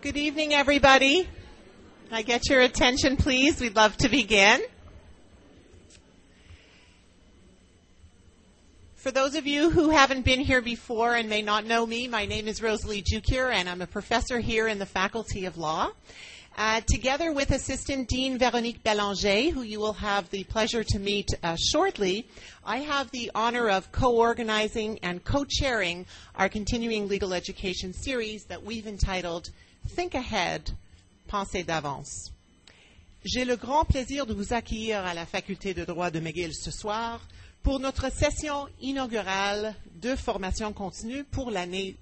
Good evening, everybody. Can I get your attention, please? We'd love to begin. For those of you who haven't been here before and may not know me, my name is Rosalie Jukier, and I'm a professor here in the Faculty of Law. Together with Assistant Dean Véronique Bélanger, who you will have the pleasure to meet shortly, I have the honor of co-organizing and co-chairing our continuing legal education series that we've entitled Think Ahead, Pensez d'avance. J'ai le grand plaisir de vous accueillir à la Faculté de droit de McGill ce soir pour notre session inaugurale de formation continue pour l'année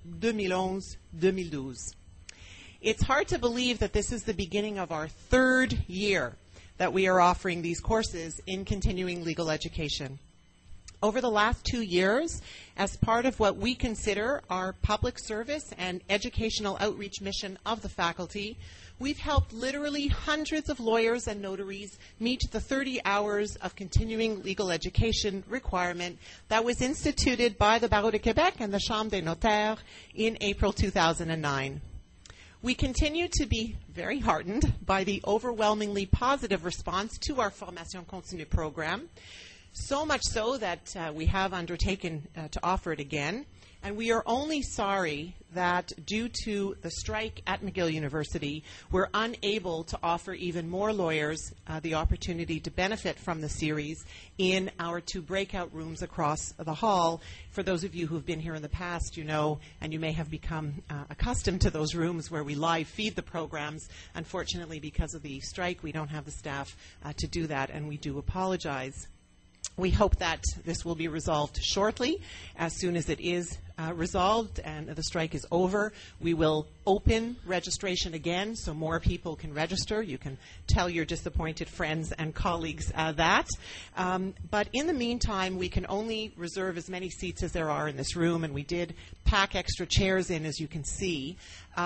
2011-2012. It's hard to believe that this is the beginning of our third year that we are offering these courses in continuing legal education. Over the last 2 years, as part of what we consider our public service and educational outreach mission of the faculty, we've helped literally hundreds of lawyers and notaries meet the 30 hours of continuing legal education requirement that was instituted by the Barreau de Québec and the Chambre des Notaires in April 2009. We continue to be very heartened by the overwhelmingly positive response to our Formation Continue program, so much so that we have undertaken to offer it again. And we are only sorry that due to the strike at McGill University, we're unable to offer even more lawyers the opportunity to benefit from the series in our 2 breakout rooms across the hall. For those of you who've been here in the past, you know, and you may have become accustomed to those rooms where we live feed the programs. Unfortunately, because of the strike, we don't have the staff to do that, and we do apologize. We hope that this will be resolved shortly. As soon as it is resolved and the strike is over, we will open registration again so more people can register. You can tell your disappointed friends and colleagues that. But in the meantime, we can only reserve as many seats as there are in this room, and we did pack extra chairs in, as you can see.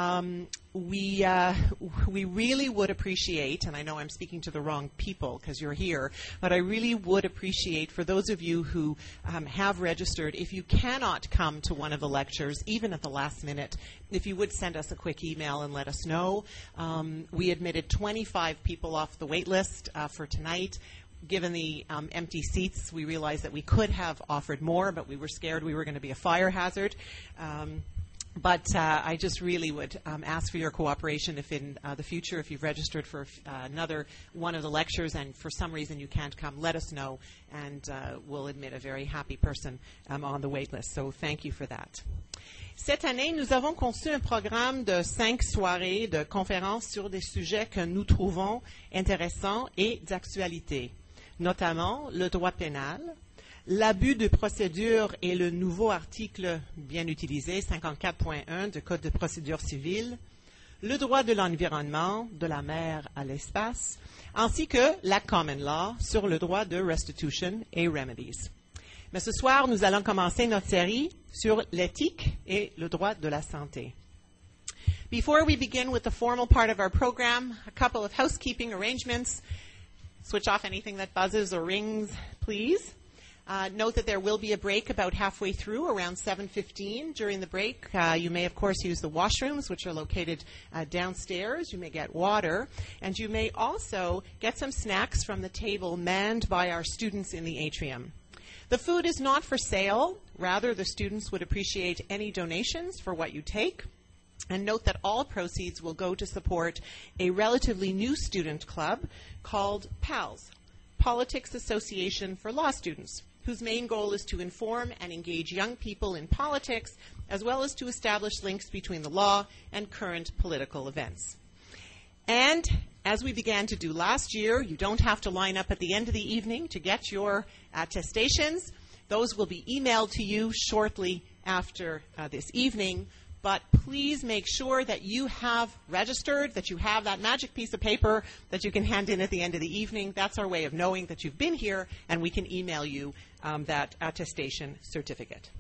We really would appreciate, and I know I'm speaking to the wrong people because you're here, but I really would appreciate for those of you who have registered, if you cannot come to one of the lectures, even at the last minute, if you would send us a quick email and let us know. We admitted 25 people off the wait list for tonight. Given the empty seats, we realized that we could have offered more, but we were scared we were going to be a fire hazard. But I just really would ask for your cooperation if in the future, if you've registered for another one of the lectures and for some reason you can't come, let us know, and we'll admit a very happy person on the wait list. So thank you for that. Cette année, nous avons conçu un programme de 5 soirées de conférences sur des sujets que nous trouvons intéressants et d'actualité, notamment le droit pénal, l'abus de procédure et le nouveau article bien utilisé, 54.1 du Code de procédure civile, le droit de l'environnement, de la mer à l'espace, ainsi que la common law sur le droit de restitution et remedies. Mais ce soir, nous allons commencer notre série sur l'éthique et le droit de la santé. Before we begin with the formal part of our program, a couple of housekeeping arrangements. Switch off anything that buzzes or rings, please. Note that there will be a break about halfway through, around 7:15. During the break, you may, of course, use the washrooms, which are located downstairs. You may get water, and you may also get some snacks from the table manned by our students in the atrium. The food is not for sale. Rather, the students would appreciate any donations for what you take. And note that all proceeds will go to support a relatively new student club called PALS, Politics Association for Law Students, whose main goal is to inform and engage young people in politics, as well as to establish links between the law and current political events. And as we began to do last year, you don't have to line up at the end of the evening to get your attestations. Those will be emailed to you shortly after this evening. But please make sure that you have registered, that you have that magic piece of paper that you can hand in at the end of the evening. That's our way of knowing that you've been here, and we can email you that attestation certificate.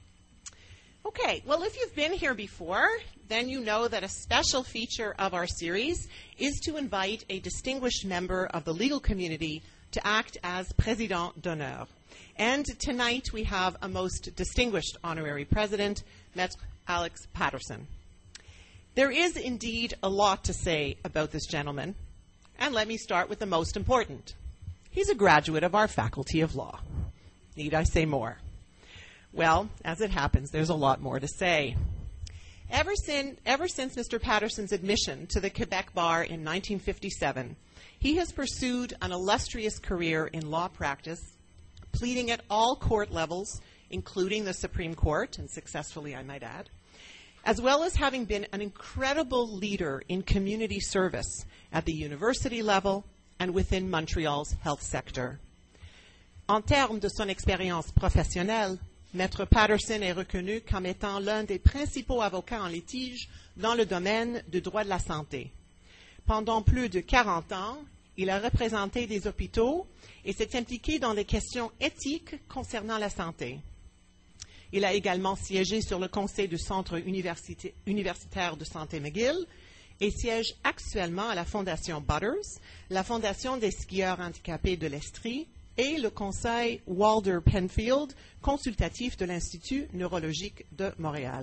Okay, well, if you've been here before, then you know that a special feature of our series is to invite a distinguished member of the legal community to act as président d'honneur. And tonight we have a most distinguished honorary president, Maître Alex Patterson. There is indeed a lot to say about this gentleman, and let me start with the most important. He's a graduate of our Faculty of Law. Need I say more? Well, as it happens, there's a lot more to say. Ever since Mr. Patterson's admission to the Quebec Bar in 1957, he has pursued an illustrious career in law practice, pleading at all court levels, including the Supreme Court, and successfully, I might add, as well as having been an incredible leader in community service at the university level and within Montreal's health sector. En termes de son expérience professionnelle, Maître Patterson est reconnu comme étant l'un des principaux avocats en litige dans le domaine du droit de la santé. Pendant plus de 40 ans, il a représenté des hôpitaux et s'est impliqué dans les questions éthiques concernant la santé. Il a également siégé sur le conseil du Centre universitaire de santé McGill et siège actuellement à la Fondation Butters, la Fondation des skieurs handicapés de l'Estrie et le conseil Walter Penfield, consultatif de l'Institut neurologique de Montréal.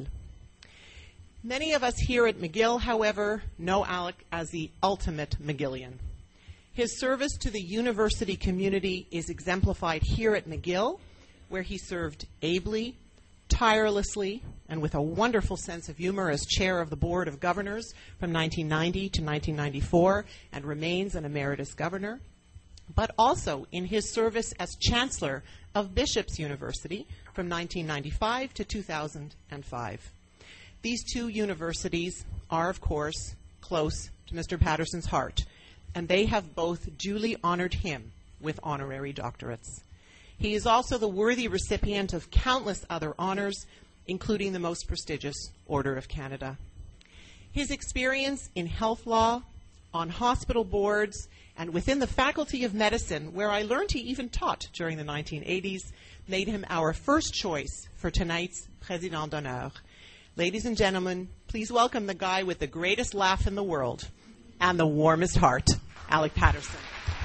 Many of us here at McGill, however, know Alec as the ultimate McGillian. His service to the university community is exemplified here at McGill, where he served ably, tirelessly, and with a wonderful sense of humor as chair of the Board of Governors from 1990 to 1994 and remains an emeritus governor, but also in his service as chancellor of Bishop's University from 1995 to 2005. These two universities are, of course, close to Mr. Patterson's heart, and they have both duly honored him with honorary doctorates. He is also the worthy recipient of countless other honors, including the most prestigious Order of Canada. His experience in health law, on hospital boards, and within the Faculty of Medicine, where I learned he even taught during the 1980s, made him our first choice for tonight's Président d'honneur. Ladies and gentlemen, please welcome the guy with the greatest laugh in the world and the warmest heart, Alec Patterson.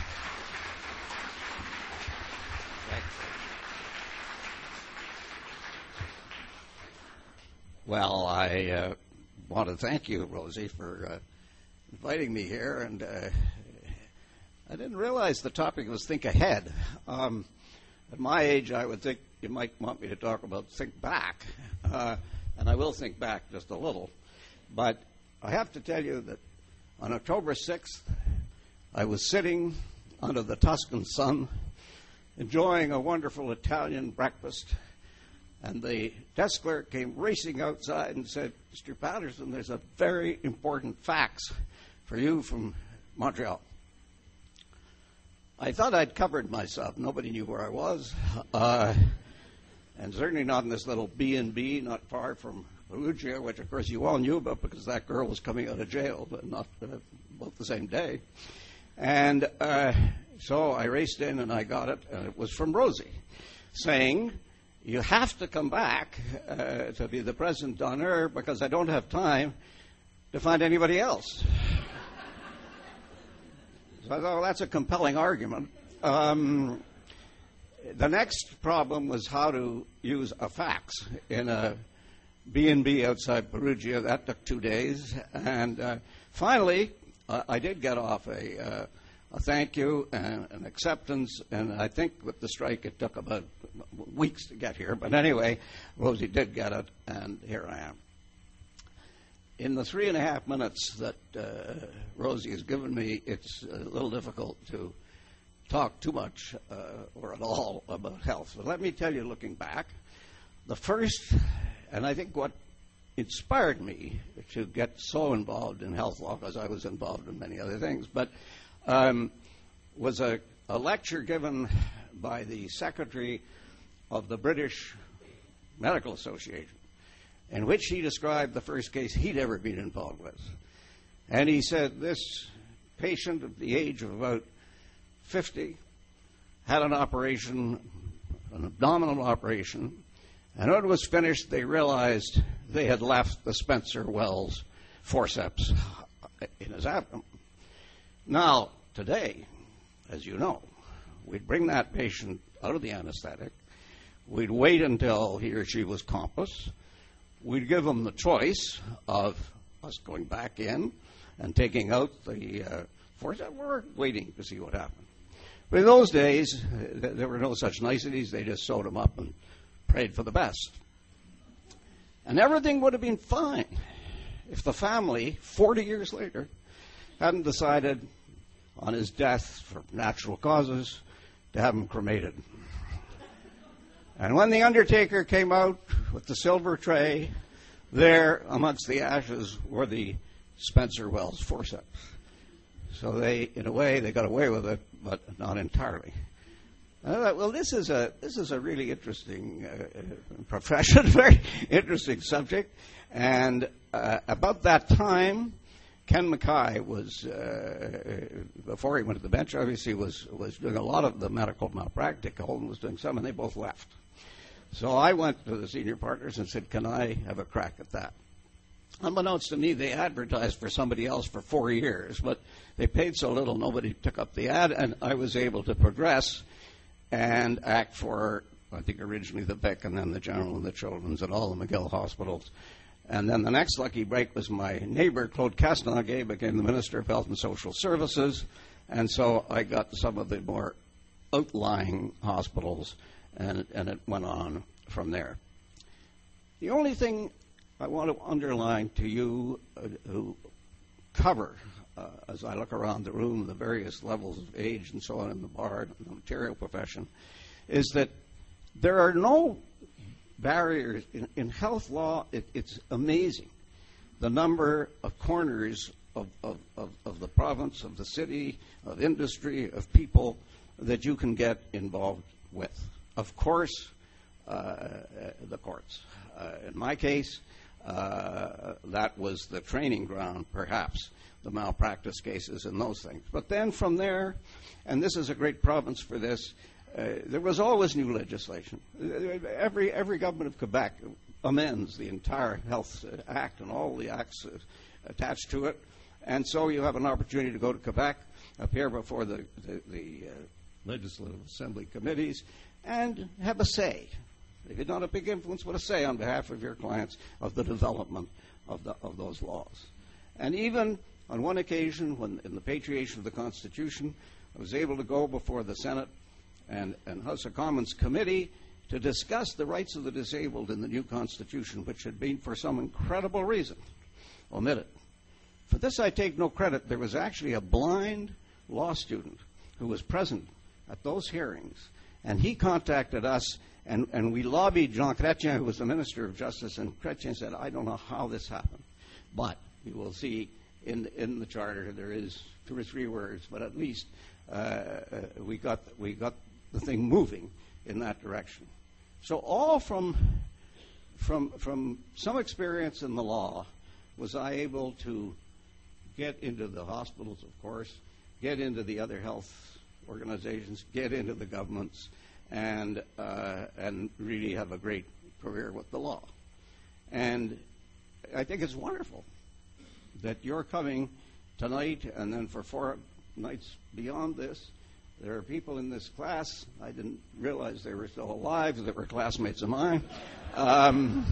Well, I want to thank you, Rosie, for inviting me here. And I didn't realize the topic was think ahead. At my age, I would think you might want me to talk about think back. And I will think back just a little. But I have to tell you that on October 6th, I was sitting under the Tuscan sun, enjoying a wonderful Italian breakfast, and the desk clerk came racing outside and said, "Mr. Patterson, there's a very important fax for you from Montreal." I thought I'd covered myself. Nobody knew where I was, and certainly not in this little B&B not far from Perugia, which, of course, you all knew about because that girl was coming out of jail, but not both the same day. And so I raced in and I got it, and it was from Rosie, saying, "You have to come back to be the President d'honneur because I don't have time to find anybody else." So I thought, well, that's a compelling argument. The next problem was how to use a fax in a B&B outside Perugia. That took 2 days. And finally, I did get off a thank you and an acceptance. And I think with the strike, it took about weeks to get here. But anyway, Rosie did get it, and here I am. In the 3.5 minutes that Rosie has given me, it's a little difficult to talk too much or at all about health. But let me tell you, looking back, the first, and I think what inspired me to get so involved in health law, because I was involved in many other things, but was a lecture given by the Secretary of the British Medical Association, in which he described the first case he'd ever been involved with. And he said this patient at the age of about 50 had an operation, an abdominal operation, and when it was finished, they realized they had left the Spencer Wells forceps in his abdomen. Now, today, as you know, we'd bring that patient out of the anesthetic. We'd wait until he or she was compass. We'd give them the choice of us going back in and taking out the force. We're waiting to see what happened. But in those days, there were no such niceties. They just sewed them up and prayed for the best. And everything would have been fine if the family, 40 years later, hadn't decided on his death for natural causes to have him cremated. And when the undertaker came out with the silver tray, there amongst the ashes were the Spencer Wells forceps. So they, in a way, they got away with it, but not entirely. I thought, well, this is a really interesting profession, very interesting subject. And about that time, Ken Mackay was, before he went to the bench, obviously was doing a lot of the medical malpractice. Holden was doing some, and they both left. So I went to the senior partners and said, can I have a crack at that? Unbeknownst to me, they advertised for somebody else for 4 years, but they paid so little, nobody took up the ad, and I was able to progress and act for, I think, originally the Vic and then the General and the Children's and all the McGill hospitals. And then the next lucky break was my neighbor, Claude Castonguay, became the Minister of Health and Social Services, and so I got some of the more outlying hospitals, and it went on from there. The only thing I want to underline to you who cover, as I look around the room, the various levels of age and so on in the bar and the material profession, is that there are no barriers. In health law, it's amazing the number of corners of the province, of the city, of industry, of people that you can get involved with. Of course, the courts. In my case, that was the training ground, perhaps, the malpractice cases and those things. But then from there, and this is a great province for this, there was always new legislation. Every government of Quebec amends the entire Health Act and all the acts attached to it. And so you have an opportunity to go to Quebec, appear before the Legislative Assembly committees, and have a say. If you're not a big influence, but a say on behalf of your clients of the development of those laws. And even on one occasion, when in the patriation of the Constitution, I was able to go before the Senate and House of Commons committee to discuss the rights of the disabled in the new Constitution, which had been, for some incredible reason, omitted. For this I take no credit. There was actually a blind law student who was present at those hearings, and he contacted us, and we lobbied Jean Chrétien, who was the Minister of Justice, and Chrétien said, I don't know how this happened, but you will see in the Charter there is 2 or 3 words, but at least we got the thing moving in that direction. So all from some experience in the law was I able to get into the hospitals, of course, get into the other health organizations, get into the governments, and really have a great career with the law. And I think it's wonderful that you're coming tonight, and then for 4 nights beyond this. There are people in this class, I didn't realize they were still alive, that were classmates of mine, and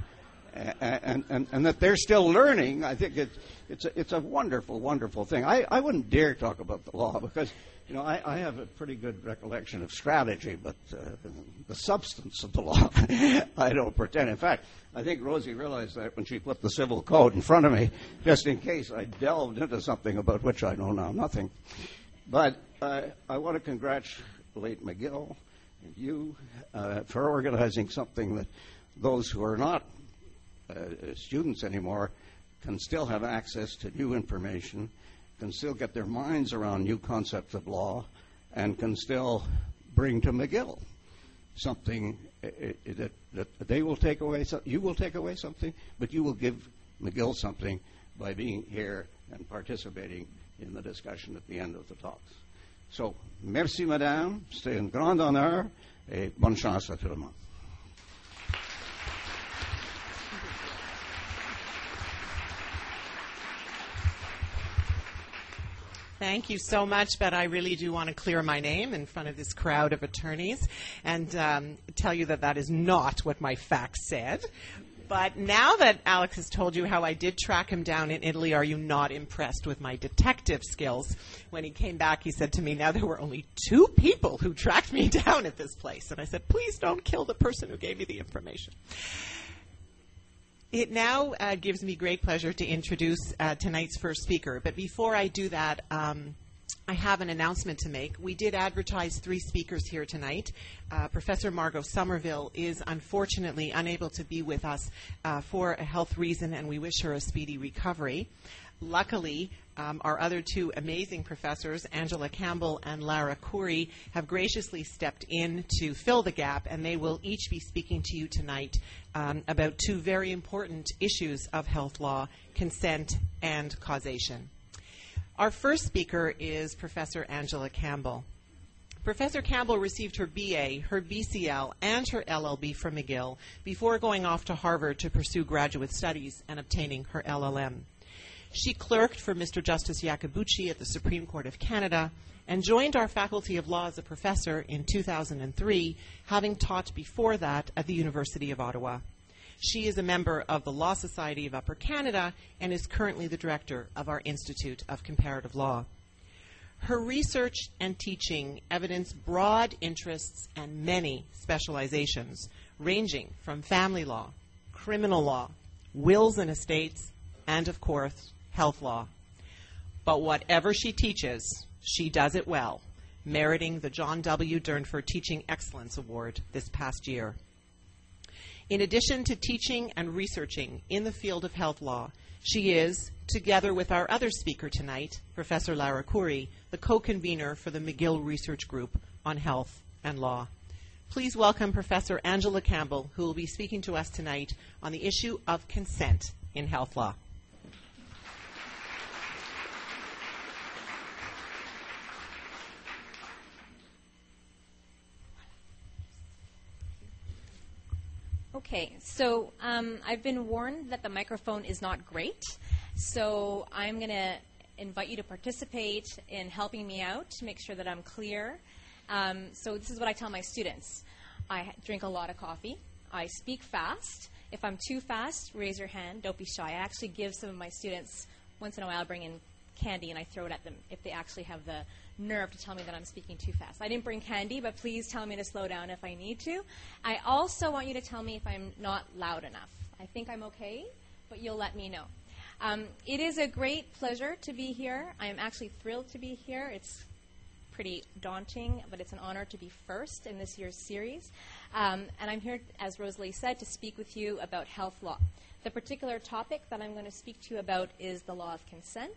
that they're still learning. I think it's a wonderful, wonderful thing. I wouldn't dare talk about the law because, you know, I have a pretty good recollection of strategy, but the substance of the law, I don't pretend. In fact, I think Rosie realized that when she put the civil code in front of me, just in case I delved into something about which I know now nothing. But I want to congratulate McGill and you for organizing something that those who are not students anymore can still have access to new information, can still get their minds around new concepts of law, and can still bring to McGill something that they will take away. You will take away something, but you will give McGill something by being here and participating in the discussion at the end of the talks. So, merci madame, c'était un grand honneur, et bonne chance à tout le monde. Thank you so much, but I really do want to clear my name in front of this crowd of attorneys and tell you that that is not what my fax said. But now that Alex has told you how I did track him down in Italy, are you not impressed with my detective skills? When he came back, he said to me, now there were only 2 people who tracked me down at this place. And I said, please don't kill the person who gave me the information. It now gives me great pleasure to introduce tonight's first speaker. But before I do that, I have an announcement to make. We did advertise 3 speakers here tonight. Professor Margot Somerville is unfortunately unable to be with us for a health reason, and we wish her a speedy recovery. Luckily, our other 2 amazing professors, Angela Campbell and Lara Khoury, have graciously stepped in to fill the gap, and they will each be speaking to you tonight about 2 very important issues of health law, consent and causation. Our first speaker is Professor Angela Campbell. Professor Campbell received her BA, her BCL, and her LLB from McGill before going off to Harvard to pursue graduate studies and obtaining her LLM. She clerked for Mr. Justice Iacobucci at the Supreme Court of Canada and joined our Faculty of Law as a professor in 2003, having taught before that at the University of Ottawa. She is a member of the Law Society of Upper Canada and is currently the director of our Institute of Comparative Law. Her research and teaching evidence broad interests and many specializations, ranging from family law, criminal law, wills and estates, and, of course, health law. But whatever she teaches, she does it well, meriting the John W. Durnford Teaching Excellence Award this past year. In addition to teaching and researching in the field of health law, she is, together with our other speaker tonight, Professor Lara Khoury, the co-convener for the McGill Research Group on Health and Law. Please welcome Professor Angela Campbell, who will be speaking to us tonight on the issue of consent in health law. Okay, so I've been warned that the microphone is not great, so I'm going to invite you to participate in helping me out to make sure that I'm clear. So this is what I tell my students. I drink a lot of coffee. I speak fast. If I'm too fast, raise your hand. Don't be shy. I actually give some of my students, once in a while, bring in candy, and I throw it at them if they actually have the nerve to tell me that I'm speaking too fast. I didn't bring candy, but please tell me to slow down if I need to. I also want you to tell me if I'm not loud enough. I think I'm okay, but you'll let me know. It is a great pleasure to be here. I am actually thrilled to be here. It's pretty daunting, but it's an honor to be first in this year's series. And I'm here, as Rosalie said, to speak with you about health law. The particular topic that I'm going to speak to you about is the law of consent.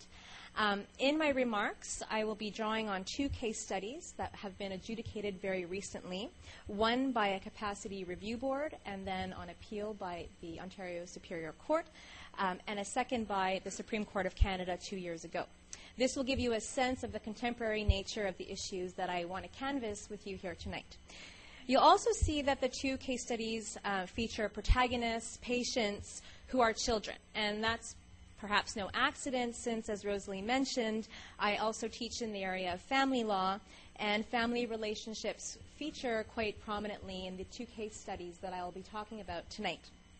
In my remarks, I will be drawing on 2 case studies that have been adjudicated very recently, one by a capacity review board and then on appeal by the Ontario Superior Court, and a second by the Supreme Court of Canada 2 years ago. This will give you a sense of the contemporary nature of the issues that I want to canvass with you here tonight. You'll also see that the 2 case studies feature protagonists, patients who are children, and that's perhaps no accident since, as Rosalie mentioned, I also teach in the area of family law, and family relationships feature quite prominently in the 2 case studies that I will be talking about tonight.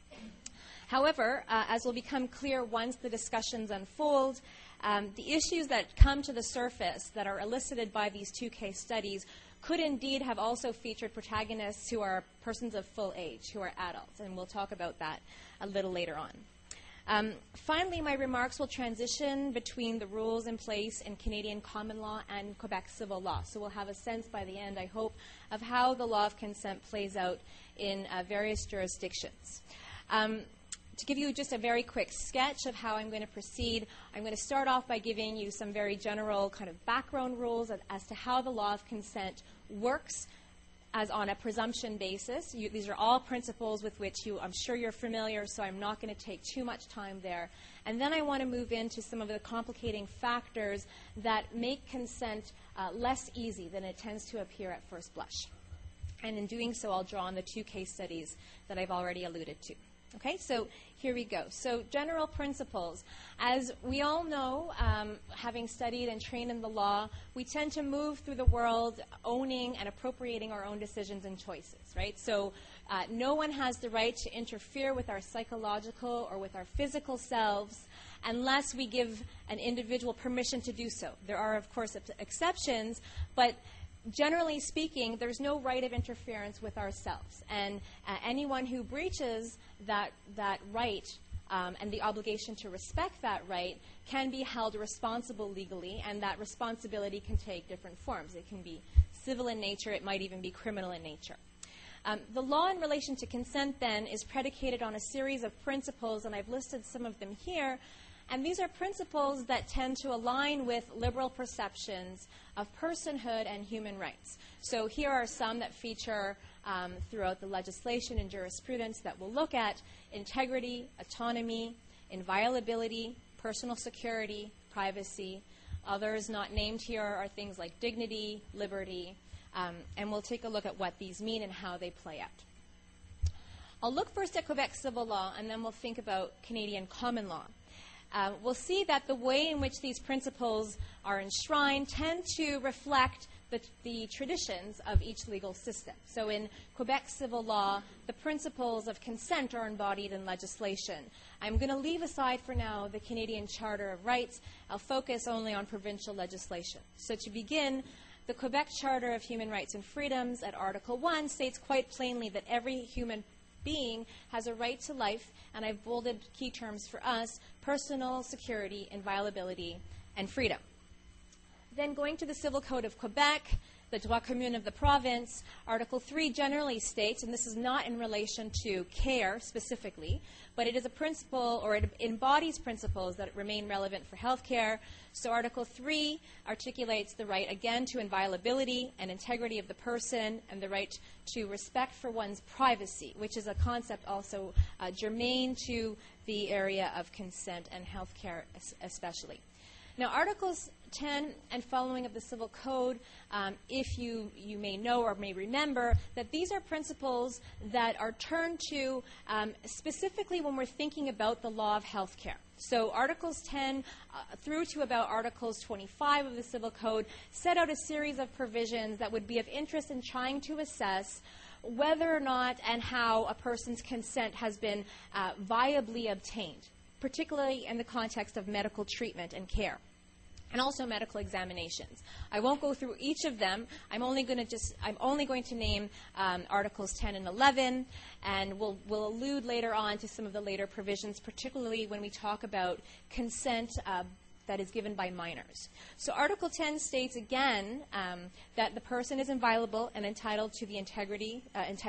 However, as will become clear once the discussions unfold, the issues that come to the surface that are elicited by these 2 case studies could indeed have also featured protagonists who are persons of full age, who are adults, and we'll talk about that a little later on. Finally, my remarks will transition between the rules in place in Canadian common law and Quebec civil law. So we'll have a sense by the end, I hope, of how the law of consent plays out in various jurisdictions. To give you just a very quick sketch of how I'm going to proceed, I'm going to start off by giving you some very general kind of background rules as to how the law of consent works as on a presumption basis. These are all principles with which I'm sure you're familiar, so I'm not going to take too much time there. And then I want to move into some of the complicating factors that make consent less easy than it tends to appear at first blush. And in doing so, I'll draw on the 2 case studies that I've already alluded to. Okay, so here we go. So general principles. As we all know, having studied and trained in the law, we tend to move through the world owning and appropriating our own decisions and choices, right? So no one has the right to interfere with our psychological or with our physical selves unless we give an individual permission to do so. There are, of course, exceptions, but generally speaking, there's no right of interference with ourselves. And anyone who breaches that right and the obligation to respect that right can be held responsible legally, and that responsibility can take different forms. It can be civil in nature. It might even be criminal in nature. The law in relation to consent, then, is predicated on a series of principles, and I've listed some of them here. And these are principles that tend to align with liberal perceptions of personhood and human rights. So here are some that feature throughout the legislation and jurisprudence that we'll look at: integrity, autonomy, inviolability, personal security, privacy. Others not named here are things like dignity, liberty, and we'll take a look at what these mean and how they play out. I'll look first at Quebec civil law, and then we'll think about Canadian common law. We'll see that the way in which these principles are enshrined tend to reflect the traditions of each legal system. So in Quebec civil law, the principles of consent are embodied in legislation. I'm going to leave aside for now the Canadian Charter of Rights. I'll focus only on provincial legislation. So to begin, the Quebec Charter of Human Rights and Freedoms at Article 1 states quite plainly that every human being has a right to life, and I've bolded key terms for us: personal security, inviolability, and freedom. Then going to the Civil Code of Quebec, the droit commun of the province, Article 3 generally states, and this is not in relation to care specifically, but it is a principle, or it embodies principles that remain relevant for health care. So Article 3 articulates the right, again, to inviolability and integrity of the person, and the right to respect for one's privacy, which is a concept also germane to the area of consent and health care especially. Now, Articles 10 and following of the Civil Code, if you may know or may remember, that these are principles that are turned to specifically when we're thinking about the law of health care. So Articles 10 through to about Articles 25 of the Civil Code set out a series of provisions that would be of interest in trying to assess whether or not and how a person's consent has been viably obtained, particularly in the context of medical treatment and care, and also medical examinations. I won't go through each of them. I'm only going to name Articles 10 and 11, and we'll allude later on to some of the later provisions, particularly when we talk about consent that is given by minors. So Article 10 states again that the person is inviolable and entitled to integrity.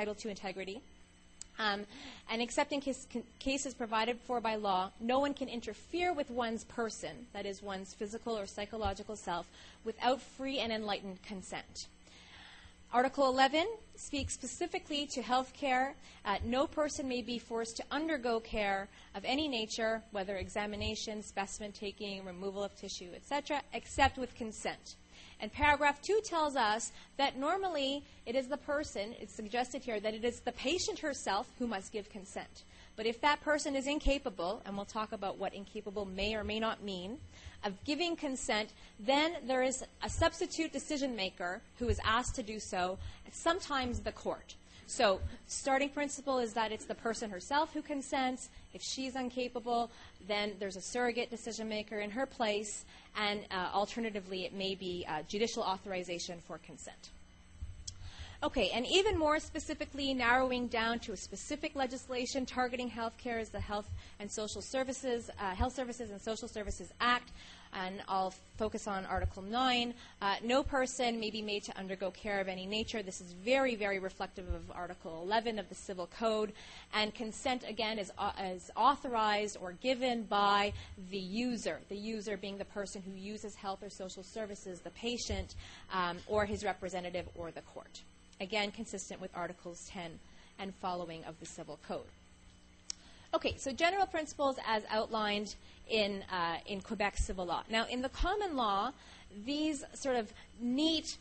And except in cases provided for by law, no one can interfere with one's person, that is, one's physical or psychological self, without free and enlightened consent. Article 11 speaks specifically to health care. No person may be forced to undergo care of any nature, whether examination, specimen taking, removal of tissue, etc., except with consent. And paragraph 2 tells us that normally it is the person, it's suggested here, that it is the patient herself who must give consent. But if that person is incapable, and we'll talk about what incapable may or may not mean, of giving consent, then there is a substitute decision maker who is asked to do so, sometimes the court. So starting principle is that it's the person herself who consents. If she's incapable, then there's a surrogate decision maker in her place, and alternatively, it may be judicial authorization for consent. Okay, and even more specifically, narrowing down to a specific legislation targeting health care is the Health Services and Social Services Act, and I'll focus on Article 9. No person may be made to undergo care of any nature. This is very, very reflective of Article 11 of the Civil Code, and consent, again, is authorized or given by the user being the person who uses health or social services, the patient, or his representative or the court. Again, consistent with Articles 10 and following of the Civil Code. Okay, so general principles as outlined in Quebec civil law. Now, in the common law, these sort of neat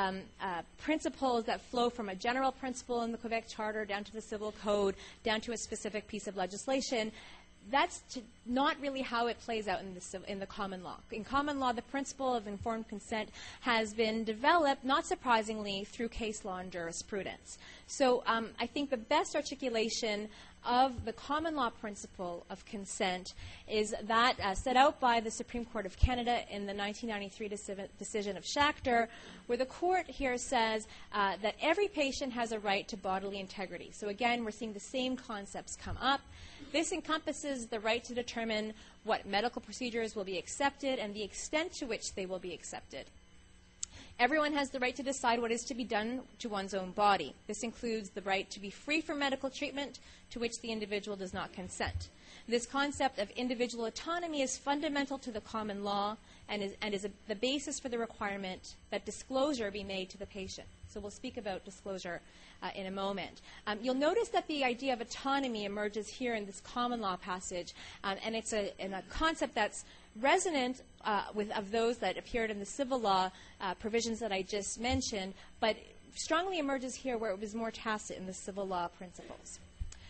principles that flow from a general principle in the Quebec Charter down to the Civil Code, down to a specific piece of legislation, that's not really how it plays out in the common law. In common law, the principle of informed consent has been developed, not surprisingly, through case law and jurisprudence. So I think the best articulation of the common law principle of consent is that set out by the Supreme Court of Canada in the 1993 decision of Schachter, where the court here says that every patient has a right to bodily integrity. So again, we're seeing the same concepts come up. This encompasses the right to determine what medical procedures will be accepted and the extent to which they will be accepted. Everyone has the right to decide what is to be done to one's own body. This includes the right to be free from medical treatment to which the individual does not consent. This concept of individual autonomy is fundamental to the common law and is the basis for the requirement that disclosure be made to the patient. So we'll speak about disclosure in a moment. You'll notice that the idea of autonomy emerges here in this common law passage, and it's a concept that's resonant of those that appeared in the civil law provisions that I just mentioned, but strongly emerges here where it was more tacit in the civil law principles.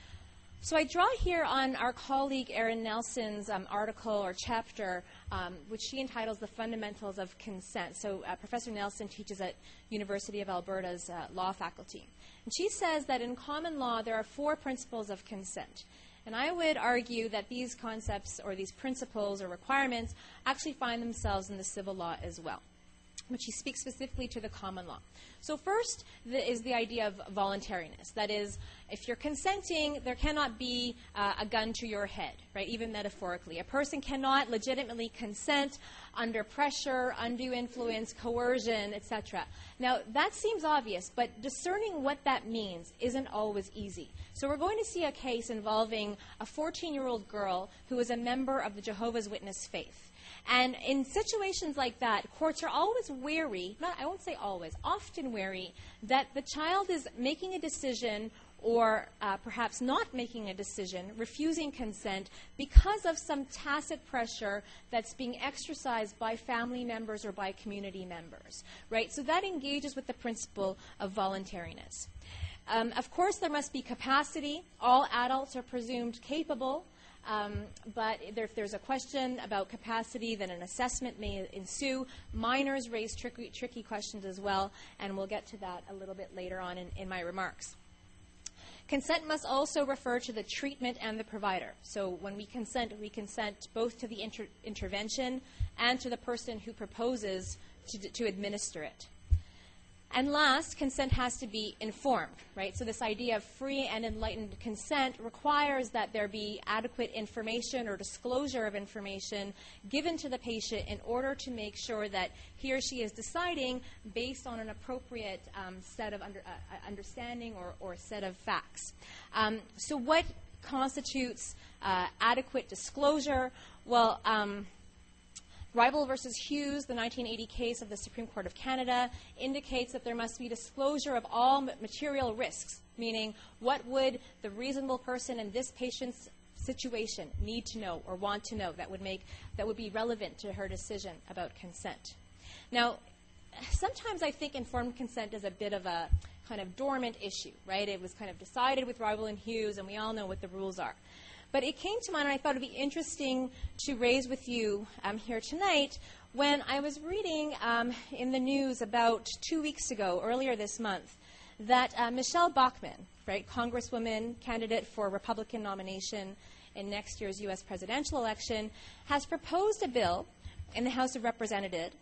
So I draw here on our colleague Erin Nelson's article or chapter, which she entitles The Fundamentals of Consent. So Professor Nelson teaches at University of Alberta's law faculty. And she says that in common law there are 4 principles of consent. And I would argue that these concepts or these principles or requirements actually find themselves in the civil law as well. But she speaks specifically to the common law. So first is the idea of voluntariness. That is, if you're consenting, there cannot be a gun to your head, right, even metaphorically. A person cannot legitimately consent under pressure, undue influence, coercion, etc. Now, that seems obvious, but discerning what that means isn't always easy. So we're going to see a case involving a 14-year-old girl who is a member of the Jehovah's Witness faith. And in situations like that, courts are always wary, I won't say always, often wary, that the child is making a decision or perhaps not making a decision, refusing consent, because of some tacit pressure that's being exercised by family members or by community members, right? So that engages with the principle of voluntariness. Of course, there must be capacity. All adults are presumed capable. But if there's a question about capacity, then an assessment may ensue. Minors raise tricky questions as well, and we'll get to that a little bit later on in my remarks. Consent must also refer to the treatment and the provider. So when we consent both to the intervention and to the person who proposes to administer it. And last, consent has to be informed, right? So this idea of free and enlightened consent requires that there be adequate information or disclosure of information given to the patient in order to make sure that he or she is deciding based on an appropriate set of understanding or set of facts. So what constitutes adequate disclosure? Well, Ribal versus Hughes, the 1980 case of the Supreme Court of Canada, indicates that there must be disclosure of all material risks, meaning what would the reasonable person in this patient's situation need to know or want to know that would be relevant to her decision about consent. Now, sometimes I think informed consent is a bit of a kind of dormant issue, right? It was kind of decided with Ribal and Hughes, and we all know what the rules are. But it came to mind, and I thought it would be interesting to raise with you here tonight, when I was reading in the news about 2 weeks ago, earlier this month, that Michelle Bachmann, right, Congresswoman, candidate for Republican nomination in next year's U.S. presidential election, has proposed a bill in the House of Representatives,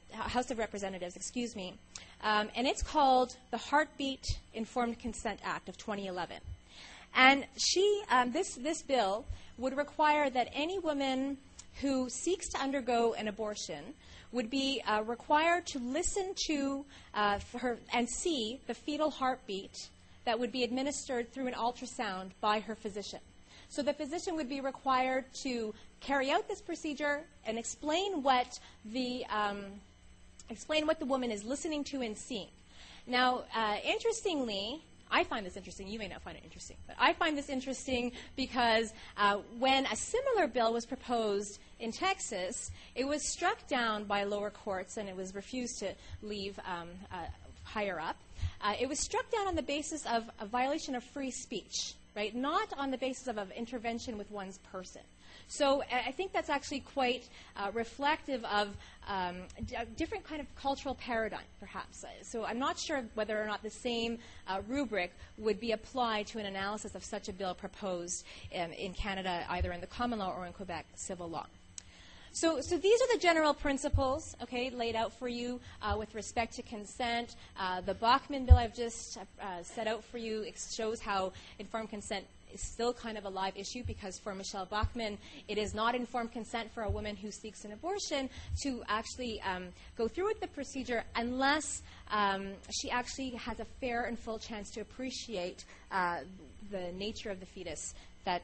and it's called the Heartbeat Informed Consent Act of 2011. And this bill would require that any woman who seeks to undergo an abortion would be required to listen to and see the fetal heartbeat that would be administered through an ultrasound by her physician. So the physician would be required to carry out this procedure and explain what the woman is listening to and seeing. Now, interestingly, I find this interesting. You may not find it interesting. But I find this interesting because when a similar bill was proposed in Texas, it was struck down by lower courts and it was refused to leave higher up. It was struck down on the basis of a violation of free speech, right? Not on the basis of intervention with one's person. So I think that's actually quite reflective of a different kind of cultural paradigm, perhaps. So I'm not sure whether or not the same rubric would be applied to an analysis of such a bill proposed in Canada, either in the common law or in Quebec civil law. So these are the general principles, okay, laid out for you with respect to consent. The Bachmann bill I've just set out for you shows how informed consent is still kind of a live issue, because for Michelle Bachmann, it is not informed consent for a woman who seeks an abortion to actually go through with the procedure unless she actually has a fair and full chance to appreciate the nature of the fetus that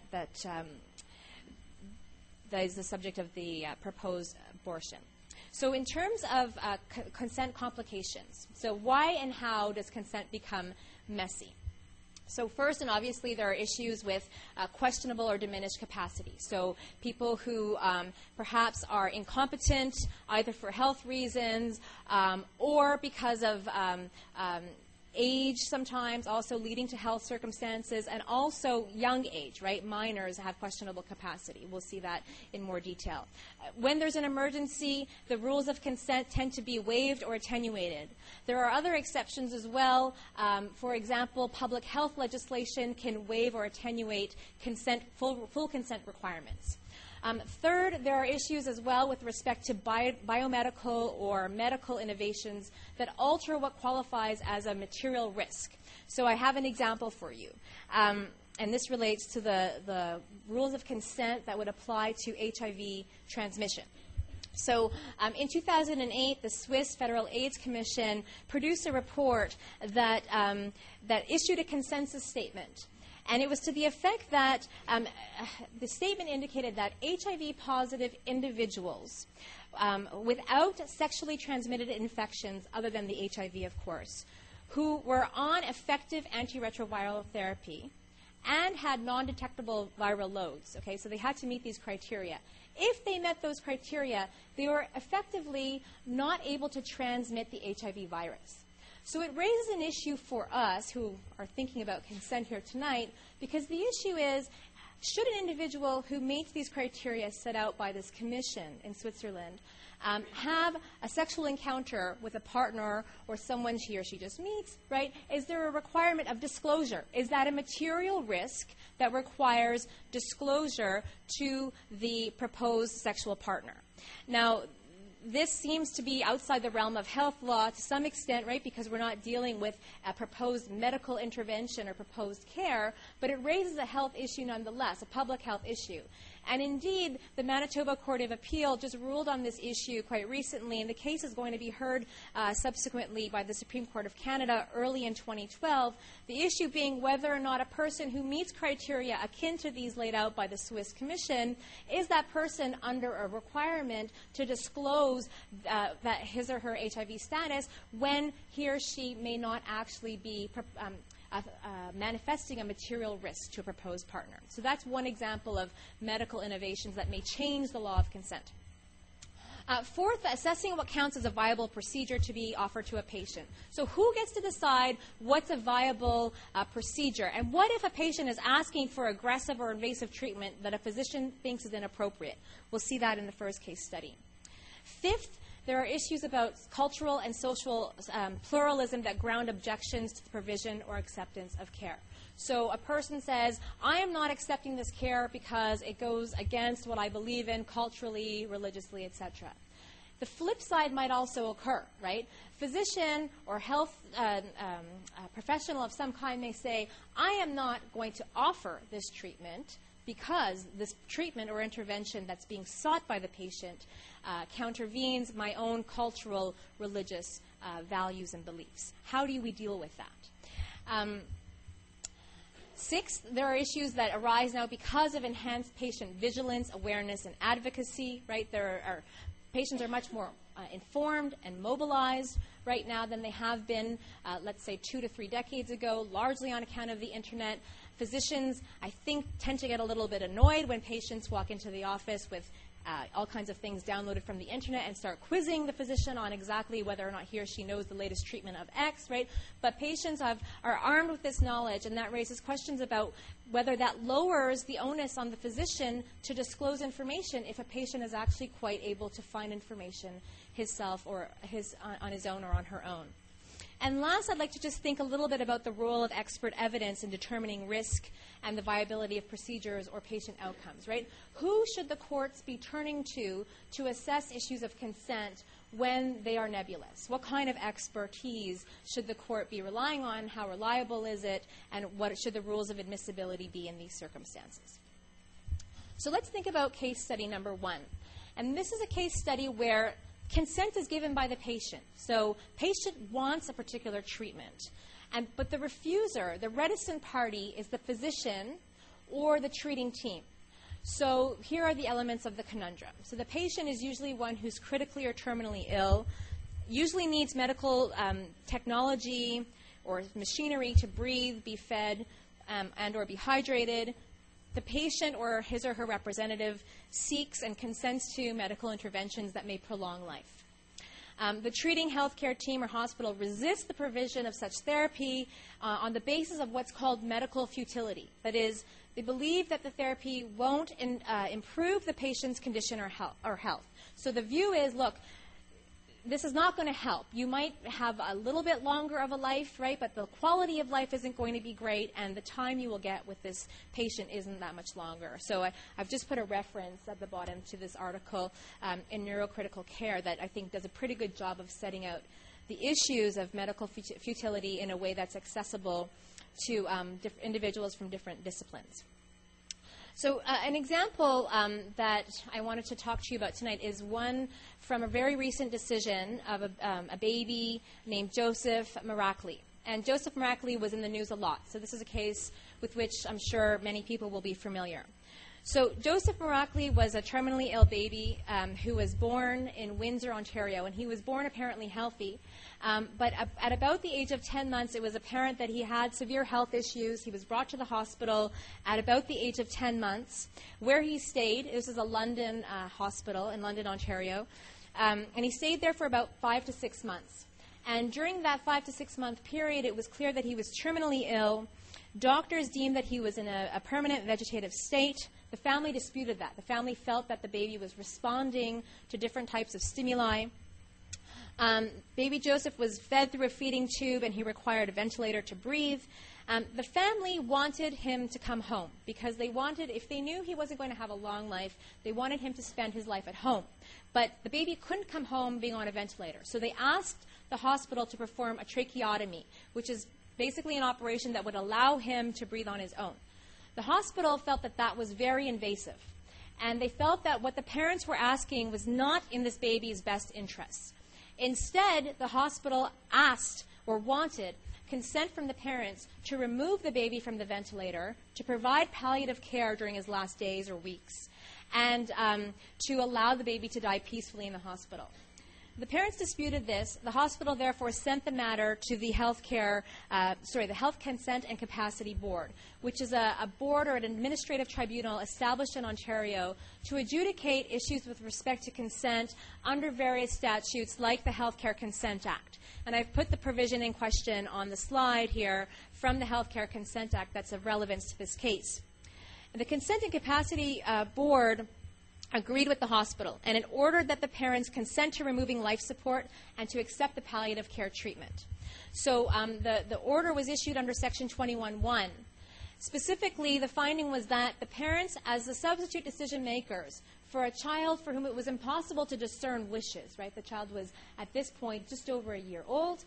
is the subject of the proposed abortion. So in terms of consent complications, so why and how does consent become messy? So first, and obviously, there are issues with questionable or diminished capacity. So people who perhaps are incompetent, either for health reasons or because of age sometimes, also leading to health circumstances, and also young age, right? Minors have questionable capacity. We'll see that in more detail. When there's an emergency, the rules of consent tend to be waived or attenuated. There are other exceptions as well. For example, public health legislation can waive or attenuate full consent requirements. Third, there are issues as well with respect to biomedical or medical innovations that alter what qualifies as a material risk. So I have an example for you. And this relates to the rules of consent that would apply to HIV transmission. So in 2008, the Swiss Federal AIDS Commission produced a report that issued a consensus statement. And it was to the effect that the statement indicated that HIV-positive individuals without sexually transmitted infections, other than the HIV, of course, who were on effective antiretroviral therapy and had non-detectable viral loads, okay, so they had to meet these criteria. If they met those criteria, they were effectively not able to transmit the HIV virus. So it raises an issue for us who are thinking about consent here tonight, because the issue is, should an individual who meets these criteria set out by this commission in Switzerland have a sexual encounter with a partner or someone he or she just meets, right? Is there a requirement of disclosure? Is that a material risk that requires disclosure to the proposed sexual partner? Now, this seems to be outside the realm of health law to some extent, right, because we're not dealing with a proposed medical intervention or proposed care, but it raises a health issue nonetheless, a public health issue. And indeed, the Manitoba Court of Appeal just ruled on this issue quite recently, and the case is going to be heard subsequently by the Supreme Court of Canada early in 2012, the issue being whether or not a person who meets criteria akin to these laid out by the Swiss Commission, is that person under a requirement to disclose that his or her HIV status when he or she may not actually be manifesting a material risk to a proposed partner. So that's one example of medical innovations that may change the law of consent. Fourth, assessing what counts as a viable procedure to be offered to a patient. So who gets to decide what's a viable procedure? And what if a patient is asking for aggressive or invasive treatment that a physician thinks is inappropriate? We'll see that in the first case study. Fifth, there are issues about cultural and social pluralism that ground objections to the provision or acceptance of care. So a person says, I am not accepting this care because it goes against what I believe in culturally, religiously, etc. The flip side might also occur, right? Physician or health professional of some kind may say, I am not going to offer this treatment because this treatment or intervention that's being sought by the patient countervenes my own cultural, religious values and beliefs. How do we deal with that? Sixth, there are issues that arise now because of enhanced patient vigilance, awareness, and advocacy, right? Patients are much more informed and mobilized, right now than they have been, let's say, 2 to 3 decades ago, largely on account of the internet. Physicians, I think, tend to get a little bit annoyed when patients walk into the office with all kinds of things downloaded from the internet and start quizzing the physician on exactly whether or not he or she knows the latest treatment of X, right? But patients are armed with this knowledge, and that raises questions about whether that lowers the onus on the physician to disclose information if a patient is actually quite able to find information himself or on his own or on her own. And last, I'd like to just think a little bit about the role of expert evidence in determining risk and the viability of procedures or patient outcomes, right? Who should the courts be turning to assess issues of consent when they are nebulous? What kind of expertise should the court be relying on? How reliable is it? And what should the rules of admissibility be in these circumstances? So let's think about case study number 1. And this is a case study where consent is given by the patient. So patient wants a particular treatment. But the refuser, the reticent party, is the physician or the treating team. So here are the elements of the conundrum. So the patient is usually one who's critically or terminally ill, usually needs medical technology or machinery to breathe, be fed, and or be hydrated. The patient or his or her representative seeks and consents to medical interventions that may prolong life. The treating healthcare team or hospital resists the provision of such therapy on the basis of what's called medical futility. That is, they believe that the therapy won't improve the patient's condition or health. So the view is, look, this is not going to help. You might have a little bit longer of a life, right, but the quality of life isn't going to be great, and the time you will get with this patient isn't that much longer. So I've just put a reference at the bottom to this article in Neurocritical Care that I think does a pretty good job of setting out the issues of medical futility in a way that's accessible to individuals from different disciplines. So an example that I wanted to talk to you about tonight is one from a very recent decision of a baby named Joseph Maracli. And Joseph Maracli was in the news a lot. So this is a case with which I'm sure many people will be familiar. So Joseph Maracli was a terminally ill baby who was born in Windsor, Ontario, and he was born apparently healthy. But at about the age of 10 months, it was apparent that he had severe health issues. He was brought to the hospital at about the age of 10 months, where he stayed. This is a London hospital in London, Ontario. And he stayed there for about 5 to 6 months. And during that 5 to 6 month period, it was clear that he was terminally ill. Doctors deemed that he was in a permanent vegetative state. The family disputed that. The family felt that the baby was responding to different types of stimuli. Baby Joseph was fed through a feeding tube, and he required a ventilator to breathe. The family wanted him to come home because they wanted, if they knew he wasn't going to have a long life, they wanted him to spend his life at home. But the baby couldn't come home being on a ventilator. So they asked the hospital to perform a tracheotomy, which is basically an operation that would allow him to breathe on his own. The hospital felt that that was very invasive. And they felt that what the parents were asking was not in this baby's best interests. Instead, the hospital asked or wanted consent from the parents to remove the baby from the ventilator, to provide palliative care during his last days or weeks, and to allow the baby to die peacefully in the hospital. The parents disputed this. The hospital therefore sent the matter to the Health Consent and Capacity Board, which is a board or an administrative tribunal established in Ontario to adjudicate issues with respect to consent under various statutes like the Healthcare Consent Act. And I've put the provision in question on the slide here from the Healthcare Consent Act that's of relevance to this case. The Consent and Capacity Board agreed with the hospital, and it ordered that the parents consent to removing life support and to accept the palliative care treatment. So the order was issued under Section 21(1). Specifically, the finding was that the parents, as the substitute decision makers for a child for whom it was impossible to discern wishes, right? The child was, at this point, just over a year old.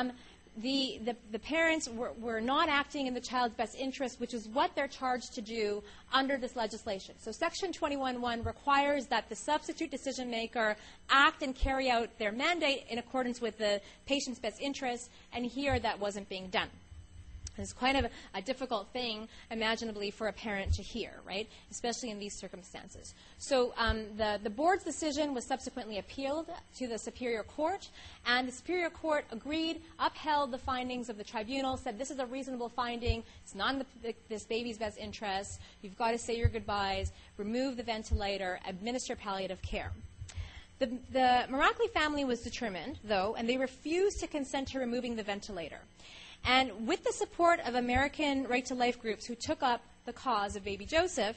The parents were not acting in the child's best interest, which is what they're charged to do under this legislation. So Section 21(1) requires that the substitute decision maker act and carry out their mandate in accordance with the patient's best interest, and here that wasn't being done. It's quite a difficult thing, imaginably, for a parent to hear, right? Especially in these circumstances. So the board's decision was subsequently appealed to the Superior Court, and the Superior Court agreed, upheld the findings of the tribunal, said this is a reasonable finding, it's not in this baby's best interest, you've got to say your goodbyes, remove the ventilator, administer palliative care. The Maracli family was determined, though, and they refused to consent to removing the ventilator. And with the support of American Right to Life groups who took up the cause of baby Joseph,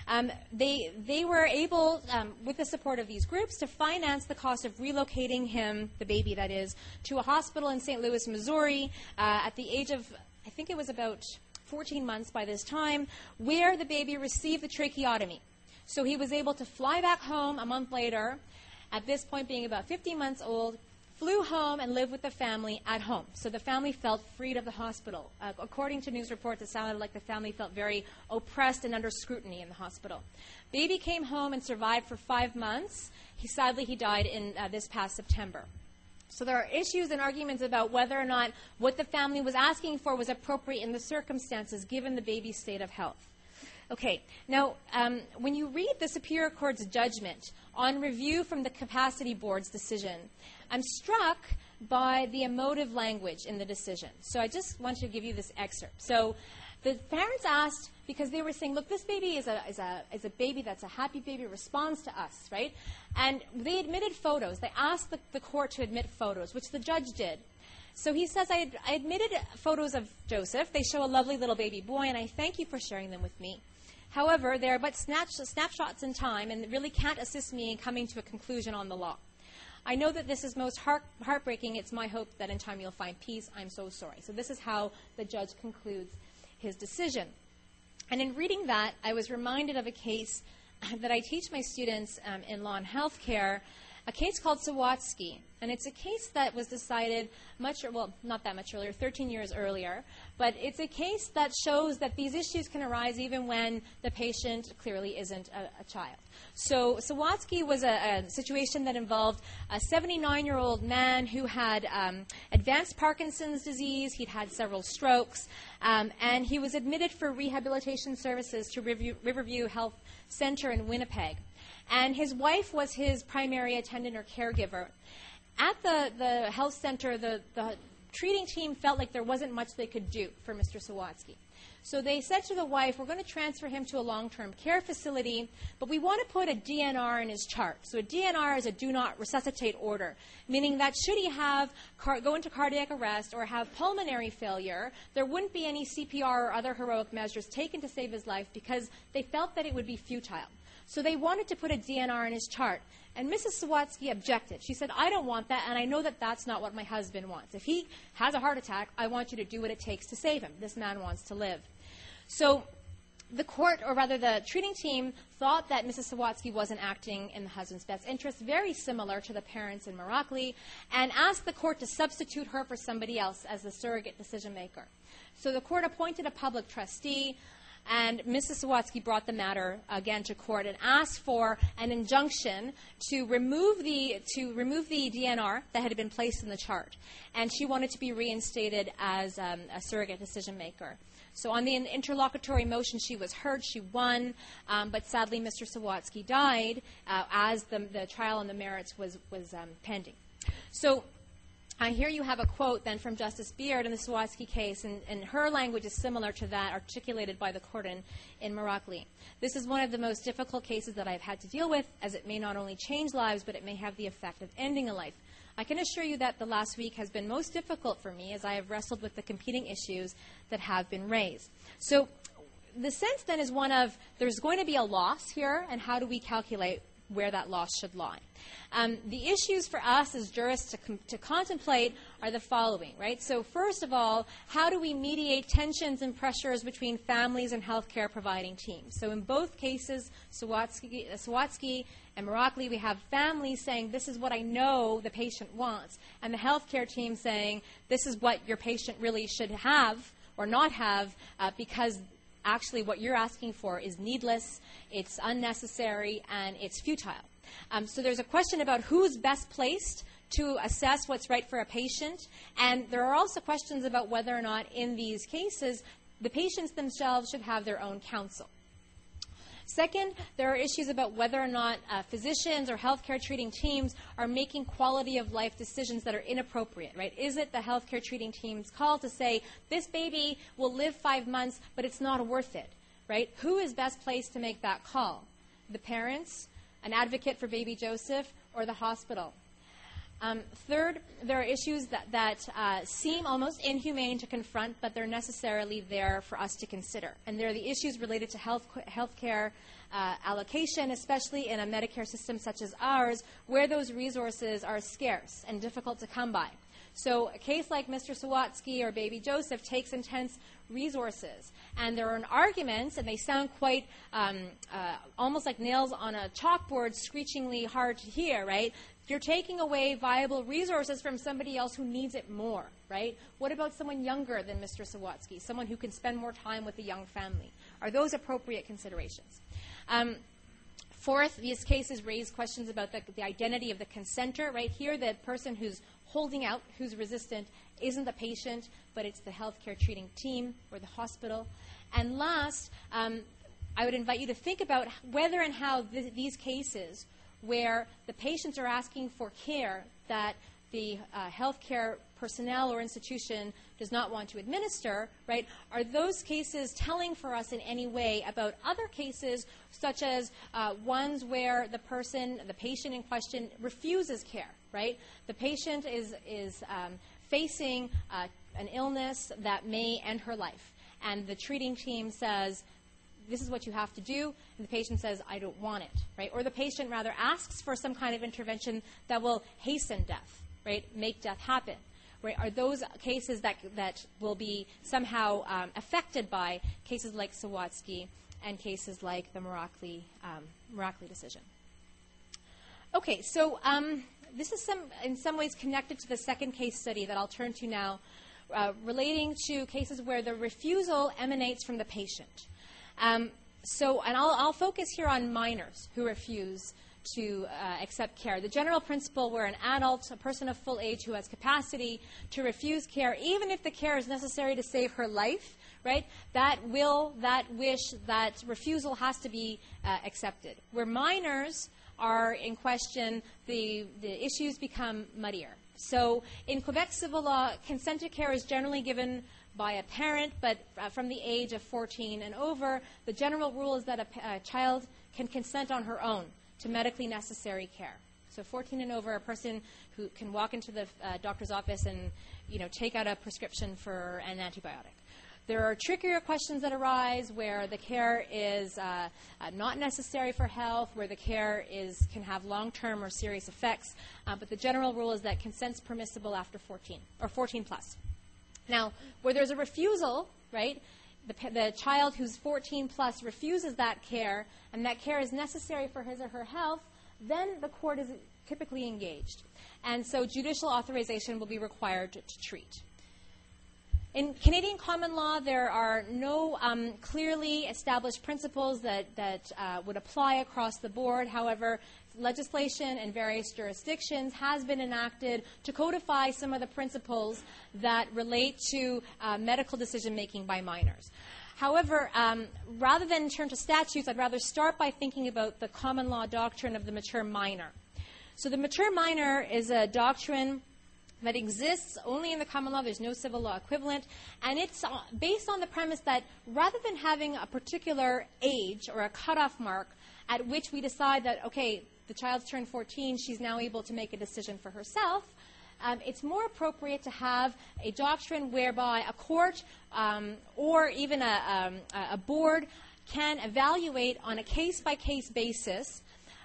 they were able, with the support of these groups, to finance the cost of relocating him, the baby that is, to a hospital in St. Louis, Missouri, at the age of, I think it was about 14 months by this time, where the baby received the tracheotomy. So he was able to fly back home a month later, at this point being about 15 months old, flew home and lived with the family at home. So the family felt freed of the hospital. According to news reports, it sounded like the family felt very oppressed and under scrutiny in the hospital. Baby came home and survived for 5 months. Sadly, he died in this past September. So there are issues and arguments about whether or not what the family was asking for was appropriate in the circumstances given the baby's state of health. Okay, now, when you read the Superior Court's judgment on review from the Capacity Board's decision, I'm struck by the emotive language in the decision. So I just want to give you this excerpt. So the parents asked, because they were saying, look, this baby is a baby that's a happy baby, responds to us, right? And they admitted photos. They asked the court to admit photos, which the judge did. So he says, I admitted photos of Joseph. They show a lovely little baby boy, and I thank you for sharing them with me. However, they are but snapshots in time and really can't assist me in coming to a conclusion on the law. I know that this is most heartbreaking. It's my hope that in time you'll find peace. I'm so sorry. So this is how the judge concludes his decision. And in reading that, I was reminded of a case that I teach my students in law and healthcare, a case called Sawatsky. And it's a case that was decided not that much earlier, 13 years earlier. But it's a case that shows that these issues can arise even when the patient clearly isn't a child. So Sawatsky was a situation that involved a 79-year-old man who had advanced Parkinson's disease. He'd had several strokes. And he was admitted for rehabilitation services to Riverview Health Center in Winnipeg. And his wife was his primary attendant or caregiver. At the health center, the treating team felt like there wasn't much they could do for Mr. Sawatsky. So they said to the wife, we're going to transfer him to a long-term care facility, but we want to put a DNR in his chart. So a DNR is a do not resuscitate order, meaning that should he go into cardiac arrest or have pulmonary failure, there wouldn't be any CPR or other heroic measures taken to save his life because they felt that it would be futile. So they wanted to put a DNR in his chart. And Mrs. Sawatsky objected. She said, I don't want that, and I know that that's not what my husband wants. If he has a heart attack, I want you to do what it takes to save him. This man wants to live. So the court, or rather the treating team, thought that Mrs. Sawatsky wasn't acting in the husband's best interest, very similar to the parents in Maracli, and asked the court to substitute her for somebody else as the surrogate decision maker. So the court appointed a public trustee, and Mrs. Sawatsky brought the matter again to court and asked for an injunction to remove the DNR that had been placed in the chart. And she wanted to be reinstated as a surrogate decision maker. So on the interlocutory motion, she was heard. She won. But sadly, Mr. Sawatsky died as the trial on the merits was pending. So here you have a quote then from Justice Beard in the Sawatsky case, and her language is similar to that articulated by the court in Maracli. This is one of the most difficult cases that I've had to deal with, as it may not only change lives, but it may have the effect of ending a life. I can assure you that the last week has been most difficult for me as I have wrestled with the competing issues that have been raised. So the sense then is one of there's going to be a loss here, and how do we calculate where that loss should lie? The issues for us as jurists to contemplate are the following, right? So first of all, how do we mediate tensions and pressures between families and healthcare providing teams? So in both cases, Sawatsky and Maracli, we have families saying, this is what I know the patient wants, and the healthcare team saying, this is what your patient really should have or not have because actually what you're asking for is needless, it's unnecessary, and it's futile. So there's a question about who's best placed to assess what's right for a patient. And there are also questions about whether or not in these cases the patients themselves should have their own counsel. Second, there are issues about whether or not physicians or healthcare treating teams are making quality of life decisions that are inappropriate, right? Is it the healthcare treating team's call to say, this baby will live 5 months, but it's not worth it, right? Who is best placed to make that call? The parents, an advocate for baby Joseph, or the hospital? Third, there are issues that seem almost inhumane to confront, but they're necessarily there for us to consider. And they're the issues related to healthcare allocation, especially in a Medicare system such as ours, where those resources are scarce and difficult to come by. So a case like Mr. Sawatsky or baby Joseph takes intense resources. And there are arguments, and they sound quite almost like nails on a chalkboard, screechingly hard to hear, right? You're taking away viable resources from somebody else who needs it more, right? What about someone younger than Mr. Sawatsky, someone who can spend more time with a young family? Are those appropriate considerations? Fourth, these cases raise questions about the identity of the consenter, right? Here, the person who's holding out, who's resistant, isn't the patient, but it's the healthcare treating team or the hospital. And last, I would invite you to think about whether and how these cases where the patients are asking for care that the healthcare personnel or institution does not want to administer, right, are those cases telling for us in any way about other cases, such as ones where the patient in question refuses care, right? The patient is facing an illness that may end her life, and the treating team says, this is what you have to do, and the patient says, I don't want it, right? Or the patient rather asks for some kind of intervention that will hasten death, right? Make death happen, right? Are those cases that will be somehow affected by cases like Sawatsky and cases like the Murakli decision? Okay, so this is in some ways connected to the second case study that I'll turn to now, relating to cases where the refusal emanates from the patient. And I'll focus here on minors who refuse to accept care. The general principle where an adult, a person of full age who has capacity to refuse care, even if the care is necessary to save her life, right, that wish, that refusal has to be accepted. Where minors are in question, the issues become muddier. So in Quebec civil law, consent to care is generally given by a parent, but from the age of 14 and over, the general rule is that a child can consent on her own to medically necessary care. So 14 and over, a person who can walk into the doctor's office and take out a prescription for an antibiotic. There are trickier questions that arise where the care is not necessary for health, where the care can have long-term or serious effects, but the general rule is that consent's permissible after 14 or 14 plus. Now, where there's a refusal, right, the child who's 14 plus refuses that care, and that care is necessary for his or her health, then the court is typically engaged. And so judicial authorization will be required to treat. In Canadian common law, there are no clearly established principles that would apply across the board. However, legislation in various jurisdictions has been enacted to codify some of the principles that relate to medical decision-making by minors. However, rather than turn to statutes, I'd rather start by thinking about the common law doctrine of the mature minor. So the mature minor is a doctrine that exists only in the common law. There's no civil law equivalent. And it's based on the premise that rather than having a particular age or a cutoff mark at which we decide that, okay, the child's turned 14, she's now able to make a decision for herself, it's more appropriate to have a doctrine whereby a court or even a board can evaluate on a case-by-case basis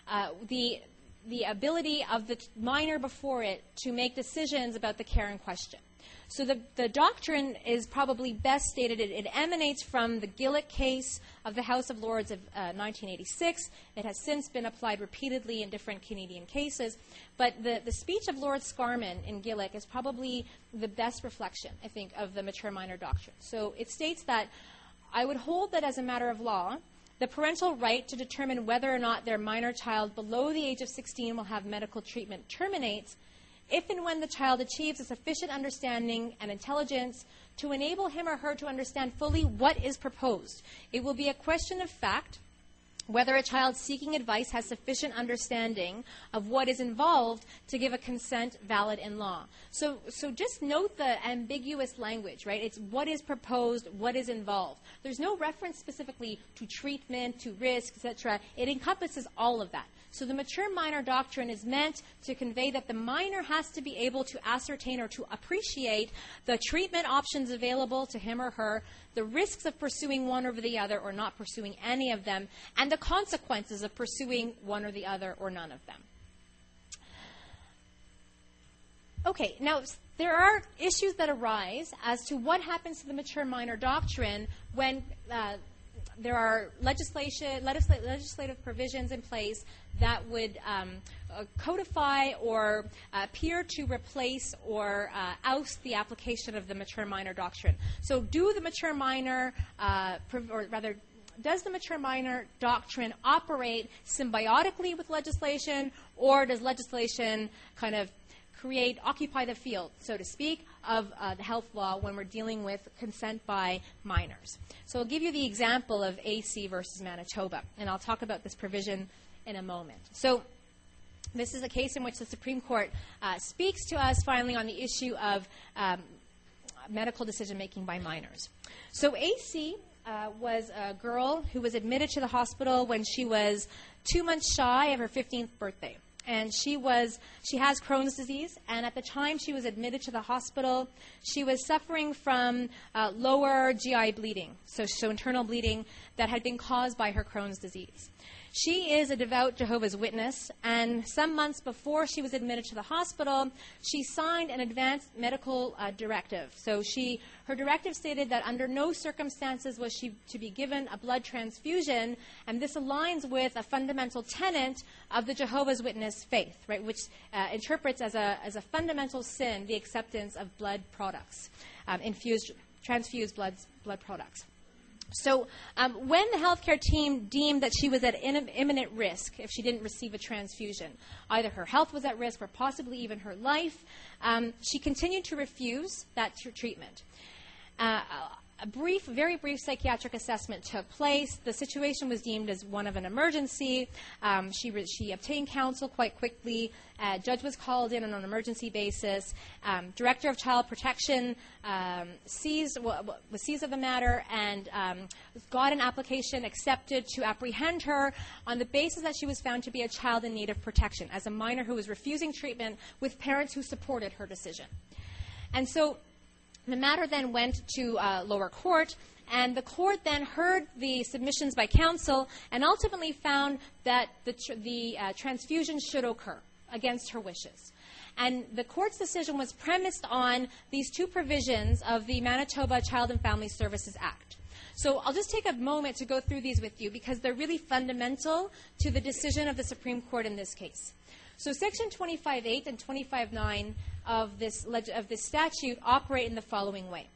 the ability of the minor before it to make decisions about the care in question. So the doctrine is probably best stated. It emanates from the Gillick case of the House of Lords of 1986. It has since been applied repeatedly in different Canadian cases. But the speech of Lord Scarman in Gillick is probably the best reflection, I think, of the mature minor doctrine. So it states that I would hold that as a matter of law, the parental right to determine whether or not their minor child below the age of 16 will have medical treatment terminates if and when the child achieves a sufficient understanding and intelligence to enable him or her to understand fully what is proposed. It will be a question of fact whether a child seeking advice has sufficient understanding of what is involved to give a consent valid in law. So just note the ambiguous language, right? It's what is proposed, what is involved. There's no reference specifically to treatment, to risk, etc. It encompasses all of that. So the mature minor doctrine is meant to convey that the minor has to be able to ascertain or to appreciate the treatment options available to him or her, the risks of pursuing one over the other or not pursuing any of them, and the consequences of pursuing one or the other or none of them. Okay, now there are issues that arise as to what happens to the mature minor doctrine when there are legislative provisions in place that would codify or appear to replace or oust the application of the mature minor doctrine. So does the mature minor doctrine operate symbiotically with legislation, or does legislation kind of occupy the field, so to speak, of the health law when we're dealing with consent by minors? So I'll give you the example of AC versus Manitoba, and I'll talk about this provision in a moment. So this is a case in which the Supreme Court speaks to us finally on the issue of medical decision-making by minors. So AC was a girl who was admitted to the hospital when she was 2 months shy of her 15th birthday. And she has Crohn's disease, and at the time she was admitted to the hospital, she was suffering from lower GI bleeding, so internal bleeding that had been caused by her Crohn's disease. She is a devout Jehovah's Witness, and some months before she was admitted to the hospital, she signed an advanced medical directive. So her directive stated that under no circumstances was she to be given a blood transfusion, and this aligns with a fundamental tenet of the Jehovah's Witness faith, right, which interprets as a fundamental sin the acceptance of blood products, transfused blood products. So when the healthcare team deemed that she was at imminent risk if she didn't receive a transfusion, either her health was at risk or possibly even her life, she continued to refuse that treatment. A very brief psychiatric assessment took place. The situation was deemed as one of an emergency. She obtained counsel quite quickly. Judge was called in on an emergency basis. Director of Child Protection was seized of the matter and got an application accepted to apprehend her on the basis that she was found to be a child in need of protection as a minor who was refusing treatment with parents who supported her decision. And so the matter then went to lower court, and the court then heard the submissions by counsel and ultimately found that the transfusion should occur against her wishes. And the court's decision was premised on these two provisions of the Manitoba Child and Family Services Act. So I'll just take a moment to go through these with you because they're really fundamental to the decision of the Supreme Court in this case. So Section 25.8 and 25.9 of this statute operate in the following way.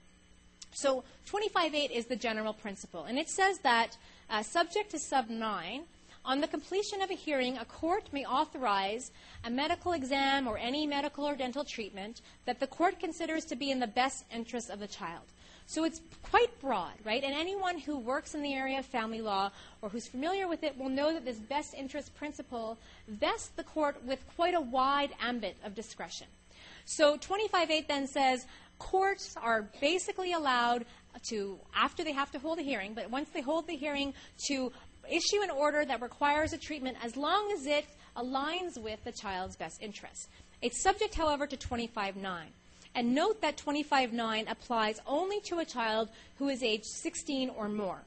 So 25.8 is the general principle, and it says that subject to sub 9, on the completion of a hearing, a court may authorize a medical exam or any medical or dental treatment that the court considers to be in the best interest of the child. So it's quite broad, right? And anyone who works in the area of family law or who's familiar with it will know that this best interest principle vests the court with quite a wide ambit of discretion. So 25.8 then says courts are basically allowed to, after they have to hold a hearing, but once they hold the hearing, to issue an order that requires a treatment as long as it aligns with the child's best interest. It's subject, however, to 25.9. And note that 25.9 applies only to a child who is age 16 or more.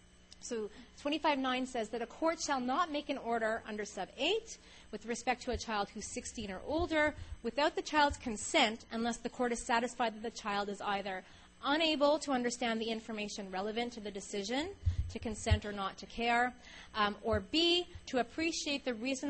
So 25.9 says that a court shall not make an order under sub 8 with respect to a child who's 16 or older without the child's consent unless the court is satisfied that the child is either unable to understand the information relevant to the decision to consent or not to care, or B, to appreciate the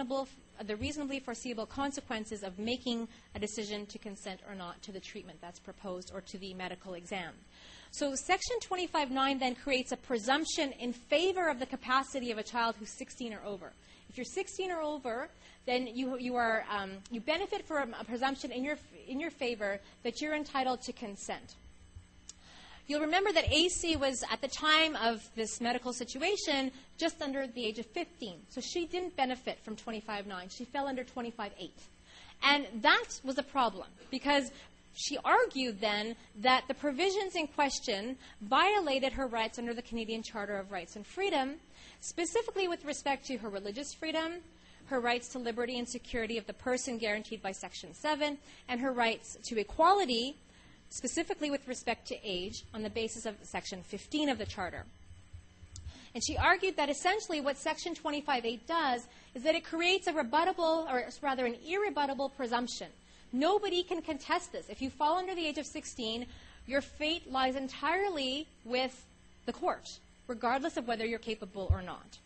reasonably foreseeable consequences of making a decision to consent or not to the treatment that's proposed or to the medical exam. So Section 25.9 then creates a presumption in favor of the capacity of a child who's 16 or over. If you're 16 or over, then you benefit from a presumption in your favor that you're entitled to consent. You'll remember that AC was, at the time of this medical situation, just under the age of 15. So she didn't benefit from 25.9. She fell under 25.8. And that was a problem because she argued then that the provisions in question violated her rights under the Canadian Charter of Rights and Freedom, specifically with respect to her religious freedom, her rights to liberty and security of the person guaranteed by Section 7, and her rights to equality, specifically with respect to age, on the basis of Section 15 of the Charter. And she argued that essentially what Section 25.8 does is that it creates a rebuttable, or rather an irrebuttable presumption. Nobody can contest this. If you fall under the age of 16, your fate lies entirely with the court, regardless of whether you're capable or not.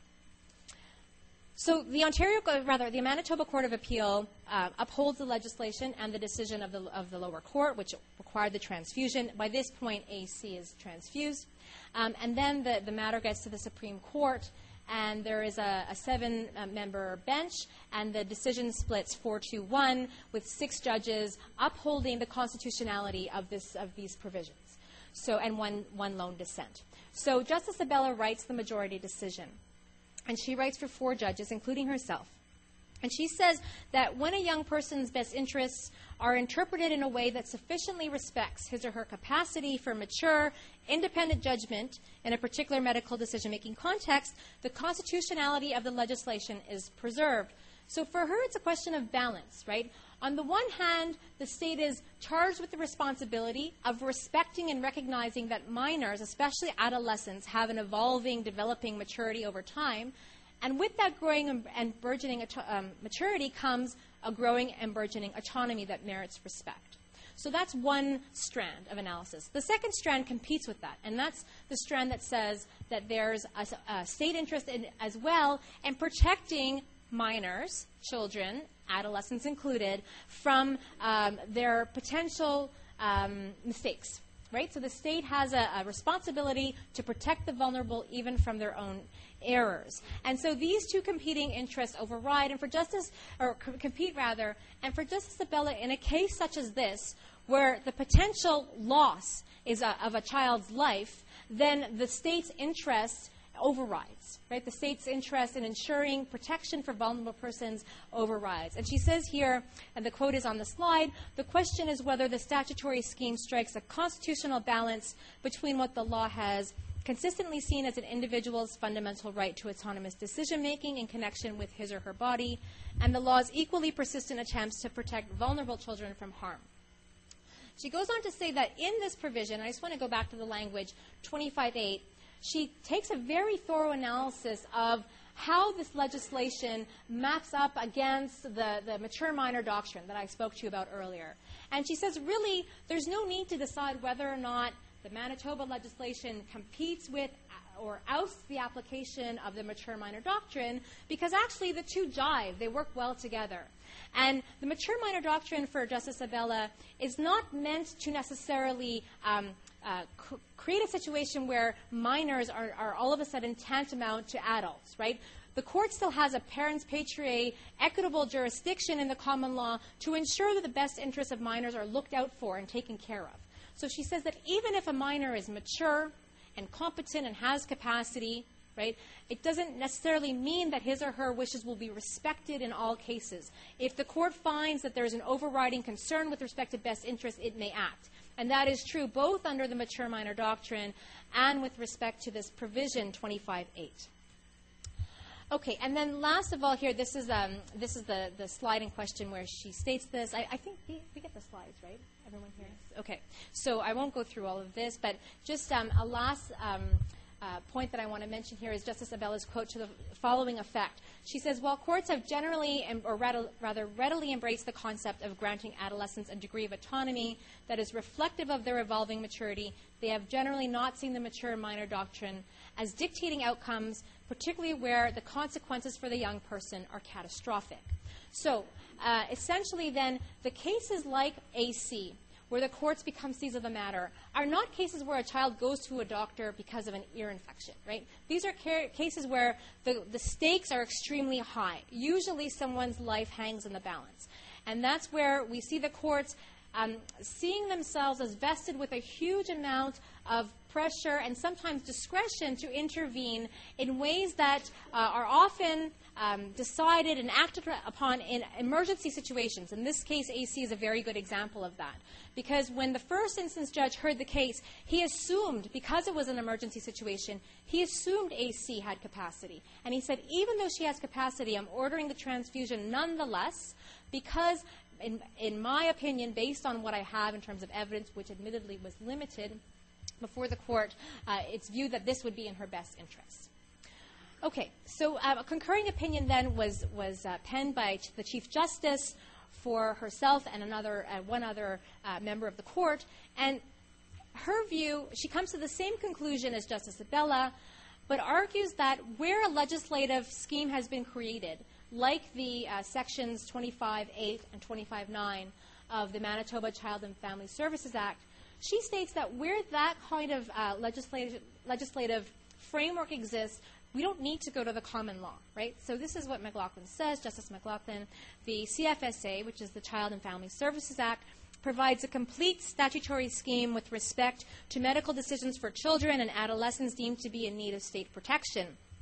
So the Manitoba Court of Appeal upholds the legislation and the decision of the lower court, which required the transfusion. By this point, AC is transfused. And then the matter gets to the Supreme Court, and there is a 7-member bench, and the decision splits 4-1, with 6 judges upholding the constitutionality of these provisions. So, and one lone dissent. So Justice Abella writes the majority decision. And she writes for 4 judges, including herself. And she says that when a young person's best interests are interpreted in a way that sufficiently respects his or her capacity for mature, independent judgment in a particular medical decision-making context, the constitutionality of the legislation is preserved. So for her, it's a question of balance, right? On the one hand, the state is charged with the responsibility of respecting and recognizing that minors, especially adolescents, have an evolving, developing maturity over time. And with that growing and burgeoning maturity comes a growing and burgeoning autonomy that merits respect. So that's one strand of analysis. The second strand competes with that, and that's the strand that says that there's a state interest in, as well in protecting minors, children, adolescents included, from their potential mistakes, right? So the state has a responsibility to protect the vulnerable even from their own errors. And so these two competing interests override, and for Justice, or compete rather, and for Justice Abella, in a case such as this, where the potential loss is of a child's life, then the state's interest overrides, right? The state's interest in ensuring protection for vulnerable persons overrides. And she says here, and the quote is on the slide, the question is whether the statutory scheme strikes a constitutional balance between what the law has consistently seen as an individual's fundamental right to autonomous decision-making in connection with his or her body, and the law's equally persistent attempts to protect vulnerable children from harm. She goes on to say that in this provision, I just want to go back to the language, 25.8, she takes a very thorough analysis of how this legislation maps up against the mature minor doctrine that I spoke to you about earlier. And she says, really, there's no need to decide whether or not the Manitoba legislation competes with or ousts the application of the mature minor doctrine, because actually the two jive. They work well together. And the mature minor doctrine for Justice Abella is not meant to necessarily create a situation where minors are all of a sudden tantamount to adults, right? The court still has a parens patriae equitable jurisdiction in the common law to ensure that the best interests of minors are looked out for and taken care of. So she says that even if a minor is mature and competent and has capacity, right, it doesn't necessarily mean that his or her wishes will be respected in all cases. If the court finds that there is an overriding concern with respect to best interest, it may act. And that is true both under the mature minor doctrine and with respect to this provision 25.8. Okay, and then last of all here, this is the slide in question where she states this. I think we get the slides, right? Everyone here? Okay, so I won't go through all of this, but just a last point that I want to mention here is Justice Abella's quote to the following effect. She says, while courts have generally, or rather readily embraced the concept of granting adolescents a degree of autonomy that is reflective of their evolving maturity, they have generally not seen the mature minor doctrine as dictating outcomes, particularly where the consequences for the young person are catastrophic. So essentially then, the cases like AC, where the courts become seized of the matter, are not cases where a child goes to a doctor because of an ear infection, right? These are cases where the stakes are extremely high. Usually someone's life hangs in the balance. And that's where we see the courts seeing themselves as vested with a huge amount of pressure and sometimes discretion to intervene in ways that are often decided and acted upon in emergency situations. In this case, AC is a very good example of that. Because when the first instance judge heard the case, he assumed, because it was an emergency situation, he assumed AC had capacity. And he said, even though she has capacity, I'm ordering the transfusion nonetheless, because in my opinion, based on what I have in terms of evidence, which admittedly was limited before the court, it's viewed that this would be in her best interest. Okay, so a concurring opinion then was penned by the Chief Justice for herself and one other member of the court. And her view, she comes to the same conclusion as Justice Abella, but argues that where a legislative scheme has been created, like the sections 25.8 and 25.9 of the Manitoba Child and Family Services Act, she states that where that kind of legislative framework exists, we don't need to go to the common law, right? So this is what McLaughlin says, Justice McLaughlin. The CFSA, which is the Child and Family Services Act, provides a complete statutory scheme with respect to medical decisions for children and adolescents deemed to be in need of state protection.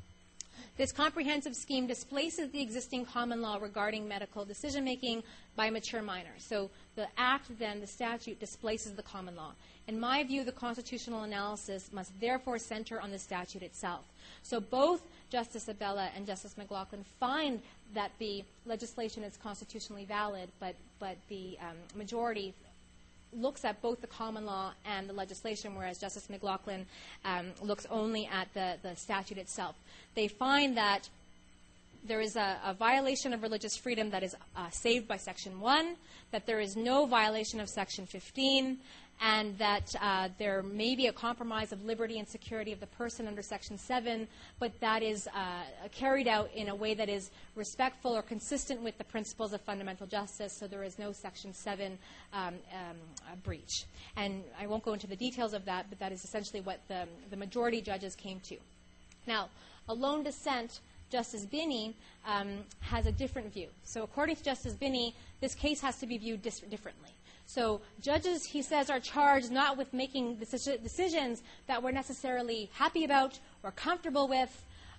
This comprehensive scheme displaces the existing common law regarding medical decision-making by mature minors. So the Act, then, the statute, displaces the common law. In my view, the constitutional analysis must therefore center on the statute itself. So both Justice Abella and Justice McLaughlin find that the legislation is constitutionally valid, but the majority looks at both the common law and the legislation, whereas Justice McLaughlin looks only at the statute itself. They find that there is a violation of religious freedom that is saved by Section 1, that there is no violation of Section 15, and that there may be a compromise of liberty and security of the person under Section 7, but that is carried out in a way that is respectful or consistent with the principles of fundamental justice, so there is no Section 7 breach. And I won't go into the details of that, but that is essentially what the majority judges came to. Now, a lone dissent, Justice Binney, has a different view. So according to Justice Binney, this case has to be viewed differently. So judges, he says, are charged not with making decisions that we're necessarily happy about or comfortable with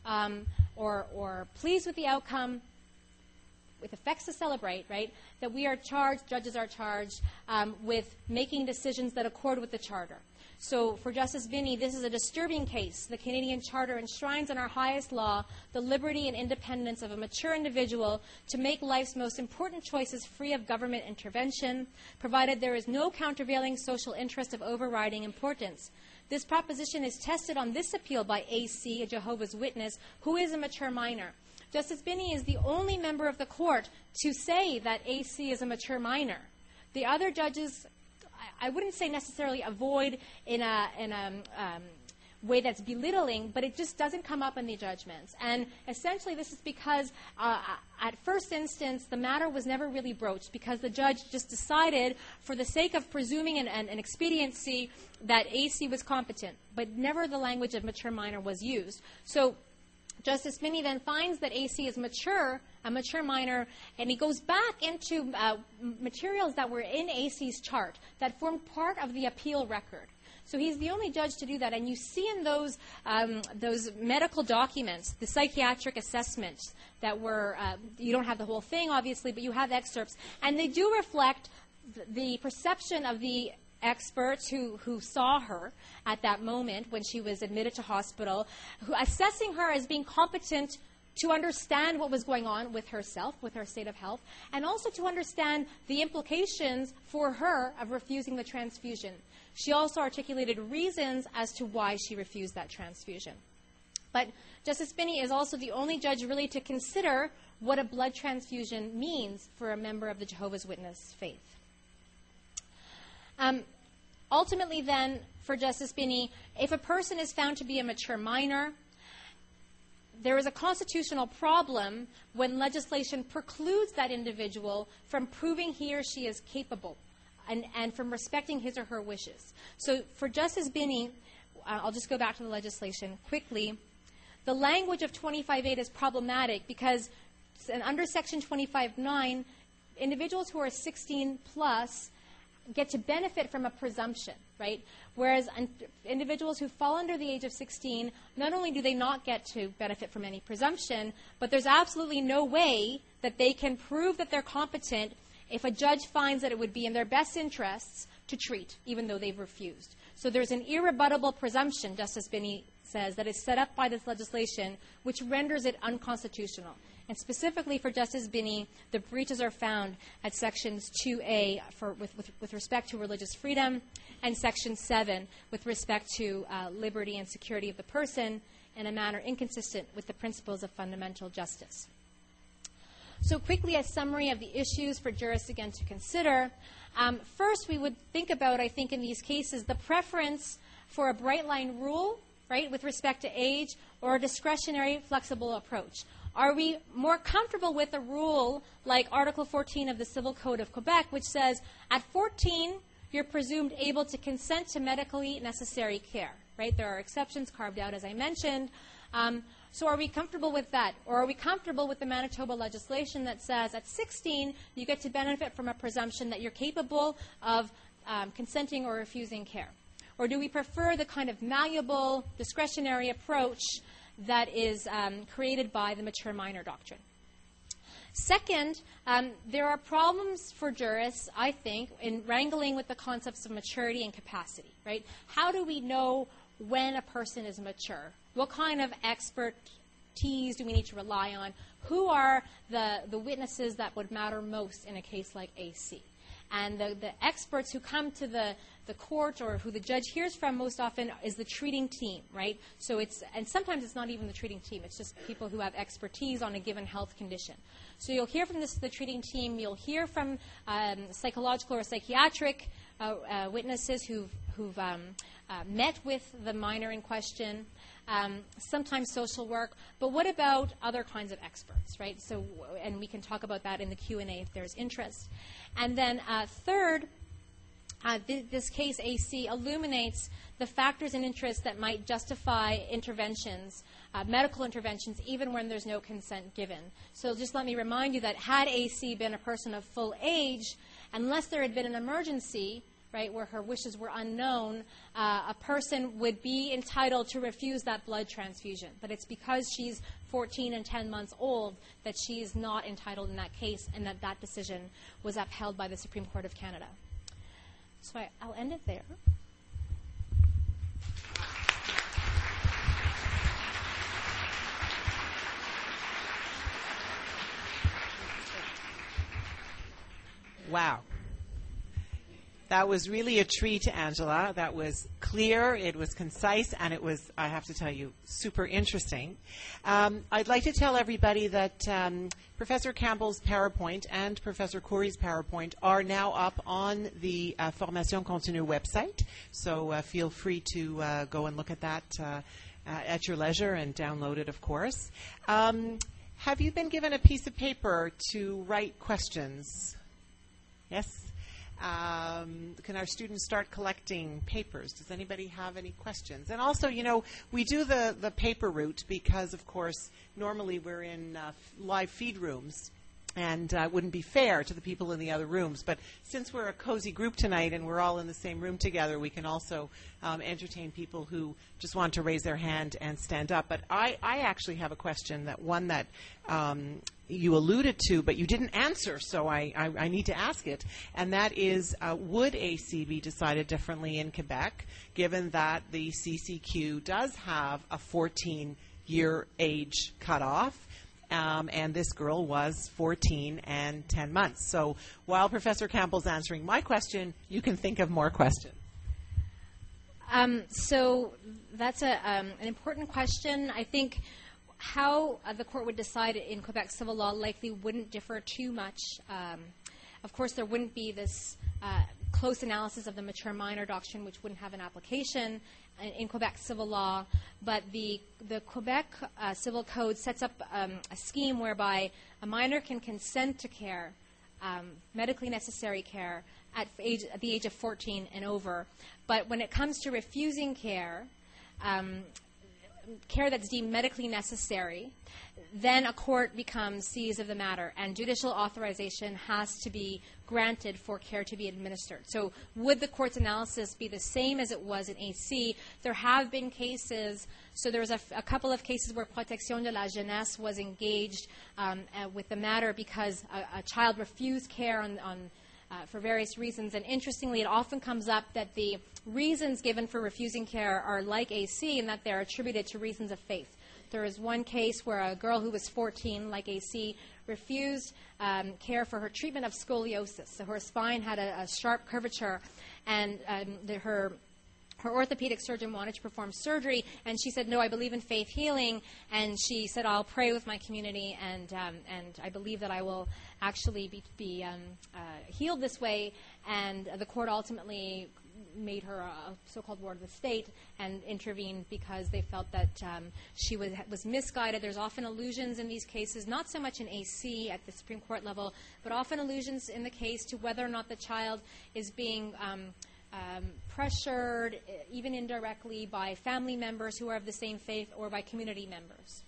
or pleased with the outcome, with effects to celebrate, right? That we are charged, judges are charged with making decisions that accord with the Charter. So for Justice Binney, this is a disturbing case. The Canadian Charter enshrines in our highest law the liberty and independence of a mature individual to make life's most important choices free of government intervention, provided there is no countervailing social interest of overriding importance. This proposition is tested on this appeal by AC, a Jehovah's Witness, who is a mature minor. Justice Binney is the only member of the court to say that AC is a mature minor. The other judges, I wouldn't say necessarily avoid in a way that's belittling, but it just doesn't come up in the judgments. And essentially this is because at first instance the matter was never really broached because the judge just decided for the sake of presuming an expediency that AC was competent, but never the language of mature minor was used. So Justice Binney then finds that AC is mature, a mature minor, and he goes back into materials that were in AC's chart that formed part of the appeal record. So he's the only judge to do that, and you see in those medical documents, the psychiatric assessments that were, you don't have the whole thing, obviously, but you have excerpts, and they do reflect the perception of the experts who saw her at that moment when she was admitted to hospital, assessing her as being competent to understand what was going on with herself, with her state of health, and also to understand the implications for her of refusing the transfusion. She also articulated reasons as to why she refused that transfusion. But Justice Binney is also the only judge really to consider what a blood transfusion means for a member of the Jehovah's Witness faith. Ultimately, then, for Justice Binney, if a person is found to be a mature minor, there is a constitutional problem when legislation precludes that individual from proving he or she is capable and from respecting his or her wishes. So for Justice Binnie, I'll just go back to the legislation quickly. The language of 25.8 is problematic because under Section 25.9, individuals who are 16 plus get to benefit from a presumption, right? Whereas individuals who fall under the age of 16, not only do they not get to benefit from any presumption, but there's absolutely no way that they can prove that they're competent if a judge finds that it would be in their best interests to treat, even though they've refused. So there's an irrebuttable presumption, Justice Binnie says, that is set up by this legislation, which renders it unconstitutional. And specifically for Justice Binnie, the breaches are found at Sections 2A with respect to religious freedom and Section 7 with respect to liberty and security of the person in a manner inconsistent with the principles of fundamental justice. So quickly, a summary of the issues for jurists again to consider. First, we would think about, I think in these cases, the preference for a bright line rule, right, with respect to age, or a discretionary flexible approach. Are we more comfortable with a rule like Article 14 of the Civil Code of Quebec, which says at 14, you're presumed able to consent to medically necessary care, right? There are exceptions carved out, as I mentioned. So are we comfortable with that? Or are we comfortable with the Manitoba legislation that says at 16, you get to benefit from a presumption that you're capable of consenting or refusing care? Or do we prefer the kind of malleable, discretionary approach that is created by the mature minor doctrine? Second, there are problems for jurists, I think, in wrangling with the concepts of maturity and capacity, right? How do we know when a person is mature? What kind of expertise do we need to rely on? Who are the witnesses that would matter most in a case like AC? And the experts who come to the court or who the judge hears from most often is the treating team, right? So and sometimes it's not even the treating team. It's just people who have expertise on a given health condition. So you'll hear from the treating team. You'll hear from psychological or psychiatric witnesses who've met with the minor in question. Sometimes social work, but what about other kinds of experts, right? So, and we can talk about that in the Q&A if there's interest. And then third, this case, AC, illuminates the factors and interests that might justify interventions, medical interventions, even when there's no consent given. So just let me remind you that had AC been a person of full age, unless there had been an emergency, right, where her wishes were unknown, a person would be entitled to refuse that blood transfusion. But it's because she's 14 and 10 months old that she's not entitled in that case, and that decision was upheld by the Supreme Court of Canada. So I'll end it there. Wow. That was really a treat, Angela. That was clear, it was concise, and it was, I have to tell you, super interesting. I'd like to tell everybody that Professor Campbell's PowerPoint and Professor Khoury's PowerPoint are now up on the Formation Continue website, so feel free to go and look at that at your leisure and download it, of course. Have you been given a piece of paper to write questions? Yes? Can our students start collecting papers? Does anybody have any questions? And also, you know, we do the paper route because, of course, normally we're in live feed rooms, and it wouldn't be fair to the people in the other rooms. But since we're a cozy group tonight and we're all in the same room together, we can also entertain people who just want to raise their hand and stand up. But I actually have a question, that you alluded to, but you didn't answer, so I need to ask it. And that is, would AC be decided differently in Quebec, given that the CCQ does have a 14-year age cutoff? And this girl was 14 and 10 months. So while Professor Campbell's answering my question, you can think of more questions. So that's an important question. I think how the court would decide in Quebec civil law likely wouldn't differ too much. Of course, there wouldn't be this close analysis of the mature minor doctrine, which wouldn't have an application in Quebec civil law, but the Quebec Civil Code sets up a scheme whereby a minor can consent to care, medically necessary care, at the age of 14 and over. But when it comes to refusing care, care that's deemed medically necessary, then a court sees of the matter, and judicial authorization has to be granted for care to be administered. So would the court's analysis be the same as it was in AC? There have been cases, so there was a couple of cases where Protection de la Jeunesse was engaged with the matter because a child refused care for various reasons. And interestingly, it often comes up that the reasons given for refusing care are like AC in that they're attributed to reasons of faith. There was one case where a girl who was 14, like AC, refused care for her treatment of scoliosis. So her spine had a sharp curvature, and her orthopedic surgeon wanted to perform surgery, and she said, no, I believe in faith healing. And she said, I'll pray with my community, and I believe that I will actually be healed this way. And the court ultimately made her a so-called ward of the state and intervened because they felt that she was misguided. There's often allusions in these cases, not so much in AC at the Supreme Court level, but often allusions in the case to whether or not the child is being pressured, even indirectly, by family members who are of the same faith or by community members.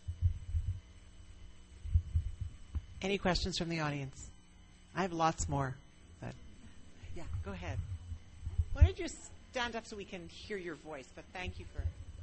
Any questions from the audience? I have lots more. But yeah, go ahead. Why don't you stand up so we can hear your voice? But thank you for...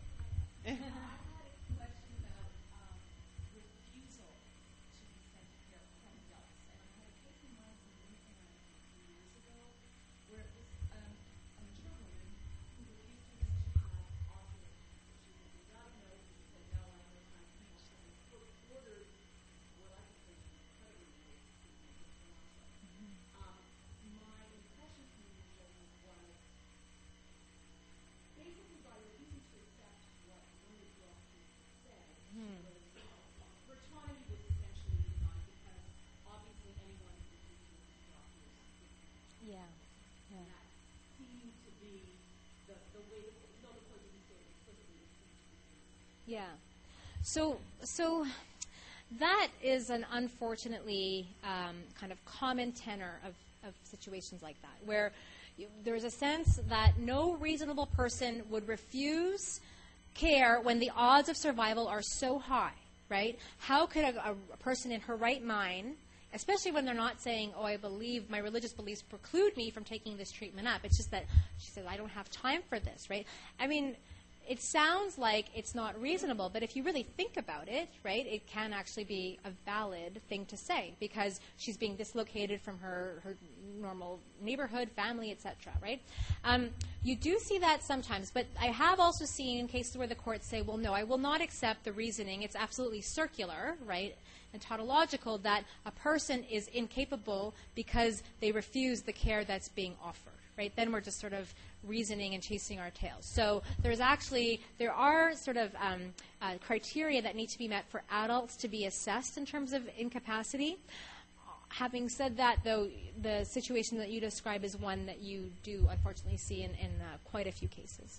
Yeah. So that is an unfortunately kind of common tenor of situations like that, where there's a sense that no reasonable person would refuse care when the odds of survival are so high, right? How could a person in her right mind, especially when they're not saying, oh, I believe my religious beliefs preclude me from taking this treatment up. It's just that she says, I don't have time for this, right? I mean, it sounds like it's not reasonable, but if you really think about it, right, it can actually be a valid thing to say because she's being dislocated from her normal neighborhood, family, etc., right? You do see that sometimes, but I have also seen in cases where the courts say, well, no, I will not accept the reasoning. It's absolutely circular, right, and tautological that a person is incapable because they refuse the care that's being offered. Right? Then we're just sort of reasoning and chasing our tails. So there are sort of criteria that need to be met for adults to be assessed in terms of incapacity. Having said that, though, the situation that you describe is one that you do unfortunately see in quite a few cases.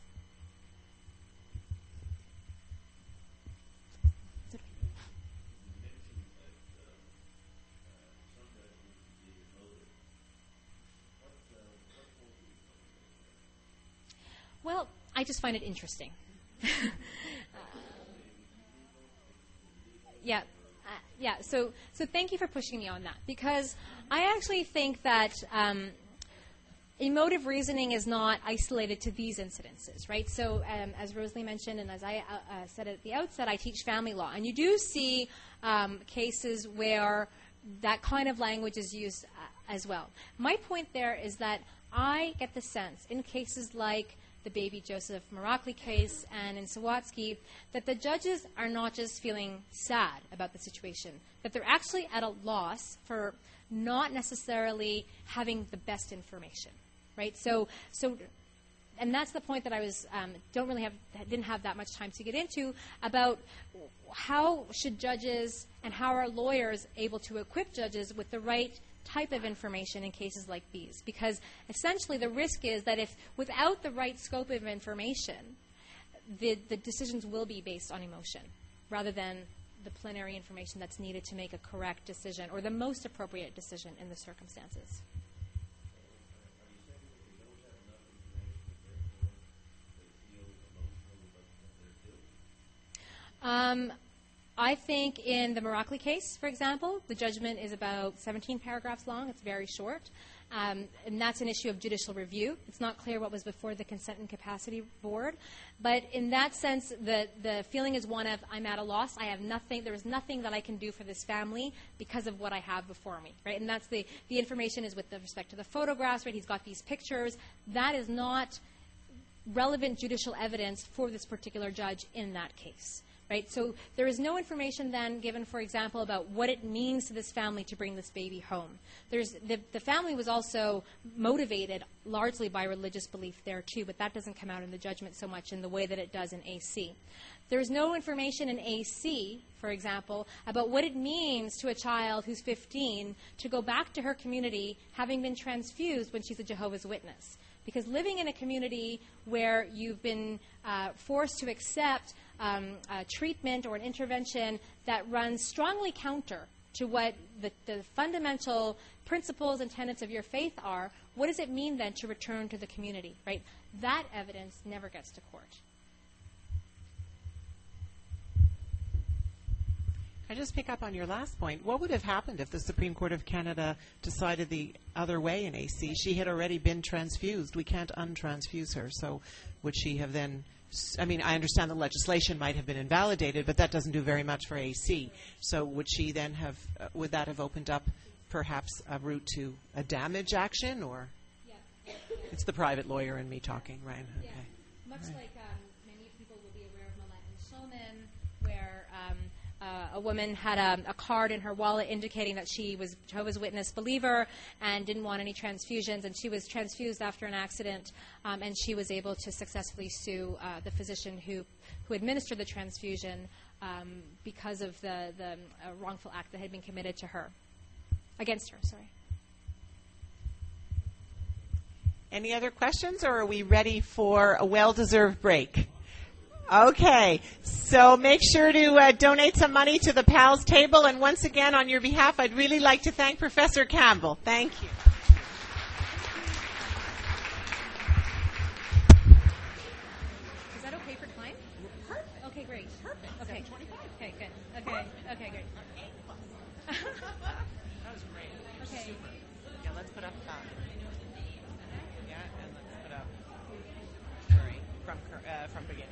Well, I just find it interesting. So thank you for pushing me on that, because I actually think that emotive reasoning is not isolated to these incidences, right? So as Rosalie mentioned, and as I said at the outset, I teach family law, and you do see cases where that kind of language is used as well. My point there is that I get the sense in cases like the baby Joseph Maracli case and in Sawatsky, that the judges are not just feeling sad about the situation, that they're actually at a loss for not necessarily having the best information, right? So, and that's the point that I was didn't have that much time to get into about how should judges and how are lawyers able to equip judges with the right type of information in cases like these, because essentially the risk is that if without the right scope of information, the decisions will be based on emotion rather than the plenary information that's needed to make a correct decision or the most appropriate decision in the circumstances. I think in the Maracli case, for example, the judgment is about 17 paragraphs long. It's very short. And that's an issue of judicial review. It's not clear what was before the Consent and Capacity Board. But in that sense, the feeling is one of, I'm at a loss. I have nothing. There is nothing that I can do for this family because of what I have before me, right? And that's the information is with respect to the photographs, right? He's got these pictures. That is not relevant judicial evidence for this particular judge in that case. Right? So there is no information then given, for example, about what it means to this family to bring this baby home. The family was also motivated largely by religious belief there too, but that doesn't come out in the judgment so much in the way that it does in AC. There is no information in AC, for example, about what it means to a child who's 15 to go back to her community having been transfused when she's a Jehovah's Witness. Because living in a community where you've been forced to accept a treatment or an intervention that runs strongly counter to what the fundamental principles and tenets of your faith are, what does it mean then to return to the community, right? That evidence never gets to court. I just pick up on your last point. What would have happened if the Supreme Court of Canada decided the other way in AC? She had already been transfused. We can't untransfuse her. So would she have then, I mean, I understand the legislation might have been invalidated, but that doesn't do very much for AC. So would she then have, would that have opened up perhaps a route to a damage action, or? Yeah. It's the private lawyer and me talking, right? Yeah. Okay. Much like many people will be aware of Millet and Shulman, where a woman had a card in her wallet indicating that she was Jehovah's Witness believer and didn't want any transfusions, and she was transfused after an accident, and she was able to successfully sue the physician who administered the transfusion because of the wrongful act that had been committed to her, against her, sorry. Any other questions, or are we ready for a well-deserved break? Okay, so make sure to donate some money to the PALS table. And once again, on your behalf, I'd really like to thank Professor Campbell. Thank you. Is that okay for time? Perfect. Okay, great. Perfect. Okay. 25. Okay, good. Okay. Okay, great. That was great. Okay. Super. Yeah, let's put up. Yeah, and let's put up. Sorry, from beginning.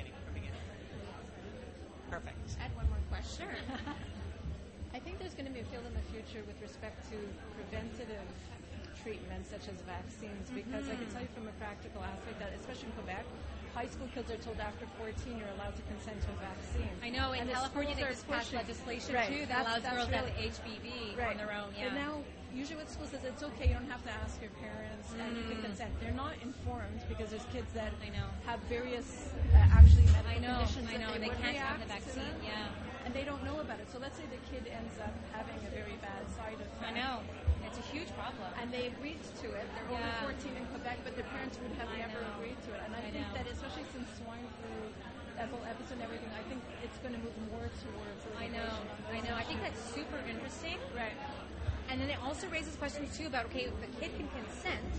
Perfect. Add one more question. Sure. I think there's going to be a field in the future with respect to preventative treatments such as vaccines, because I can tell you from a practical aspect that, especially in Quebec, high school kids are told after 14 you're allowed to consent to a vaccine. I know in And the California they schools just are passed pushing- legislation Right. too that allows That's girls to have really- HPV Right. on their own. Yeah. But now, usually what school says, it's okay, you don't have to ask your parents, and you can consent. They're not informed because there's kids that I know. have various actually medical I know. conditions I know. that They would can't have react the to vaccine. them, Yeah. and they don't know about it. So let's say the kid ends up having a very bad side effect. I know. It's a huge problem. And they agreed to it. They're Yeah. over 14 in Quebec, but their parents would have never know. agreed to it. And I think know. that especially since swine flu, that whole episode and everything, I think it's going to move more towards I know. legalization. I know. I think that's super interesting. Right. And then it also raises questions too about, okay, if the kid can consent,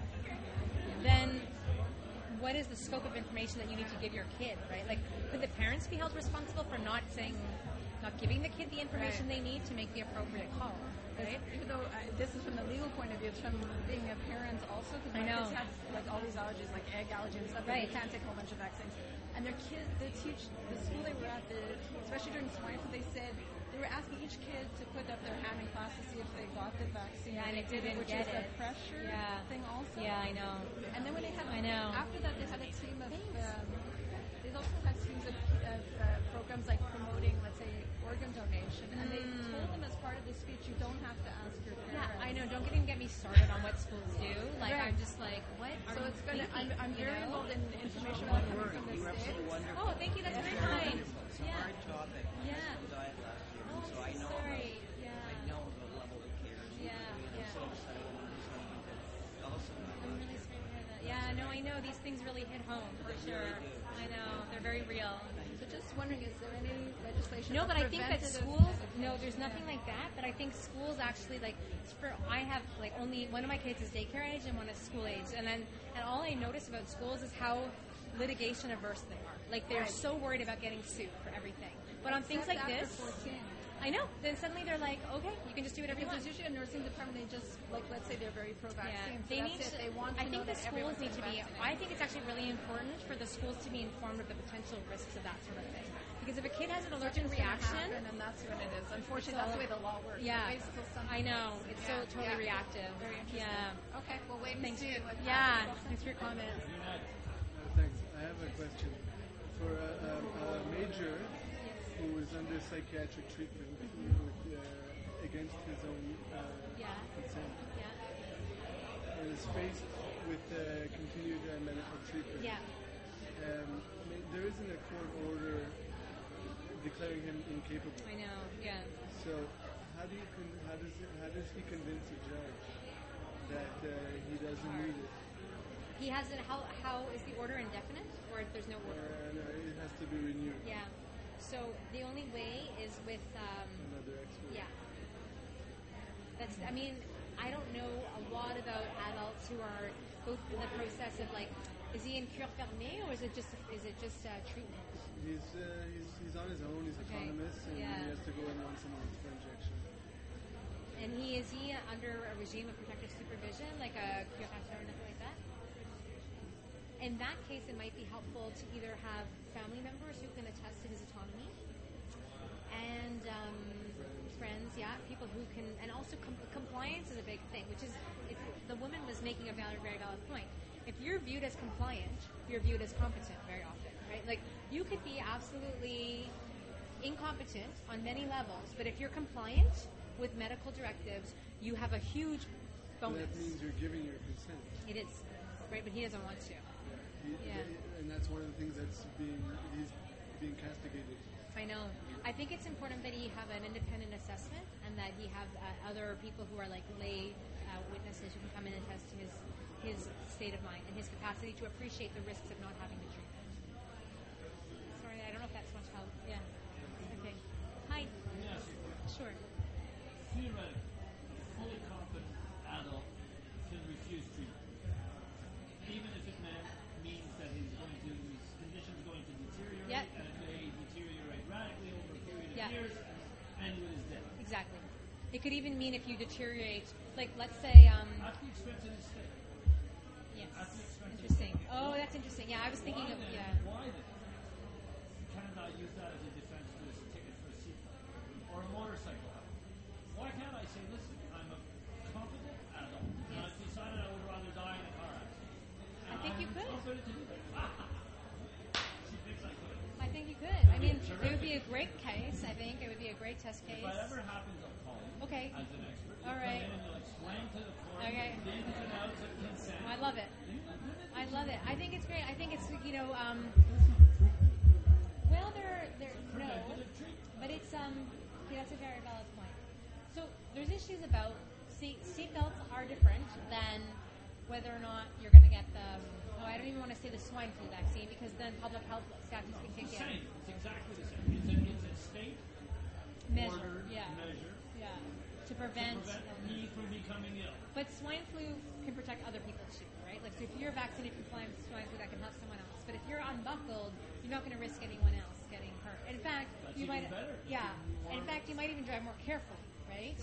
then what is the scope of information that you need to give your kid, right? Like, could the parents be held responsible for not giving the kid the information they need to make the appropriate call, right? Even though this is from the legal point of view, it's from being a parent also, because my I know. kids have like all these allergies, like egg allergy and stuff, Right. and they can't take a whole bunch of vaccines. And their kids, they teach, the school they were at, especially during swine flu, they said they were asking each kid to put up their hand in class to see if they got the vaccine. Yeah, and it they did, didn't which get is it. the pressure Yeah. thing also. Yeah, I know. And then when they had, I know. after that, they had a team of, they also had teams of programs like promoting, let's say, organ donation. And they told them as part of the speech, you don't have to ask your parents. Yeah, I know. Don't even get me started on what schools do. Like, Right. I'm just like, what are So you it's going to, thinking, I'm you very know? involved in information about coming from the States. Oh, thank you. That's very kind. It's a Yeah. hard topic. Yeah. I died last year, Oh, so I'm I so know sorry. about, Yeah. I know the level of care. Yeah, yeah. So sad when there's something that also I'm really sorry to hear that. Yeah, no, I know. These things really hit home, for sure. I know. They're very real. So just wondering, is there any legislation? No, for but I think that preventative schools, medication? no, there's nothing like that, but I think schools actually, like, I have, like, only one of my kids is daycare age and one is school age, and all I notice about schools is how litigation averse they are. Like they're so worried about getting sued for everything. But on things like Except this, after 14. I know. Then suddenly they're like, okay, you can just do whatever you Because want. there's usually a nursing department, they just, like, let's say they're very pro-vaccine. So They that's need it. to. They want I to think know the that schools everyone's need to be. vaccinated. I think it's actually really important for the schools to be informed of the potential risks of that sort of thing. Because if a kid has an allergic Something's gonna reaction, happen, and that's when it is. Unfortunately, that's the way the law works. yeah, It waits till something I know happens. it's so Yeah, totally yeah. reactive. Very interesting. Yeah. Okay, well, wait and Thanks. see. what Yeah. happens. Thanks for your comments. Thanks. I have a question. For a major who is under psychiatric treatment against his own Yeah. consent Yeah. and is faced with continued medical treatment, Yeah. There isn't a court order declaring him incapable. I know. Yeah. So how does he convince a judge that he doesn't need it? He has it. How is the order indefinite, or if there's no order? No, it has to be renewed. Yeah. So the only way is with. Another expert. Yeah. That's. I mean, I don't know a lot about adults who are go through the process of like, is he in cure fermée or is it just treatment? He's on his own. He's Okay. autonomous, and Yeah. he has to go in once a month for injection. And is he under a regime of protective supervision, like a curation or nothing like that? In that case, it might be helpful to either have family members who can attest to his autonomy, and friends, people who can, and also compliance is a big thing, which is the woman was making a very valid point. If you're viewed as compliant, you're viewed as competent very often, right? Like you could be absolutely incompetent on many levels, but if you're compliant with medical directives, you have a huge So bonus. that means you're giving your consent. It is, right? But he doesn't want to. And that's one of the things he's being castigated. I know. I think it's important that he have an independent assessment and that he have other people who are like lay witnesses who can come in and attest to his state of mind and his capacity to appreciate the risks of not having the treatment. Sorry, I don't know if that's much help. Yeah. Okay. Hi. Yes. Sure. Theoretically, a fully competent adult can refuse treatment, even if it means that his condition is going to deteriorate, Yep. and it may deteriorate radically over a period of Yeah. years and end with his death. Exactly. It could even mean if you deteriorate, like let's say, At the expense of his state. yes. At the expense of Interesting. Oh, that's interesting. Yeah, I was thinking of, yeah. Why then can I use that as a defense for this ticket for a seatbelt or a motorcycle helmet? Why can't I say, listen, I'm a competent adult, and I've decided I would rather die in a car accident. I think you could. I'm competent to do that. She thinks I could. I think you could. I mean, it would be a great case. I think it would be a great test case. If that ever happens, I'll call you Okay. as an expert. All You'll right. come in and you'll explain to the court Okay. the ins and outs of consent. I love it. I love it. I think it's great. I think it's, well, no, but it's, yeah, that's a very valid point. So there's issues about, seatbelts are different than whether or not you're going to get I don't even want to say the swine flu vaccine because then public health statutes can kick It's the in. same. It's exactly the same. It's a state Measure, ordered yeah, measure yeah, to to prevent me from becoming ill. But swine flu can protect other people too, right? Like, so if you're vaccinated compliant with swine flu, that can help someone else. But if you're unbuckled, you're not going to risk anyone else getting hurt. In fact, That's you even might, better. yeah. In fact, you might even drive more carefully, right?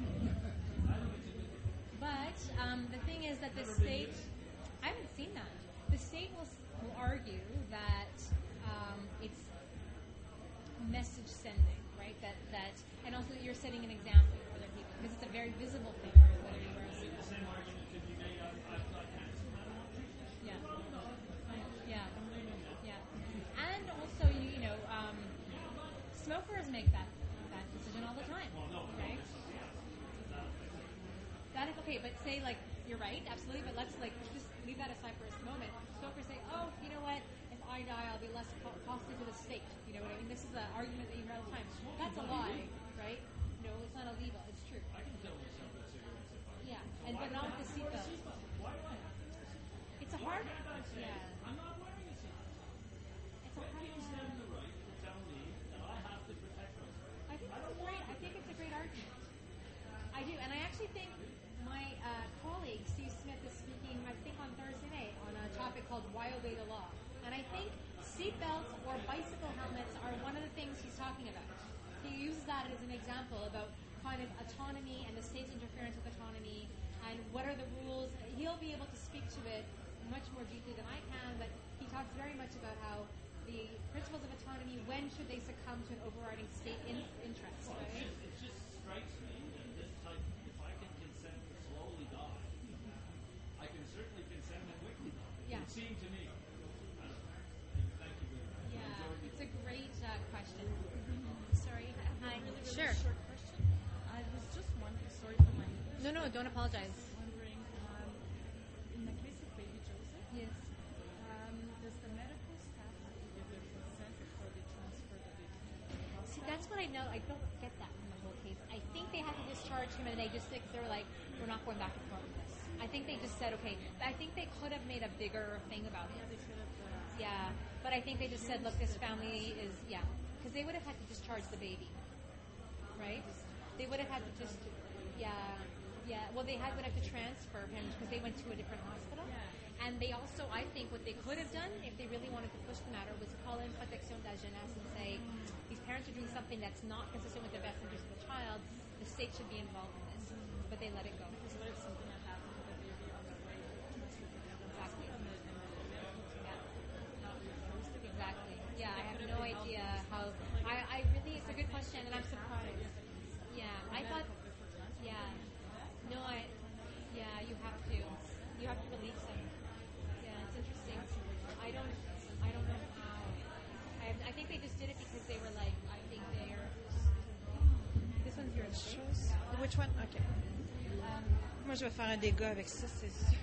But the thing is that the state, I haven't seen that. The state will argue that it's message sending, right? That and also that you're setting an example for other people because it's a very visible thing whether you wear a The seatbelt. same argument could be made. I've got cancer. I don't want treatment. Yeah. Yeah. I'm leaving that. Yeah. And also, smokers make that decision all the time, right? That is okay, but say like you're right, absolutely. But let's like just leave that aside for a moment. Smokers say, "Oh, you know what? If I die, I'll be less costly to the state." You know what I mean? This is an argument that you hear all the time. That's a lie, right? No, it's not illegal. It's true. I can kill myself with cigarettes if I want. Yeah, and but not with the seatbelt. Why do I have to wear a seatbelt? It's a Why hard. can't I say, Yeah, I'm not wearing a seatbelt? it's a What hard. gives them the right to tell me that I have to protect myself? I think it's a great argument. I do, and I actually think my colleague Steve Smith is speaking, I think on Thursday night, on a topic called "Why Obey the Law," and I think seatbelts or bicycle helmets are one of the things he's talking about. He uses that as an example about kind of autonomy and the state's interference with autonomy and what are the rules. He'll be able to speak to it much more deeply than I can, but he talks very much about how the principles of autonomy, when should they succumb to an overriding state interest, Well, right? it just strikes me that this type, if I can consent to slowly die, I can certainly consent to quickly die. Yeah. It seemed to me. Thank you very much. I Yeah, enjoyed the it's a great question. Sorry, I have Hi. a really, really Sure. short question. I was just wondering, sorry for my English. No, don't apologize. Wondering, in the case of baby Joseph, Yes. does the medical staff have to give their consent before they transfer the baby to the See, hospital? that's what I know. I don't get that in the whole case. I think they had to discharge him, and they just they were like, "We're not going back and forth with this." I think they just said, "Okay." I think they could have made a bigger thing about it. They could have, Yeah, but I think they just said, "Look, this family is because they would have had to discharge the baby, right? They would have had to just Well, they would have to transfer him because they went to a different hospital. And they also, I think, what they could have done if they really wanted to push the matter was call in Protection de la Jeunesse and say, these parents are doing something that's not consistent with the best interest of the child. The state should be involved in this, but they let it go. because what if something had happened to the baby on the way to the Exactly. hospital and the medical team not refused it? Exactly. Yeah, I have no idea how. I really, it's a good question, and I'm surprised. Yeah, I thought. Yeah. No, you have to. You have to release him. Yeah, it's interesting. I don't know how. I think they just did it because they were like, I think they're. This one's yours. Chose. Which one? OK. Moi, je vais faire un dégât avec ça, c'est sûr.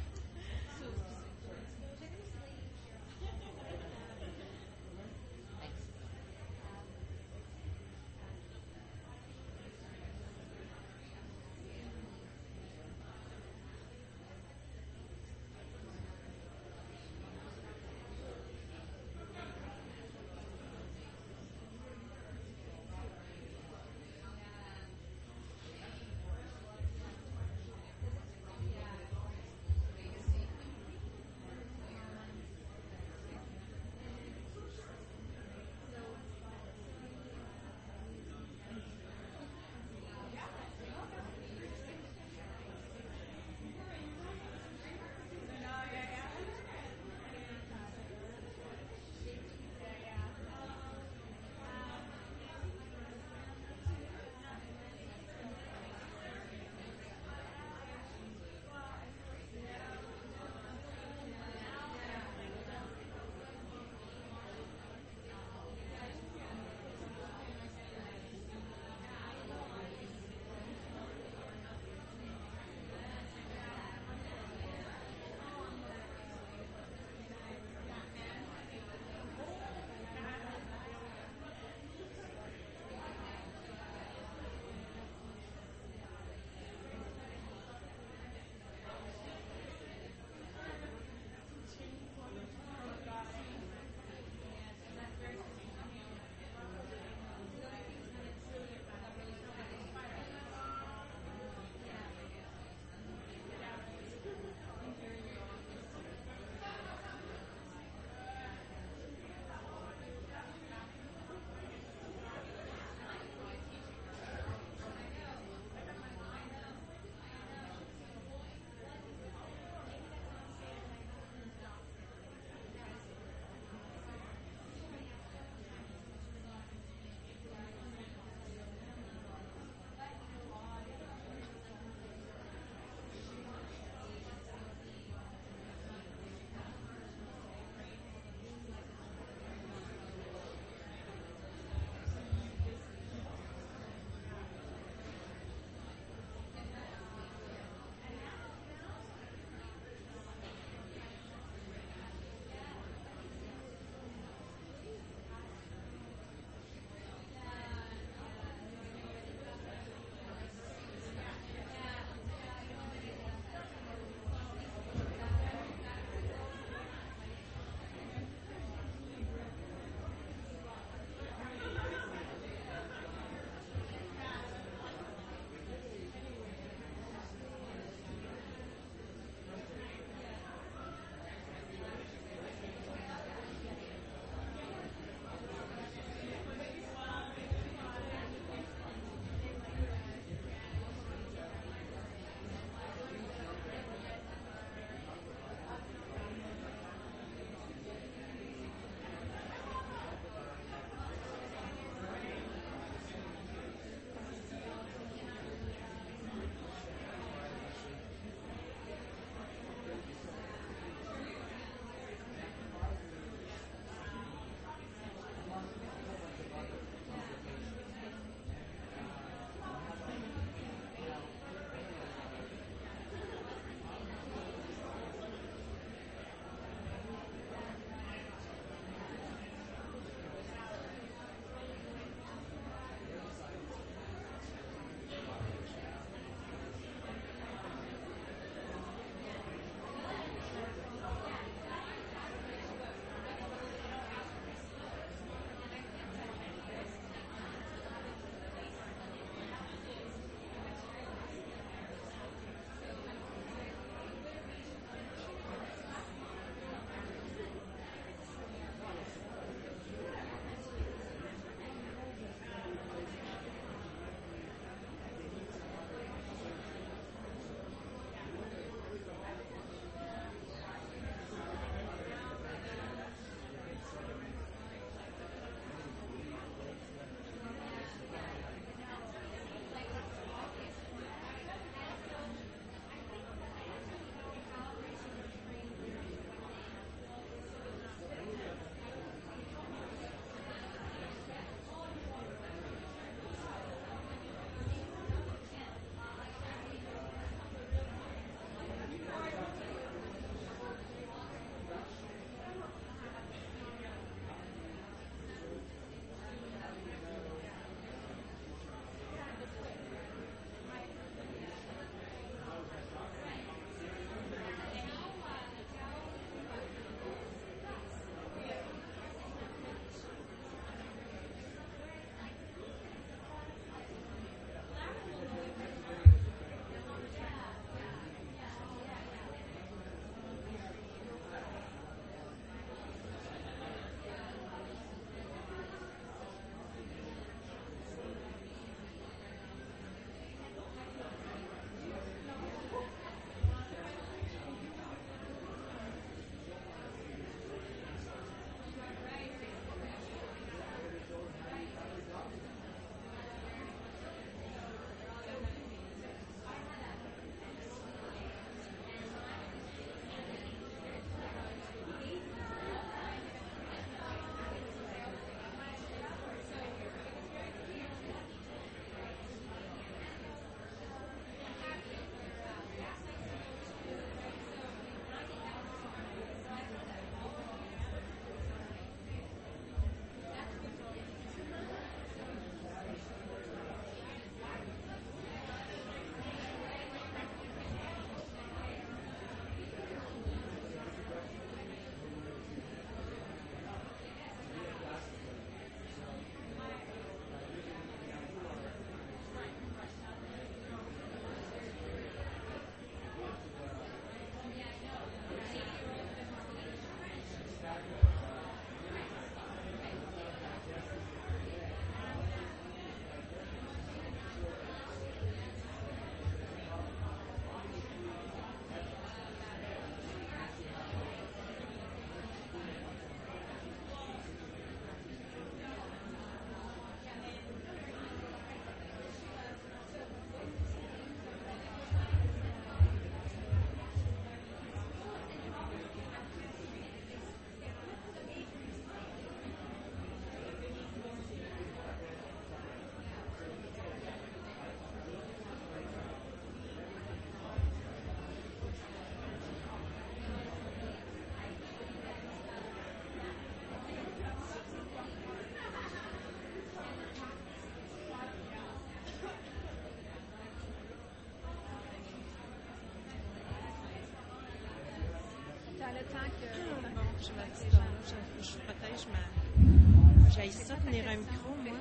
le temps que... Bon, je vais rester là. Je protège ma... J'haïs ça, tenir un micro, moi.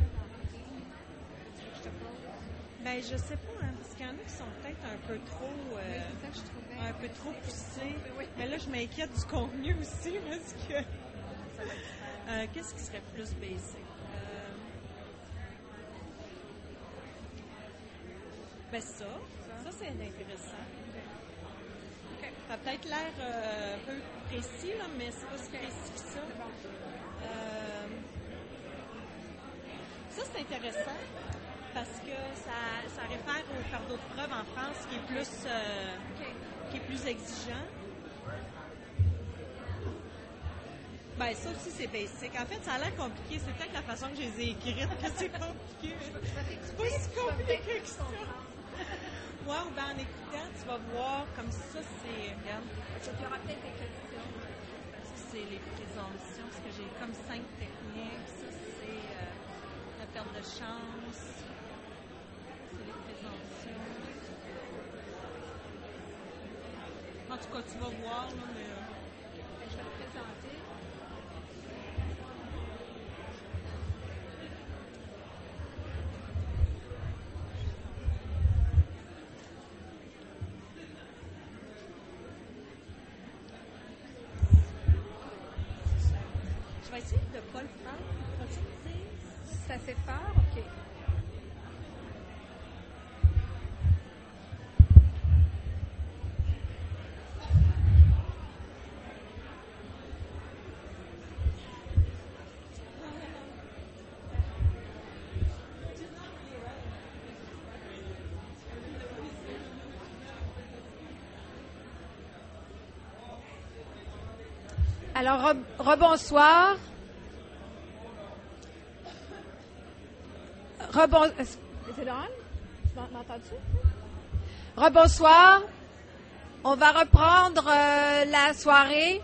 Ben, je sais pas, hein, parce qu'il y en a qui sont peut-être un peu trop... c'est ça que je trouvais. Un peu trop poussés. Mais là, je m'inquiète du contenu aussi, parce que... qu'est-ce qui serait plus basic? Ben ça c'est intéressant. Okay. Ça a peut-être l'air un peu précis, là, mais c'est pas si précis que ça. Ça, c'est intéressant parce que ça réfère au fardeau de preuve en France qui est plus exigeant. Ben, ça aussi, c'est basic. En fait, ça a l'air compliqué. C'est peut-être la façon que je les ai écrites que c'est compliqué. C'est pas si compliqué que ça. Ouais, ou bien en écoutant, tu vas voir comme ça, c'est... Regarde. Il y aura peut-être des questions. C'est les présomptions, parce que j'ai comme 5 techniques. Ça, c'est la perte de chance. C'est les présomptions. En tout cas, tu vas voir, là, mais... Je vais le présenter. Je vais essayer de ne pas le faire. Vas-tu me dire? C'est assez fort? OK. Alors, rebonsoir. Is it on? M'entends-tu? Rebonsoir. On va reprendre la soirée.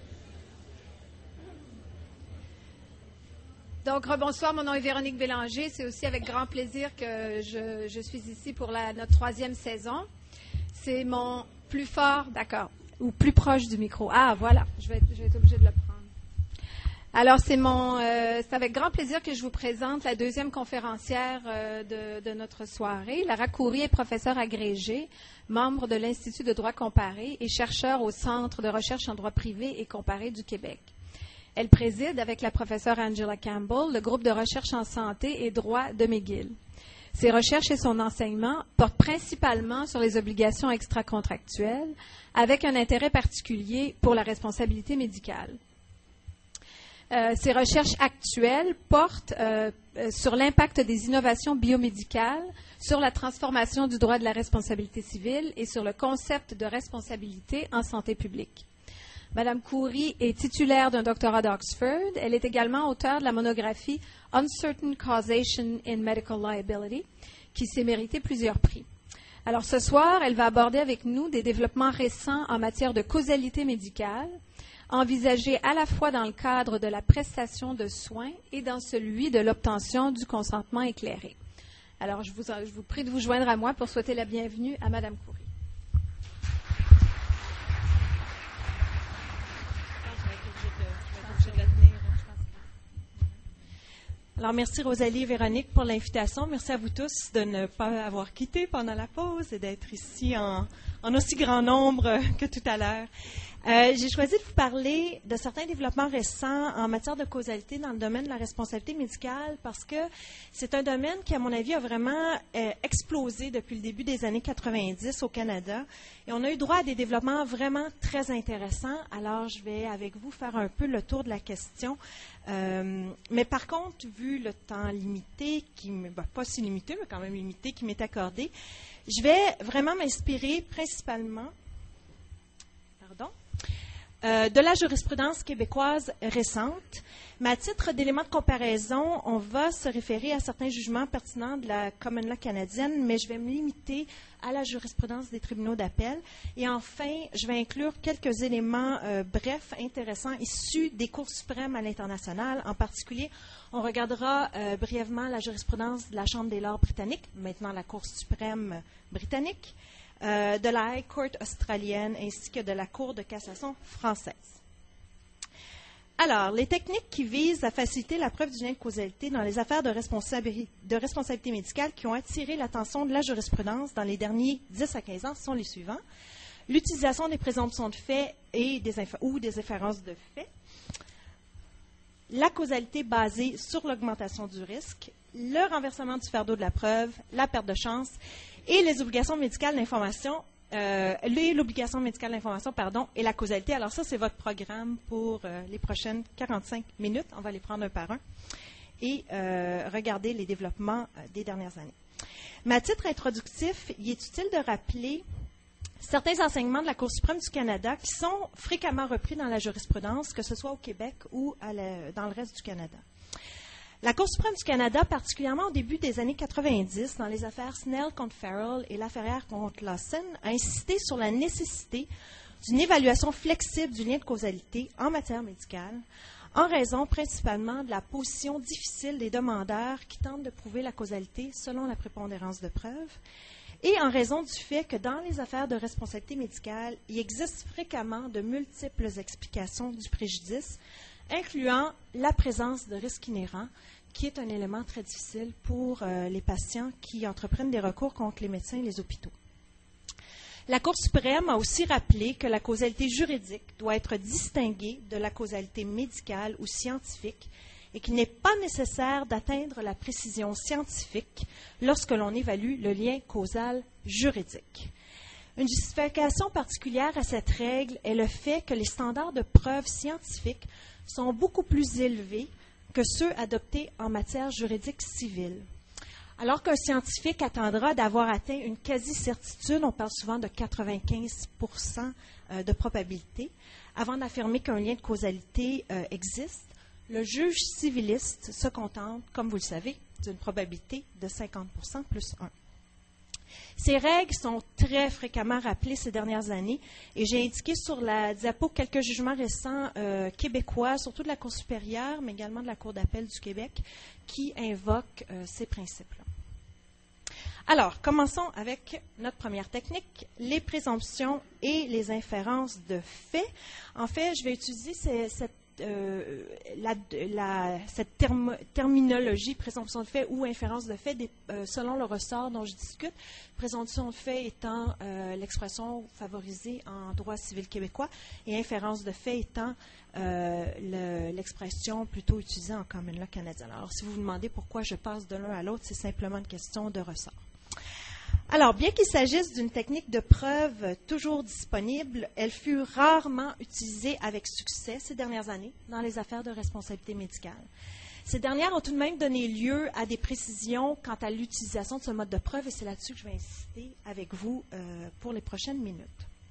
Donc, rebonsoir, mon nom est Véronique Bélanger. C'est aussi avec grand plaisir que je suis ici pour notre 3e saison. C'est mon plus fort, d'accord, ou plus proche du micro. Ah, voilà, je vais être obligée de le prendre. Alors, c'est avec grand plaisir que je vous présente la 2e conférencière de notre soirée. Lara Khoury est professeure agrégée, membre de l'Institut de droit comparé et chercheur au Centre de recherche en droit privé et comparé du Québec. Elle préside, avec la professeure Angela Campbell, le groupe de recherche en santé et droit de McGill. Ses recherches et son enseignement portent principalement sur les obligations extracontractuelles, avec un intérêt particulier pour la responsabilité médicale. Ces recherches actuelles portent sur l'impact des innovations biomédicales, sur la transformation du droit de la responsabilité civile et sur le concept de responsabilité en santé publique. Madame Khoury est titulaire d'un doctorat d'Oxford. Elle est également auteure de la monographie Uncertain Causation in Medical Liability, qui s'est mérité plusieurs prix. Alors ce soir, elle va aborder avec nous des développements récents en matière de causalité médicale, envisagés à la fois dans le cadre de la prestation de soins et dans celui de l'obtention du consentement éclairé. Alors je vous prie de vous joindre à moi pour souhaiter la bienvenue à Madame Khoury. Alors, merci Rosalie et Véronique pour l'invitation. Merci à vous tous de ne pas avoir quitté pendant la pause et d'être ici en aussi grand nombre que tout à l'heure. J'ai choisi de vous parler de certains développements récents en matière de causalité dans le domaine de la responsabilité médicale parce que c'est un domaine qui, à mon avis, a vraiment explosé depuis le début des années 90 au Canada. Et on a eu droit à des développements vraiment très intéressants. Alors, je vais avec vous faire un peu le tour de la question. Mais par contre, vu le temps limité, pas si limité, mais quand même limité, qui m'est accordé, je vais vraiment m'inspirer principalement de la jurisprudence québécoise récente. Mais à titre d'élément de comparaison, on va se référer à certains jugements pertinents de la common law canadienne, mais je vais me limiter à la jurisprudence des tribunaux d'appel. Et enfin, je vais inclure quelques éléments brefs, intéressants, issus des cours suprêmes à l'international. En particulier, on regardera brièvement la jurisprudence de la Chambre des lords britannique, maintenant la Cour suprême britannique. de la High Court australienne ainsi que de la Cour de cassation française. Alors, les techniques qui visent à faciliter la preuve du lien de causalité dans les affaires de responsabilité médicale qui ont attiré l'attention de la jurisprudence dans les derniers 10 à 15 ans sont les suivants. L'utilisation des présomptions de fait ou des inférences de fait, la causalité basée sur l'augmentation du risque, le renversement du fardeau de la preuve, la perte de chance et les obligations médicales d'information, l'obligation médicale d'information, et la causalité. Alors ça, c'est votre programme pour les prochaines 45 minutes. On va les prendre un par un et regarder les développements des dernières années. Mais à titre introductif, il est utile de rappeler certains enseignements de la Cour suprême du Canada qui sont fréquemment repris dans la jurisprudence, que ce soit au Québec ou dans le reste du Canada. La Cour suprême du Canada, particulièrement au début des années 90, dans les affaires Snell contre Farrell et Laferrière contre Lawson, a insisté sur la nécessité d'une évaluation flexible du lien de causalité en matière médicale, en raison principalement de la position difficile des demandeurs qui tentent de prouver la causalité selon la prépondérance de preuves, et en raison du fait que dans les affaires de responsabilité médicale, il existe fréquemment de multiples explications du préjudice, incluant la présence de risques inhérents, qui est un élément très difficile pour les patients qui entreprennent des recours contre les médecins et les hôpitaux. La Cour suprême a aussi rappelé que la causalité juridique doit être distinguée de la causalité médicale ou scientifique et qu'il n'est pas nécessaire d'atteindre la précision scientifique lorsque l'on évalue le lien causal juridique. Une justification particulière à cette règle est le fait que les standards de preuve scientifiques sont beaucoup plus élevés que ceux adoptés en matière juridique civile. Alors qu'un scientifique attendra d'avoir atteint une quasi-certitude, on parle souvent de 95% de probabilité, avant d'affirmer qu'un lien de causalité existe, le juge civiliste se contente, comme vous le savez, d'une probabilité de 50% plus 1. Ces règles sont très fréquemment rappelées ces dernières années et j'ai indiqué sur la diapo quelques jugements récents québécois, surtout de la Cour supérieure, mais également de la Cour d'appel du Québec, qui invoquent ces principes-là. Alors, commençons avec notre première technique, les présomptions et les inférences de fait. En fait, je vais utiliser cette terminologie, présomption de fait ou inférence de fait, selon le ressort dont je discute. Présomption de fait étant l'expression favorisée en droit civil québécois et inférence de fait étant l'expression plutôt utilisée en common law canadien. Alors, si vous vous demandez pourquoi je passe de l'un à l'autre, c'est simplement une question de ressort. Alors, bien qu'il s'agisse d'une technique de preuve toujours disponible, elle fut rarement utilisée avec succès ces dernières années dans les affaires de responsabilité médicale. Ces dernières ont tout de même donné lieu à des précisions quant à l'utilisation de ce mode de preuve et c'est là-dessus que je vais insister avec vous pour les prochaines minutes.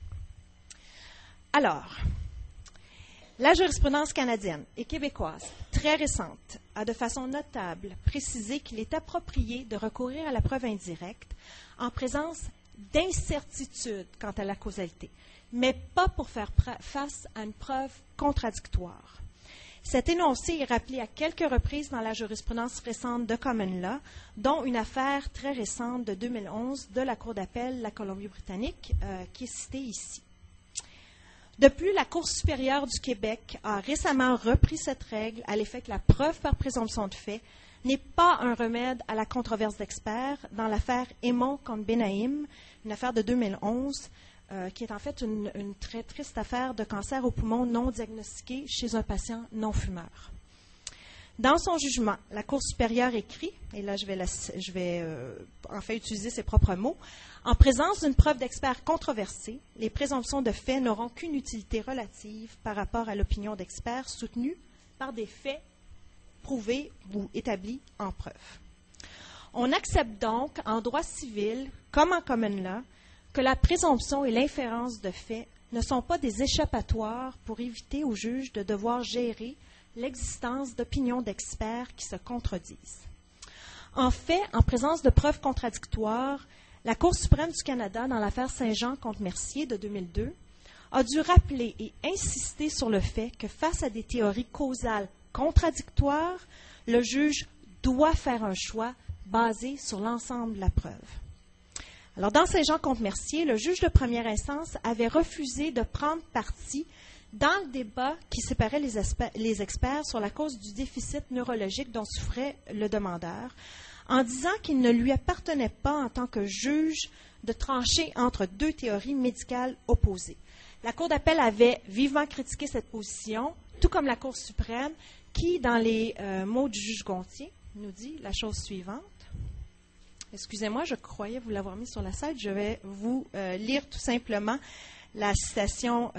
Alors, la jurisprudence canadienne et québécoise, très récente, a de façon notable précisé qu'il est approprié de recourir à la preuve indirecte en présence d'incertitudes quant à la causalité, mais pas pour faire face à une preuve contradictoire. Cet énoncé est rappelé à quelques reprises dans la jurisprudence récente de common law, dont une affaire très récente de 2011 de la Cour d'appel de la Colombie-Britannique, qui est citée ici. De plus, la Cour supérieure du Québec a récemment repris cette règle à l'effet que la preuve par présomption de fait n'est pas un remède à la controverse d'experts dans l'affaire Aymon contre Benaïm, une affaire de 2011, qui est en fait une très triste affaire de cancer au poumon non diagnostiqué chez un patient non-fumeur. Dans son jugement, la Cour supérieure écrit, et là je vais utiliser ses propres mots, en présence d'une preuve d'expert controversée, les présomptions de fait n'auront qu'une utilité relative par rapport à l'opinion d'experts soutenue par des faits prouvés ou établis en preuve. On accepte donc, en droit civil comme en common law, que la présomption et l'inférence de fait ne sont pas des échappatoires pour éviter au juge de devoir gérer l'existence d'opinions d'experts qui se contredisent. En fait, en présence de preuves contradictoires, la Cour suprême du Canada, dans l'affaire Saint-Jean contre Mercier de 2002, a dû rappeler et insister sur le fait que face à des théories causales contradictoires, le juge doit faire un choix basé sur l'ensemble de la preuve. Alors, dans Saint-Jean contre Mercier, le juge de première instance avait refusé de prendre parti dans le débat qui séparait les experts sur la cause du déficit neurologique dont souffrait le demandeur, en disant qu'il ne lui appartenait pas en tant que juge de trancher entre deux théories médicales opposées. La Cour d'appel avait vivement critiqué cette position, tout comme la Cour suprême, qui, dans les mots du juge Gontier, nous dit la chose suivante. Excusez-moi, je croyais vous l'avoir mis sur la slide. Je vais vous lire tout simplement la citation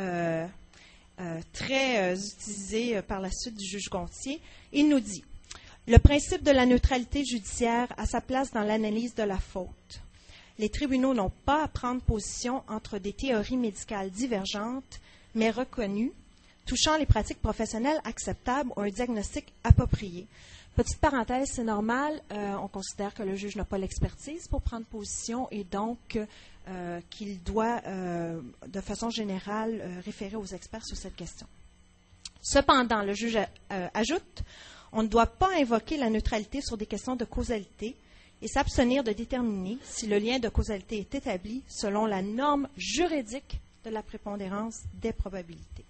très utilisée par la suite du juge Gontier. Il nous dit « Le principe de la neutralité judiciaire a sa place dans l'analyse de la faute. Les tribunaux n'ont pas à prendre position entre des théories médicales divergentes, mais reconnues, touchant les pratiques professionnelles acceptables ou un diagnostic approprié. » Petite parenthèse, c'est normal, on considère que le juge n'a pas l'expertise pour prendre position et donc qu'il doit, de façon générale, référer aux experts sur cette question. Cependant, le juge ajoute, on ne doit pas invoquer la neutralité sur des questions de causalité et s'abstenir de déterminer si le lien de causalité est établi selon la norme juridique de la prépondérance des probabilités.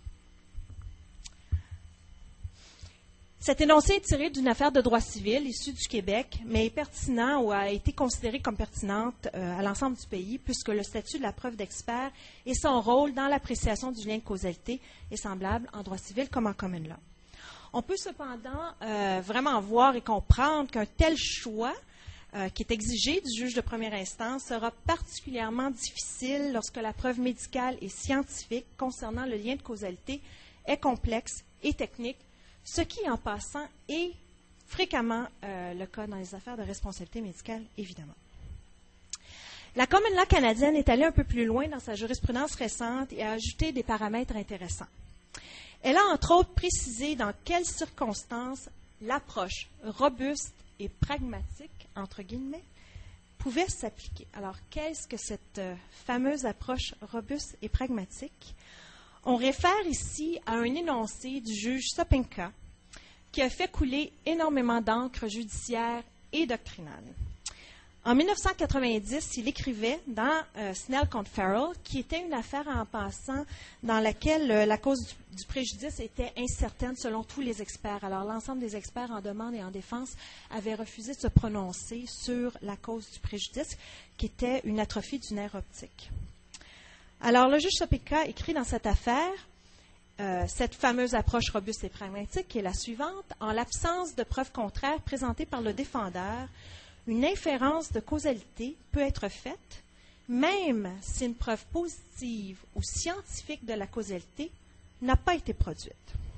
Cet énoncé est tiré d'une affaire de droit civil issue du Québec, mais est pertinent ou a été considéré comme pertinente à l'ensemble du pays, puisque le statut de la preuve d'expert et son rôle dans l'appréciation du lien de causalité est semblable en droit civil comme en common law. On peut cependant vraiment voir et comprendre qu'un tel choix qui est exigé du juge de première instance sera particulièrement difficile lorsque la preuve médicale et scientifique concernant le lien de causalité est complexe et technique, ce qui, en passant, est fréquemment le cas dans les affaires de responsabilité médicale, évidemment. La common law canadienne est allée un peu plus loin dans sa jurisprudence récente et a ajouté des paramètres intéressants. Elle a, entre autres, précisé dans quelles circonstances l'approche robuste et pragmatique, entre guillemets, pouvait s'appliquer. Alors, qu'est-ce que cette fameuse approche robuste et pragmatique? On réfère ici à un énoncé du juge Sopinka qui a fait couler énormément d'encre judiciaire et doctrinale. En 1990, il écrivait dans Snell contre Farrell, qui était une affaire en passant dans laquelle la cause du préjudice était incertaine selon tous les experts. Alors, l'ensemble des experts en demande et en défense avaient refusé de se prononcer sur la cause du préjudice, qui était une atrophie du nerf optique. Alors, le juge Sopinka écrit dans cette affaire cette fameuse approche robuste et pragmatique qui est la suivante. En l'absence de preuves contraires présentées par le défendeur, une inférence de causalité peut être faite, même si une preuve positive ou scientifique de la causalité n'a pas été produite.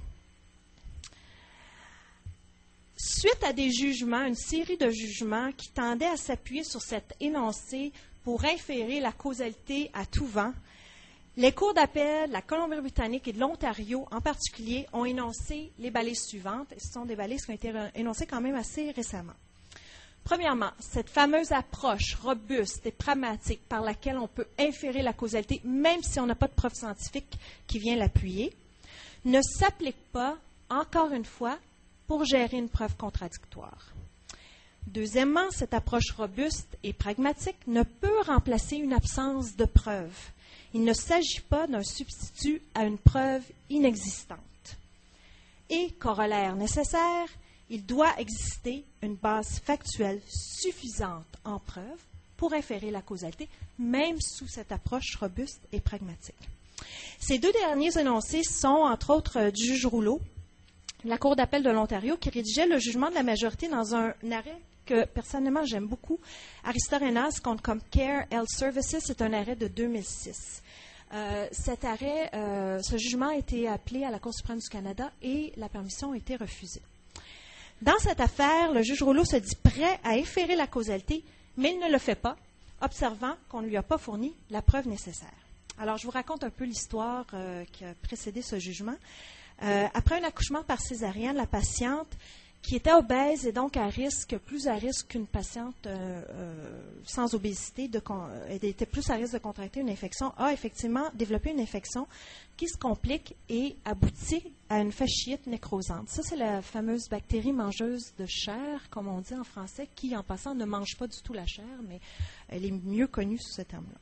Suite à des jugements, une série de jugements qui tendaient à s'appuyer sur cet énoncé pour inférer la causalité à tout vent, les cours d'appel de la Colombie-Britannique et de l'Ontario, en particulier, ont énoncé les balises suivantes. Et ce sont des balises qui ont été énoncées quand même assez récemment. Premièrement, cette fameuse approche robuste et pragmatique par laquelle on peut inférer la causalité, même si on n'a pas de preuve scientifique qui vient l'appuyer, ne s'applique pas, encore une fois, pour gérer une preuve contradictoire. Deuxièmement, cette approche robuste et pragmatique ne peut remplacer une absence de preuve. Il ne s'agit pas d'un substitut à une preuve inexistante. Et, corollaire nécessaire, il doit exister une base factuelle suffisante en preuve pour inférer la causalité, même sous cette approche robuste et pragmatique. Ces deux derniers énoncés sont, entre autres, du juge Rouleau, la Cour d'appel de l'Ontario, qui rédigeait le jugement de la majorité dans un arrêt que, personnellement, j'aime beaucoup. Aristorenas contre Comcare Health Services, c'est un arrêt de 2006. Cet arrêt, ce jugement a été appelé à la Cour suprême du Canada et la permission a été refusée. Dans cette affaire, le juge Rouleau se dit prêt à inférer la causalité, mais il ne le fait pas, observant qu'on ne lui a pas fourni la preuve nécessaire. Alors, je vous raconte un peu l'histoire qui a précédé ce jugement. Après un accouchement par césarienne, la patiente, qui était obèse et donc plus à risque qu'une patiente sans obésité, elle était plus à risque de contracter une infection, a effectivement développé une infection qui se complique et aboutit à une fasciite nécrosante. Ça, c'est la fameuse bactérie mangeuse de chair, comme on dit en français, qui, en passant, ne mange pas du tout la chair, mais elle est mieux connue sous ce terme-là.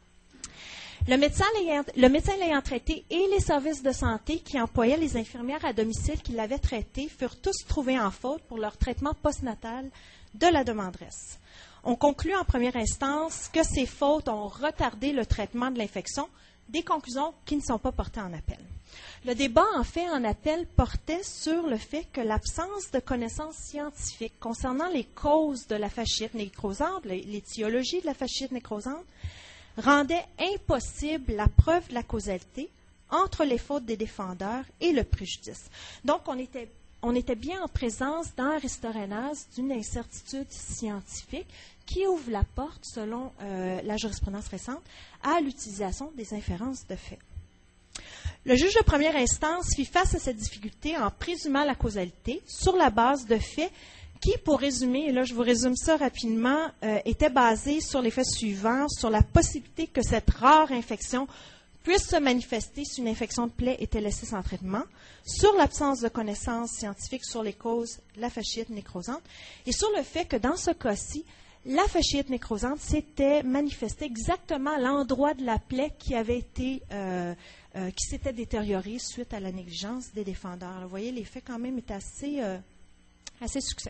Le médecin l'ayant traité et les services de santé qui employaient les infirmières à domicile qui l'avaient traité furent tous trouvés en faute pour leur traitement postnatal de la demanderesse. On conclut en première instance que ces fautes ont retardé le traitement de l'infection, des conclusions qui ne sont pas portées en appel. Le débat, en fait, en appel portait sur le fait que l'absence de connaissances scientifiques concernant les causes de la fasciite nécrosante, l'étiologie de la fasciite nécrosante, rendait impossible la preuve de la causalité entre les fautes des défendeurs et le préjudice. Donc, on était bien en présence dans Aristorénas d'une incertitude scientifique qui ouvre la porte, selon la jurisprudence récente, à l'utilisation des inférences de fait. Le juge de première instance fit face à cette difficulté en présumant la causalité sur la base de faits qui, pour résumer, et là je vous résume ça rapidement, était basés sur les faits suivants, sur la possibilité que cette rare infection puisse se manifester si une infection de plaie était laissée sans traitement, sur l'absence de connaissances scientifiques sur les causes de la fasciite nécrosante, et sur le fait que dans ce cas-ci, la fasciite nécrosante s'était manifestée exactement à l'endroit de la plaie qui avait été, qui s'était détériorée suite à la négligence des défendeurs. Vous voyez, les faits quand même étaient assez succincts.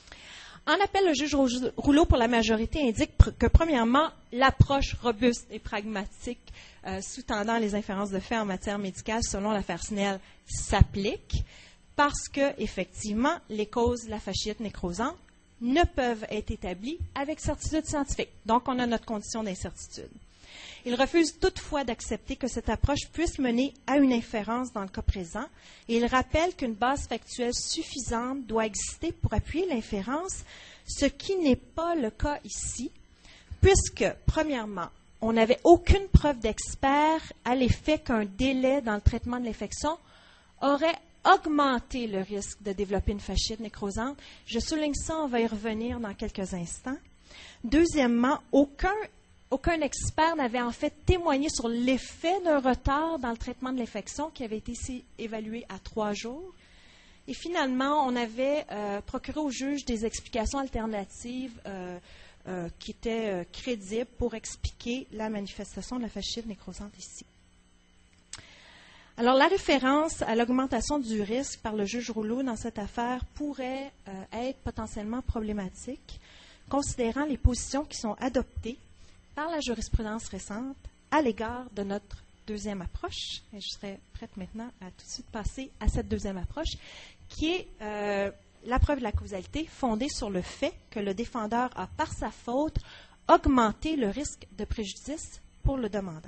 En appel, le juge Rouleau, pour la majorité, indique que, premièrement, l'approche robuste et pragmatique sous-tendant les inférences de fait en matière médicale, selon l'affaire Snell, s'applique parce que, effectivement, les causes de la fasciite nécrosante ne peuvent être établies avec certitude scientifique. Donc, on a notre condition d'incertitude. Il refuse toutefois d'accepter que cette approche puisse mener à une inférence dans le cas présent et il rappelle qu'une base factuelle suffisante doit exister pour appuyer l'inférence, ce qui n'est pas le cas ici, puisque, premièrement, on n'avait aucune preuve d'expert à l'effet qu'un délai dans le traitement de l'infection aurait augmenté le risque de développer une fasciite nécrosante. Je souligne ça, on va y revenir dans quelques instants. Deuxièmement, aucun expert n'avait en fait témoigné sur l'effet d'un retard dans le traitement de l'infection qui avait été évalué à 3 jours. Et finalement, on avait procuré au juge des explications alternatives qui étaient crédibles pour expliquer la manifestation de la fasciite nécrosante ici. Alors, la référence à l'augmentation du risque par le juge Rouleau dans cette affaire pourrait être potentiellement problématique, considérant les positions qui sont adoptées par la jurisprudence récente à l'égard de notre deuxième approche. Et je serais prête maintenant à tout de suite passer à cette deuxième approche, qui est la preuve de la causalité fondée sur le fait que le défendeur a, par sa faute, augmenté le risque de préjudice pour le demandeur.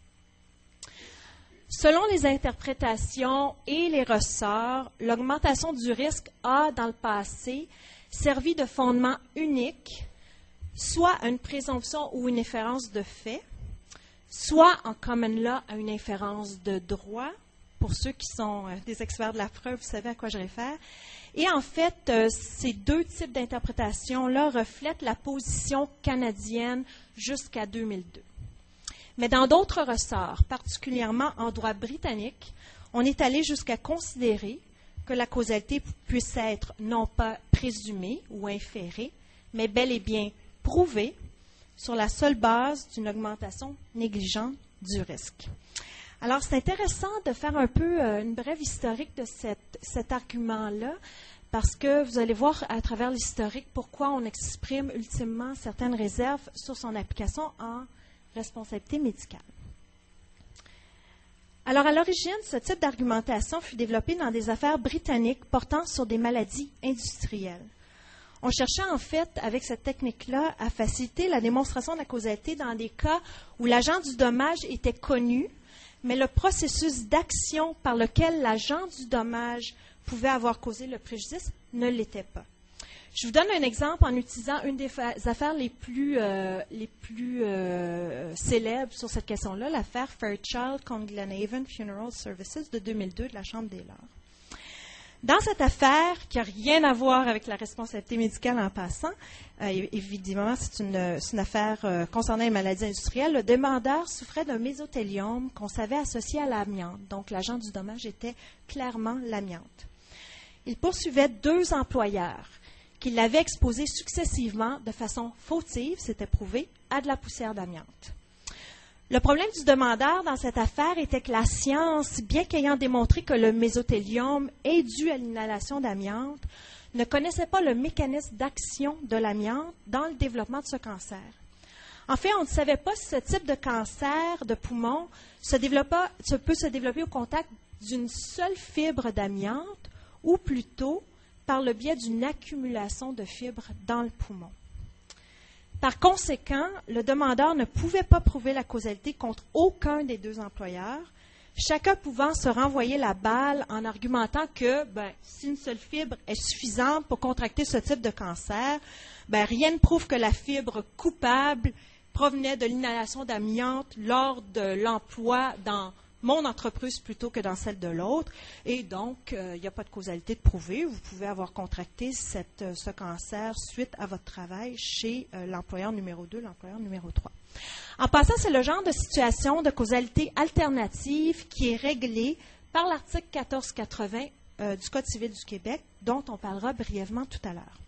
Selon les interprétations et les ressorts, l'augmentation du risque a, dans le passé, servi de fondement unique soit à une présomption ou une inférence de fait, soit en common law à une inférence de droit. Pour ceux qui sont des experts de la preuve, vous savez à quoi je réfère. Et en fait, ces deux types d'interprétations-là reflètent la position canadienne jusqu'à 2002. Mais dans d'autres ressorts, particulièrement en droit britannique, on est allé jusqu'à considérer que la causalité puisse être non pas présumée ou inférée, mais bel et bien prouvée sur la seule base d'une augmentation négligente du risque. Alors, c'est intéressant de faire un peu une brève historique de cet argument-là, parce que vous allez voir à travers l'historique pourquoi on exprime ultimement certaines réserves sur son application en responsabilité médicale. Alors, à l'origine, ce type d'argumentation fut développé dans des affaires britanniques portant sur des maladies industrielles. On cherchait en fait, avec cette technique-là, à faciliter la démonstration de la causalité dans des cas où l'agent du dommage était connu, mais le processus d'action par lequel l'agent du dommage pouvait avoir causé le préjudice ne l'était pas. Je vous donne un exemple en utilisant une des affaires les plus célèbres sur cette question-là, l'affaire Fairchild contre Glenhaven Funeral Services de 2002 de la Chambre des Lords. Dans cette affaire, qui n'a rien à voir avec la responsabilité médicale en passant, évidemment, c'est une affaire concernant les maladies industrielles, le demandeur souffrait d'un mésothéliome qu'on savait associé à l'amiante. Donc, l'agent du dommage était clairement l'amiante. Il poursuivait 2 employeurs qui l'avaient exposé successivement de façon fautive, c'était prouvé, à de la poussière d'amiante. Le problème du demandeur dans cette affaire était que la science, bien qu'ayant démontré que le mésothéliome est dû à l'inhalation d'amiante, ne connaissait pas le mécanisme d'action de l'amiante dans le développement de ce cancer. En fait, on ne savait pas si ce type de cancer de poumon peut se développer au contact d'une seule fibre d'amiante ou plutôt par le biais d'une accumulation de fibres dans le poumon. Par conséquent, le demandeur ne pouvait pas prouver la causalité contre aucun des 2 employeurs, chacun pouvant se renvoyer la balle en argumentant que si une seule fibre est suffisante pour contracter ce type de cancer, rien ne prouve que la fibre coupable provenait de l'inhalation d'amiante lors de l'emploi dans mon entreprise plutôt que dans celle de l'autre. Et donc, il n'y a pas de causalité de prouver. Vous pouvez avoir contracté ce cancer suite à votre travail chez l'employeur numéro 2, l'employeur numéro 3. En passant, c'est le genre de situation de causalité alternative qui est réglée par l'article 1480 du Code civil du Québec, dont on parlera brièvement tout à l'heure.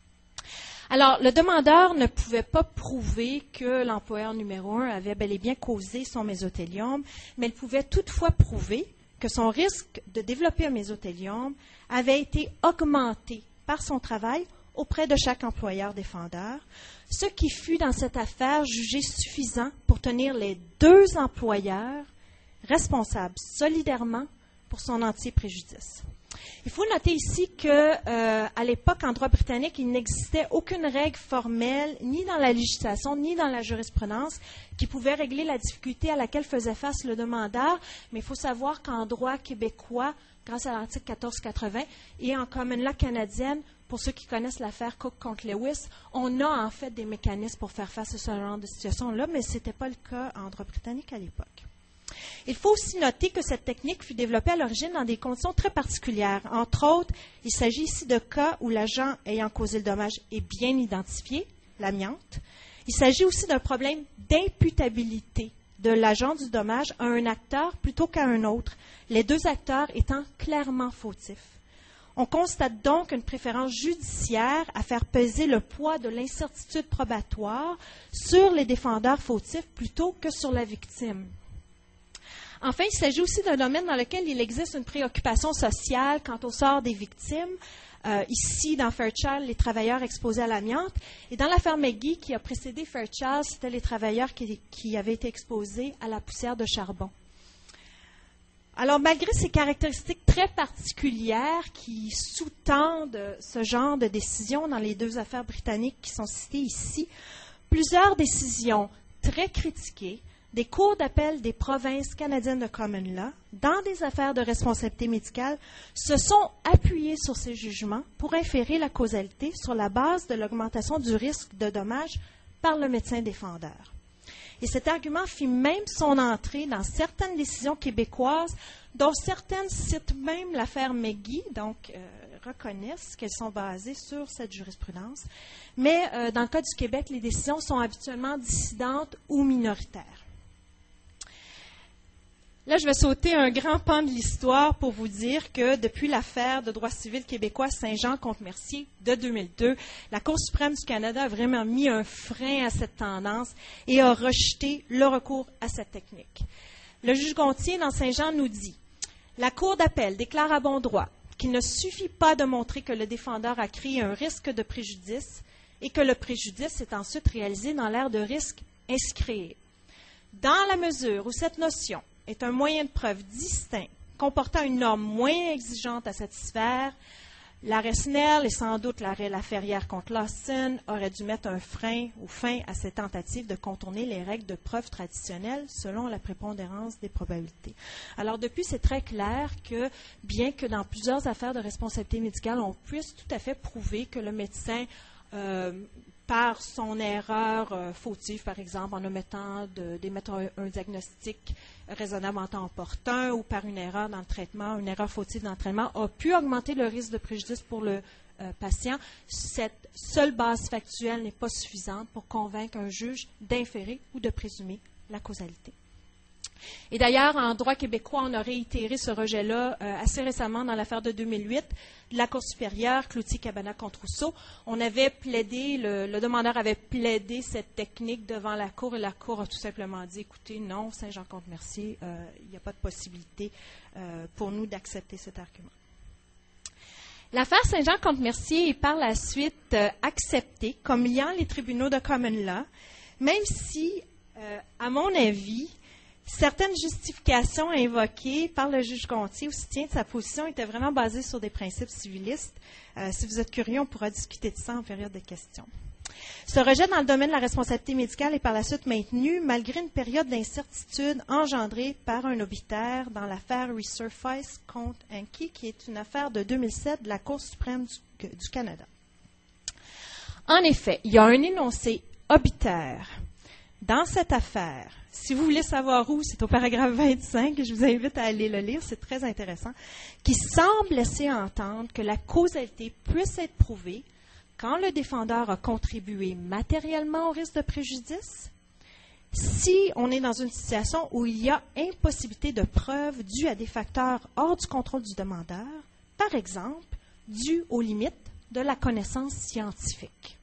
Alors, le demandeur ne pouvait pas prouver que l'employeur numéro 1 avait bel et bien causé son mésothéliome, mais il pouvait toutefois prouver que son risque de développer un mésothéliome avait été augmenté par son travail auprès de chaque employeur défendeur, ce qui fut dans cette affaire jugé suffisant pour tenir les 2 employeurs responsables solidairement pour son entier préjudice. Il faut noter ici qu'à l'époque, en droit britannique, il n'existait aucune règle formelle, ni dans la législation, ni dans la jurisprudence, qui pouvait régler la difficulté à laquelle faisait face le demandeur. Mais il faut savoir qu'en droit québécois, grâce à l'article 1480, et en common law canadienne, pour ceux qui connaissent l'affaire Cook contre Lewis, on a en fait des mécanismes pour faire face à ce genre de situation-là, mais ce n'était pas le cas en droit britannique à l'époque. Il faut aussi noter que cette technique fut développée à l'origine dans des conditions très particulières. Entre autres, il s'agit ici de cas où l'agent ayant causé le dommage est bien identifié, l'amiante. Il s'agit aussi d'un problème d'imputabilité de l'agent du dommage à un acteur plutôt qu'à un autre, les 2 acteurs étant clairement fautifs. On constate donc une préférence judiciaire à faire peser le poids de l'incertitude probatoire sur les défendeurs fautifs plutôt que sur la victime. Enfin, il s'agit aussi d'un domaine dans lequel il existe une préoccupation sociale quant au sort des victimes. Ici, dans Fairchild, les travailleurs exposés à l'amiante. Et dans l'affaire McGee, qui a précédé Fairchild, c'était les travailleurs qui avaient été exposés à la poussière de charbon. Alors, malgré ces caractéristiques très particulières qui sous-tendent ce genre de décisions dans les 2 affaires britanniques qui sont citées ici, plusieurs décisions très critiquées des cours d'appel des provinces canadiennes de common law, dans des affaires de responsabilité médicale, se sont appuyés sur ces jugements pour inférer la causalité sur la base de l'augmentation du risque de dommage par le médecin défendeur. Et cet argument fit même son entrée dans certaines décisions québécoises, dont certaines citent même l'affaire McGee, donc reconnaissent qu'elles sont basées sur cette jurisprudence. Mais dans le cas du Québec, les décisions sont habituellement dissidentes ou minoritaires. Là, je vais sauter un grand pan de l'histoire pour vous dire que depuis l'affaire de droit civil québécois Saint-Jean contre Mercier de 2002, la Cour suprême du Canada a vraiment mis un frein à cette tendance et a rejeté le recours à cette technique. Le juge Gontier dans Saint-Jean nous dit « La Cour d'appel déclare à bon droit qu'il ne suffit pas de montrer que le défendeur a créé un risque de préjudice et que le préjudice est ensuite réalisé dans l'aire de risque ainsi créé. Dans la mesure où cette notion est un moyen de preuve distinct, comportant une norme moins exigeante à satisfaire, l'arrêt Snell et sans doute l'arrêt Laferrière contre Lawson auraient dû mettre un frein ou fin à ces tentatives de contourner les règles de preuve traditionnelles selon la prépondérance des probabilités. Alors depuis, c'est très clair que, bien que dans plusieurs affaires de responsabilité médicale, on puisse tout à fait prouver que le médecin par son erreur fautive, par exemple, en omettant d'émettre un diagnostic raisonnable en temps opportun ou par une erreur dans le traitement, une erreur fautive dans le traitement, a pu augmenter le risque de préjudice pour le patient. Cette seule base factuelle n'est pas suffisante pour convaincre un juge d'inférer ou de présumer la causalité. Et d'ailleurs, en droit québécois, on a réitéré ce rejet-là assez récemment dans l'affaire de 2008 de la Cour supérieure, Cloutier-Cabana contre Rousseau. On avait plaidé, le demandeur avait plaidé cette technique devant la Cour et la Cour a tout simplement dit, écoutez, non, Saint-Jean contre Mercier, il n'y a pas de possibilité pour nous d'accepter cet argument. L'affaire Saint-Jean contre Mercier est par la suite acceptée comme liant les tribunaux de common law, même si, à mon avis, certaines justifications invoquées par le juge Gontier au soutien de sa position étaient vraiment basées sur des principes civilistes. Si vous êtes curieux, on pourra discuter de ça en période de questions. Ce rejet dans le domaine de la responsabilité médicale est par la suite maintenu malgré une période d'incertitude engendrée par un obitaire dans l'affaire Resurface contre Hankey, qui est une affaire de 2007 de la Cour suprême du Canada. En effet, il y a un énoncé obitaire dans cette affaire. Si vous voulez savoir où, c'est au paragraphe 25, et je vous invite à aller le lire, c'est très intéressant, qui semble laisser entendre que la causalité puisse être prouvée quand le défendeur a contribué matériellement au risque de préjudice, si on est dans une situation où il y a impossibilité de preuve due à des facteurs hors du contrôle du demandeur, par exemple, due aux limites de la connaissance scientifique.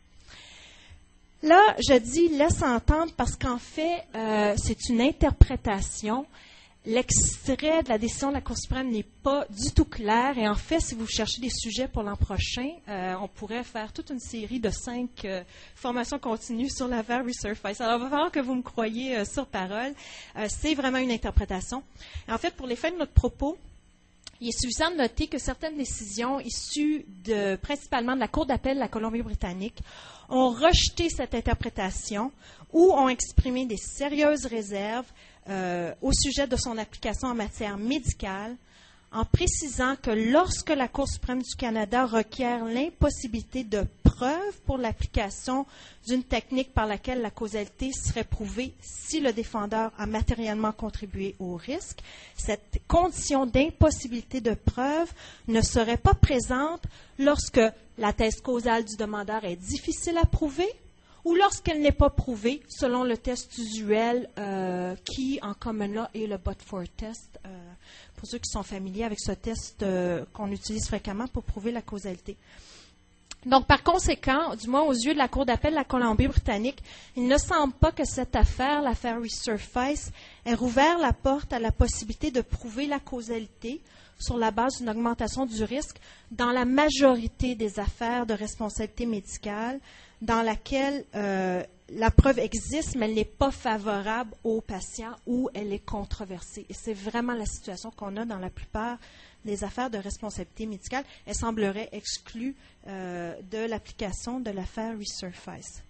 Là, je dis « laisse entendre » parce qu'en fait, c'est une interprétation. L'extrait de la décision de la Cour suprême n'est pas du tout clair. Et en fait, si vous cherchez des sujets pour l'an prochain, on pourrait faire toute une série de 5 formations continues sur l'affaire Resurface. Alors, il va falloir que vous me croyiez sur parole. C'est vraiment une interprétation. En fait, pour les fins de notre propos, il est suffisant de noter que certaines décisions issues principalement de la Cour d'appel de la Colombie-Britannique ont rejeté cette interprétation ou ont exprimé des sérieuses réserves au sujet de son application en matière médicale, en précisant que lorsque la Cour suprême du Canada requiert l'impossibilité de preuve pour l'application d'une technique par laquelle la causalité serait prouvée si le défendeur a matériellement contribué au risque, cette condition d'impossibilité de preuve ne serait pas présente lorsque la thèse causale du demandeur est difficile à prouver ou lorsqu'elle n'est pas prouvée selon le test usuel qui, en common law, est le but-for test. Pour ceux qui sont familiers avec ce test qu'on utilise fréquemment pour prouver la causalité. Donc, par conséquent, du moins aux yeux de la Cour d'appel de la Colombie-Britannique, il ne semble pas que cette affaire, l'affaire Resurface, ait rouvert la porte à la possibilité de prouver la causalité sur la base d'une augmentation du risque dans la majorité des affaires de responsabilité médicale dans laquelle la preuve existe, mais elle n'est pas favorable aux patients ou elle est controversée. Et c'est vraiment la situation qu'on a dans la plupart des affaires de responsabilité médicale. Elle semblerait exclue de l'application de l'affaire Resurface.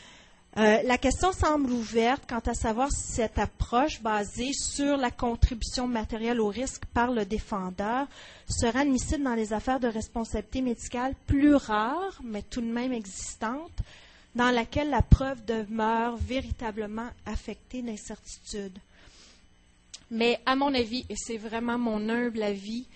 La question semble ouverte quant à savoir si cette approche basée sur la contribution matérielle au risque par le défendeur sera admissible dans les affaires de responsabilité médicale plus rares, mais tout de même existantes, dans laquelle la preuve demeure véritablement affectée d'incertitude. Mais à mon avis, et c'est vraiment mon humble avis,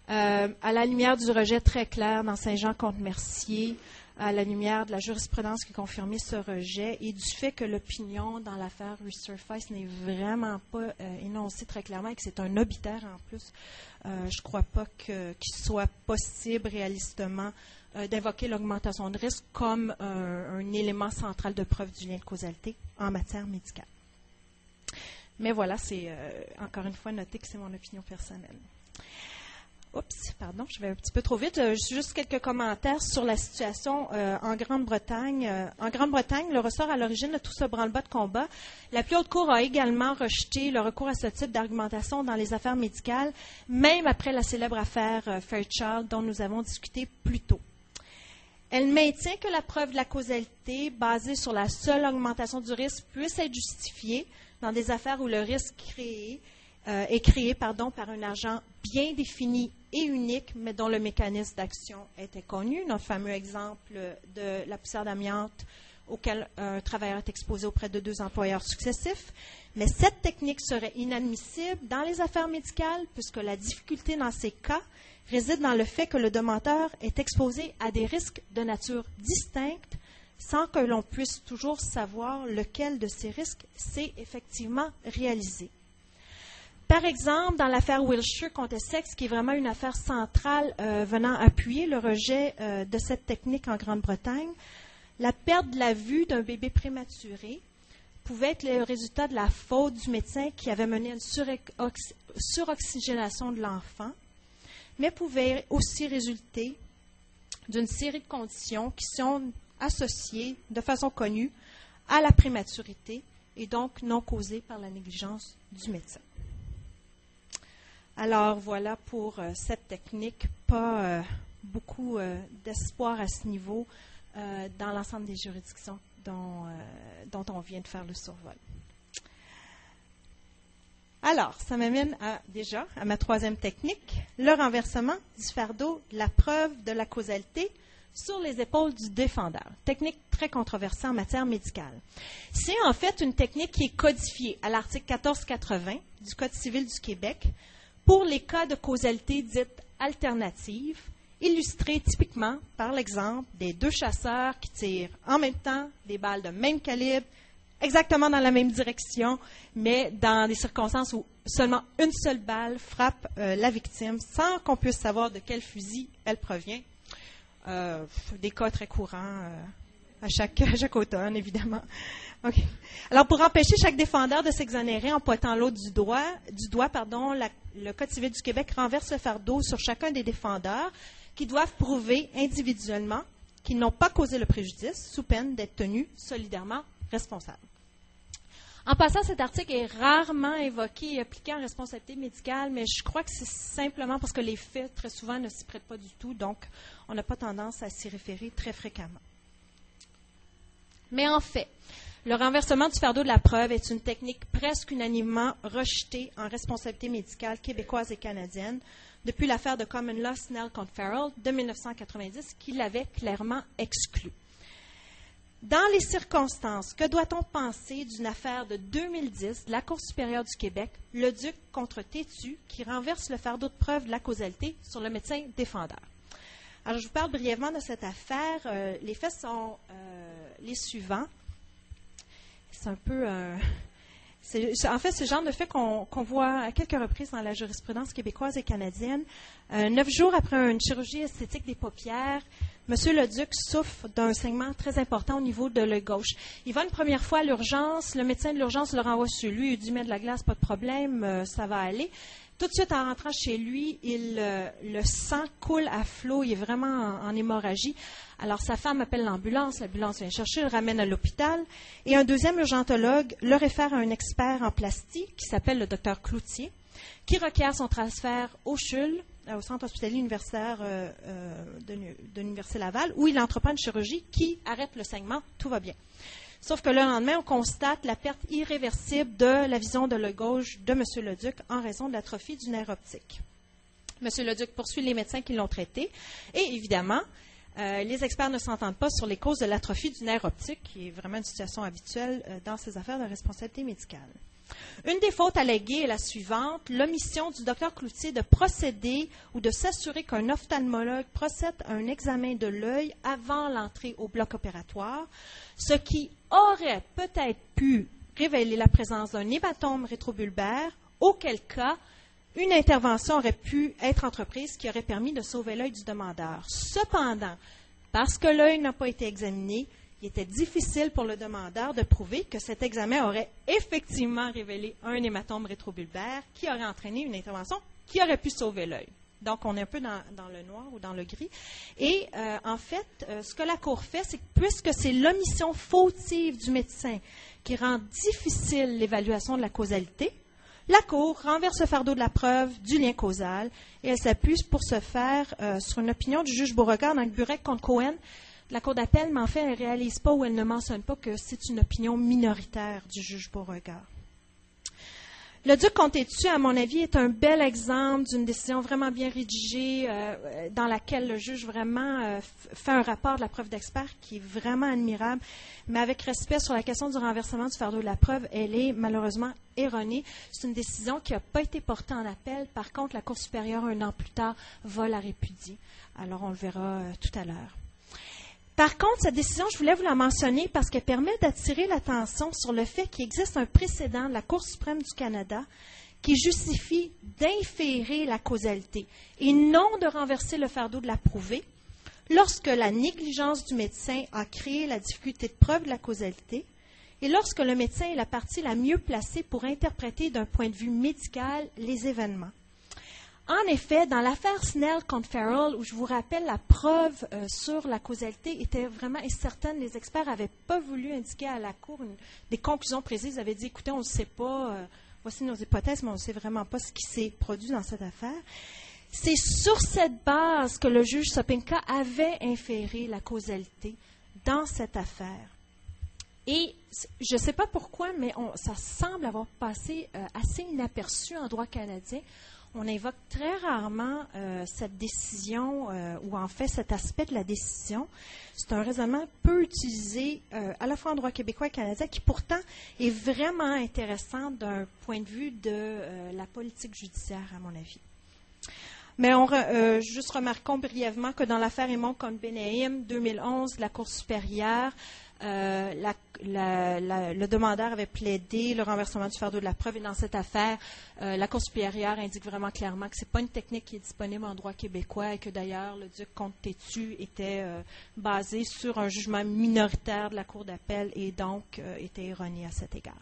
à la lumière du rejet très clair dans Saint-Jean contre Mercier, à la lumière de la jurisprudence qui confirmait ce rejet et du fait que l'opinion dans l'affaire Resurface n'est vraiment pas énoncée très clairement et que c'est un obitaire en plus, je ne crois pas qu'il soit possible réalistement d'invoquer l'augmentation de risque comme un élément central de preuve du lien de causalité en matière médicale. Mais voilà, c'est encore une fois noté que c'est mon opinion personnelle. Oups, pardon, je vais un petit peu trop vite. Juste quelques commentaires sur la situation en Grande-Bretagne. En Grande-Bretagne, le ressort à l'origine de tout ce branle-bas de combat. La plus haute cour a également rejeté le recours à ce type d'argumentation dans les affaires médicales, même après la célèbre affaire Fairchild dont nous avons discuté plus tôt. Elle maintient que la preuve de la causalité basée sur la seule augmentation du risque puisse être justifiée dans des affaires où le risque est créé par un agent bien défini et unique, mais dont le mécanisme d'action était connu. Notre fameux exemple de la poussière d'amiante auquel un travailleur est exposé auprès de 2 employeurs successifs. Mais cette technique serait inadmissible dans les affaires médicales puisque la difficulté dans ces cas réside dans le fait que le demandeur est exposé à des risques de nature distincte sans que l'on puisse toujours savoir lequel de ces risques s'est effectivement réalisé. Par exemple, dans l'affaire Wilshire contre Essex, qui est vraiment une affaire centrale venant appuyer le rejet de cette technique en Grande-Bretagne, la perte de la vue d'un bébé prématuré pouvait être le résultat de la faute du médecin qui avait mené à une suroxygénation de l'enfant, mais pouvait aussi résulter d'une série de conditions qui sont associées de façon connue à la prématurité et donc non causées par la négligence du médecin. Alors voilà pour cette technique, pas beaucoup d'espoir à ce niveau dans l'ensemble des juridictions dont on vient de faire le survol. Alors, ça m'amène déjà à ma 3e technique, le renversement du fardeau de la preuve de la causalité sur les épaules du défendeur. Technique très controversée en matière médicale. C'est en fait une technique qui est codifiée à l'article 1480 du Code civil du Québec pour les cas de causalité dite alternative, illustrée typiquement par l'exemple des 2 chasseurs qui tirent en même temps des balles de même calibre, exactement dans la même direction, mais dans des circonstances où seulement une seule balle frappe la victime sans qu'on puisse savoir de quel fusil elle provient. Des cas très courants à chaque automne, évidemment. Okay. Alors, pour empêcher chaque défendeur de s'exonérer en pointant l'autre du doigt, le Code civil du Québec renverse le fardeau sur chacun des défendeurs qui doivent prouver individuellement qu'ils n'ont pas causé le préjudice sous peine d'être tenus solidairement responsables. En passant, cet article est rarement évoqué et appliqué en responsabilité médicale, mais je crois que c'est simplement parce que les faits, très souvent, ne s'y prêtent pas du tout, donc on n'a pas tendance à s'y référer très fréquemment. Mais en fait, le renversement du fardeau de la preuve est une technique presque unanimement rejetée en responsabilité médicale québécoise et canadienne depuis l'affaire de Common Law Snell contre Farrell de 1990 qui l'avait clairement exclu. Dans les circonstances, que doit-on penser d'une affaire de 2010 de la Cour supérieure du Québec, le Duc contre Tétu, qui renverse le fardeau de preuve de la causalité sur le médecin défendeur? Alors, je vous parle brièvement de cette affaire. Les faits sont les suivants. C'est un peu... en fait, c'est le genre de fait qu'on voit à quelques reprises dans la jurisprudence québécoise et canadienne. 9 jours après une chirurgie esthétique des paupières, M. Leduc souffre d'un saignement très important au niveau de l'œil gauche. Il va une première fois à l'urgence. Le médecin de l'urgence le renvoie chez lui. Il dit « Mets de la glace, pas de problème, ça va aller ». Tout de suite, en rentrant chez lui, le sang coule à flot. Il est vraiment en hémorragie. Alors, sa femme appelle l'ambulance. L'ambulance vient chercher, le ramène à l'hôpital. Et un deuxième urgentologue le réfère à un expert en plastie qui s'appelle le docteur Cloutier, qui requiert son transfert au CHUL, au Centre hospitalier universitaire de l'Université Laval, où il entreprend une chirurgie qui arrête le saignement. Tout va bien. Sauf que le lendemain, on constate la perte irréversible de la vision de l'œil gauche de M. Leduc en raison de l'atrophie du nerf optique. M. Leduc poursuit les médecins qui l'ont traité et, évidemment, les experts ne s'entendent pas sur les causes de l'atrophie du nerf optique, qui est vraiment une situation habituelle dans ces affaires de responsabilité médicale. Une des fautes alléguées est la suivante, l'omission du docteur Cloutier de procéder ou de s'assurer qu'un ophtalmologue procède à un examen de l'œil avant l'entrée au bloc opératoire, ce qui aurait peut-être pu révéler la présence d'un hématome rétrobulbaire, auquel cas une intervention aurait pu être entreprise qui aurait permis de sauver l'œil du demandeur. Cependant, parce que l'œil n'a pas été examiné, il était difficile pour le demandeur de prouver que cet examen aurait effectivement révélé un hématome rétrobulbaire qui aurait entraîné une intervention qui aurait pu sauver l'œil. Donc, on est un peu dans le noir ou dans le gris. Et en fait, ce que la Cour fait, c'est que puisque c'est l'omission fautive du médecin qui rend difficile l'évaluation de la causalité, la Cour renverse le fardeau de la preuve du lien causal et elle s'appuie pour ce faire sur une opinion du juge Beauregard dans le Burek contre Cohen. La Cour d'appel, mais en fait, elle ne réalise pas ou elle ne mentionne pas que c'est une opinion minoritaire du juge Beauregard. Le Duc Contétu, à mon avis, est un bel exemple d'une décision vraiment bien rédigée dans laquelle le juge vraiment fait un rapport de la preuve d'expert qui est vraiment admirable, mais avec respect sur la question du renversement du fardeau de la preuve, elle est malheureusement erronée. C'est une décision qui n'a pas été portée en appel. Par contre, la Cour supérieure, un an plus tard, va la répudier. Alors, on le verra tout à l'heure. Par contre, cette décision, je voulais vous la mentionner parce qu'elle permet d'attirer l'attention sur le fait qu'il existe un précédent de la Cour suprême du Canada qui justifie d'inférer la causalité et non de renverser le fardeau de la prouver lorsque la négligence du médecin a créé la difficulté de preuve de la causalité et lorsque le médecin est la partie la mieux placée pour interpréter d'un point de vue médical les événements. En effet, dans l'affaire Snell contre Farrell, où je vous rappelle la preuve sur la causalité était vraiment incertaine, les experts n'avaient pas voulu indiquer à la Cour des conclusions précises. Ils avaient dit, écoutez, on ne sait pas, voici nos hypothèses, mais on ne sait vraiment pas ce qui s'est produit dans cette affaire. C'est sur cette base que le juge Sopinka avait inféré la causalité dans cette affaire. Et je ne sais pas pourquoi, mais ça semble avoir passé assez inaperçu en droit canadien. On invoque très rarement cette décision ou en fait cet aspect de la décision. C'est un raisonnement peu utilisé à la fois en droit québécois et canadien qui pourtant est vraiment intéressant d'un point de vue de la politique judiciaire à mon avis. Mais juste remarquons brièvement que dans l'affaire Aymon contre Benaim 2011, la Cour supérieure, le demandeur avait plaidé le renversement du fardeau de la preuve et dans cette affaire, la Cour supérieure indique vraiment clairement que ce n'est pas une technique qui est disponible en droit québécois et que d'ailleurs le Duc Contétu était basé sur un jugement minoritaire de la Cour d'appel et donc était erroné à cet égard.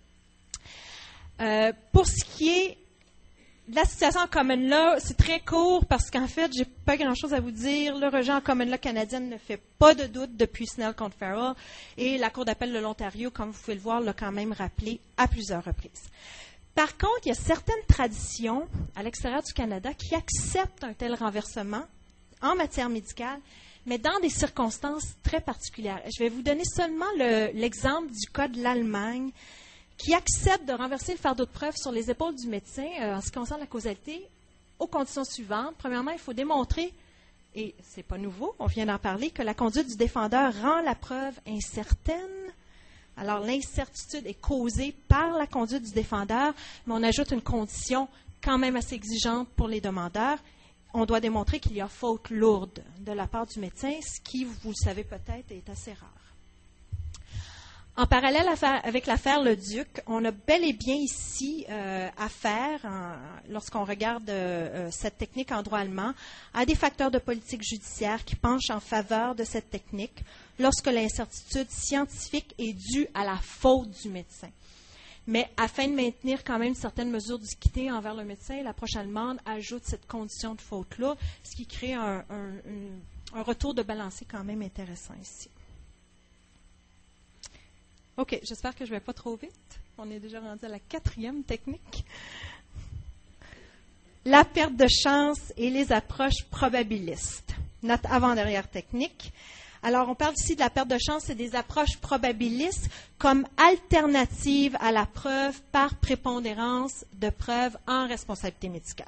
Pour ce qui est la situation en common law, c'est très court parce qu'en fait, j'ai pas grand-chose à vous dire. Le rejet en common law canadienne ne fait pas de doute depuis Snell contre Farrell et la Cour d'appel de l'Ontario, comme vous pouvez le voir, l'a quand même rappelé à plusieurs reprises. Par contre, il y a certaines traditions à l'extérieur du Canada qui acceptent un tel renversement en matière médicale, mais dans des circonstances très particulières. Je vais vous donner seulement l'exemple du cas de l'Allemagne qui accepte de renverser le fardeau de preuve sur les épaules du médecin en ce qui concerne la causalité aux conditions suivantes. Premièrement, il faut démontrer, et ce n'est pas nouveau, on vient d'en parler, que la conduite du défendeur rend la preuve incertaine. Alors, l'incertitude est causée par la conduite du défendeur, mais on ajoute une condition quand même assez exigeante pour les demandeurs. On doit démontrer qu'il y a faute lourde de la part du médecin, ce qui, vous le savez peut-être, est assez rare. En parallèle avec l'affaire Le Duc, on a bel et bien ici affaire, lorsqu'on regarde cette technique en droit allemand, à des facteurs de politique judiciaire qui penchent en faveur de cette technique lorsque l'incertitude scientifique est due à la faute du médecin. Mais afin de maintenir quand même certaines mesures d'équité envers le médecin, l'approche allemande ajoute cette condition de faute-là, ce qui crée un retour de balancier quand même intéressant ici. OK, j'espère que je ne vais pas trop vite. On est déjà rendu à la 4e technique. La perte de chance et les approches probabilistes. Notre avant-dernière technique. Alors, on parle ici de la perte de chance et des approches probabilistes comme alternative à la preuve par prépondérance de preuves en responsabilité médicale.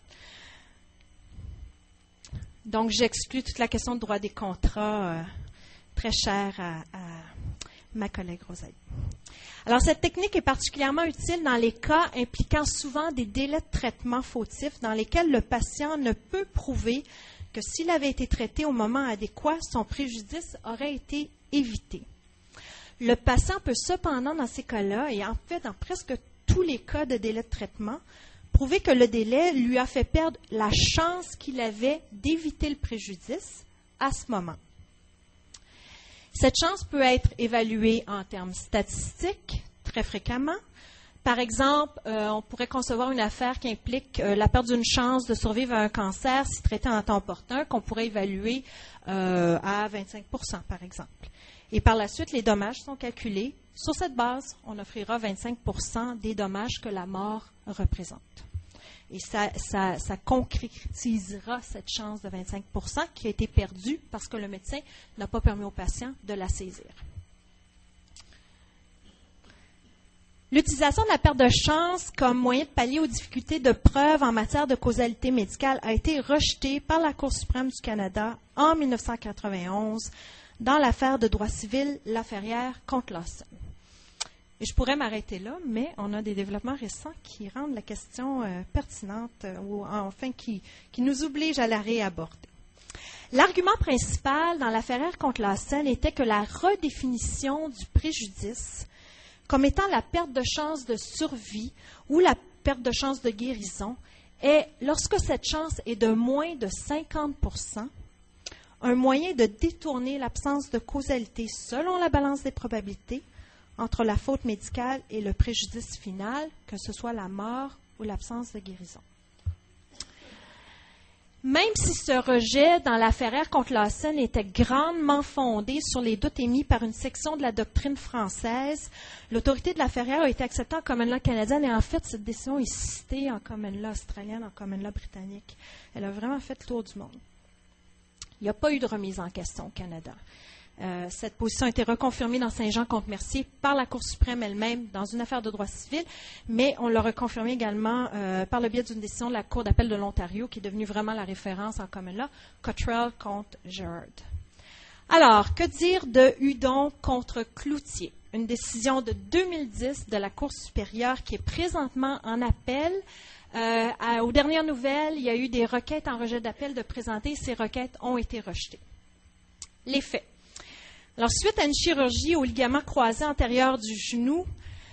Donc, j'exclus toute la question de droit des contrats très chère à ma collègue Rosalie. Alors, cette technique est particulièrement utile dans les cas impliquant souvent des délais de traitement fautifs dans lesquels le patient ne peut prouver que s'il avait été traité au moment adéquat, son préjudice aurait été évité. Le patient peut cependant, dans ces cas-là, et en fait dans presque tous les cas de délai de traitement, prouver que le délai lui a fait perdre la chance qu'il avait d'éviter le préjudice à ce moment. Cette chance peut être évaluée en termes statistiques, très fréquemment. Par exemple, on pourrait concevoir une affaire qui implique la perte d'une chance de survivre à un cancer si traité en temps opportun, qu'on pourrait évaluer à 25 % par exemple. Et par la suite, les dommages sont calculés. Sur cette base, on offrira 25 % des dommages que la mort représente. Et ça concrétisera cette chance de 25 % qui a été perdue parce que le médecin n'a pas permis au patient de la saisir. L'utilisation de la perte de chance comme moyen de pallier aux difficultés de preuve en matière de causalité médicale a été rejetée par la Cour suprême du Canada en 1991 dans l'affaire de droit civil Laferrière contre Lawson. Et je pourrais m'arrêter là, mais on a des développements récents qui rendent la question pertinente ou enfin qui nous obligent à la réaborder. L'argument principal dans l'affaire contre Lawson était que la redéfinition du préjudice comme étant la perte de chance de survie ou la perte de chance de guérison est, lorsque cette chance est de moins de 50%, un moyen de détourner l'absence de causalité selon la balance des probabilités entre la faute médicale et le préjudice final, que ce soit la mort ou l'absence de guérison. Même si ce rejet dans l'affaire contre Lawson était grandement fondé sur les doutes émis par une section de la doctrine française, l'autorité de l'affaire a été acceptée en common law canadienne et en fait, cette décision est citée en common law australienne, en common law britannique. Elle a vraiment fait le tour du monde. Il n'y a pas eu de remise en question au Canada. Cette position a été reconfirmée dans Saint-Jean contre Mercier par la Cour suprême elle-même dans une affaire de droit civil, mais on l'a reconfirmé également par le biais d'une décision de la Cour d'appel de l'Ontario qui est devenue vraiment la référence en common law, Cottrell contre Gerard. Alors, que dire de Hudon contre Cloutier? Une décision de 2010 de la Cour supérieure qui est présentement en appel. Aux dernières nouvelles, il y a eu des requêtes en rejet d'appel de présenter. Ces requêtes ont été rejetées. Les faits. Alors, suite à une chirurgie au ligament croisé antérieur du genou,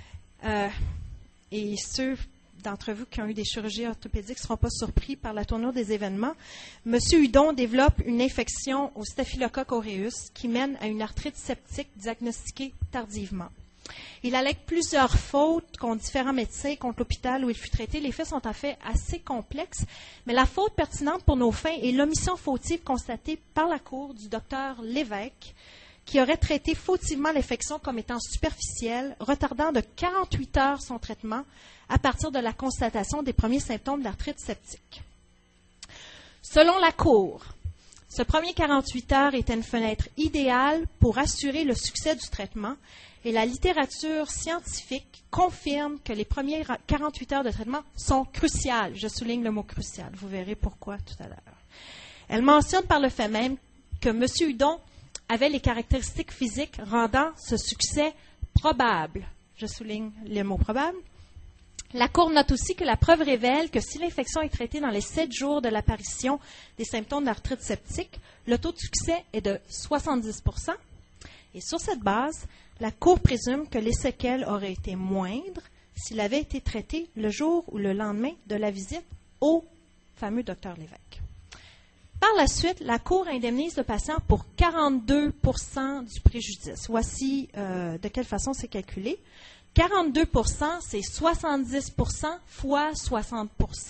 et ceux d'entre vous qui ont eu des chirurgies orthopédiques ne seront pas surpris par la tournure des événements, M. Hudon développe une infection au Staphylococcus aureus qui mène à une arthrite septique diagnostiquée tardivement. Il allègue plusieurs fautes contre différents médecins, contre l'hôpital où il fut traité. Les faits sont en fait assez complexes, mais la faute pertinente pour nos fins est l'omission fautive constatée par la Cour du docteur Lévesque, qui aurait traité fautivement l'infection comme étant superficielle, retardant de 48 heures son traitement à partir de la constatation des premiers symptômes de l'arthrite septique. Selon la Cour, ce premier 48 heures était une fenêtre idéale pour assurer le succès du traitement et la littérature scientifique confirme que les premières 48 heures de traitement sont cruciales. Je souligne le mot crucial. Vous verrez pourquoi tout à l'heure. Elle mentionne par le fait même que M. Hudon avait les caractéristiques physiques rendant ce succès probable. Je souligne le mot probable. La Cour note aussi que la preuve révèle que si l'infection est traitée dans les 7 jours de l'apparition des symptômes d'arthrite septique, le taux de succès est de 70%. Et sur cette base, la Cour présume que les séquelles auraient été moindres s'il avait été traité le jour ou le lendemain de la visite au fameux docteur Lévesque. Par la suite, la Cour indemnise le patient pour 42% du préjudice. Voici de quelle façon c'est calculé. 42%, c'est 70% fois 60%.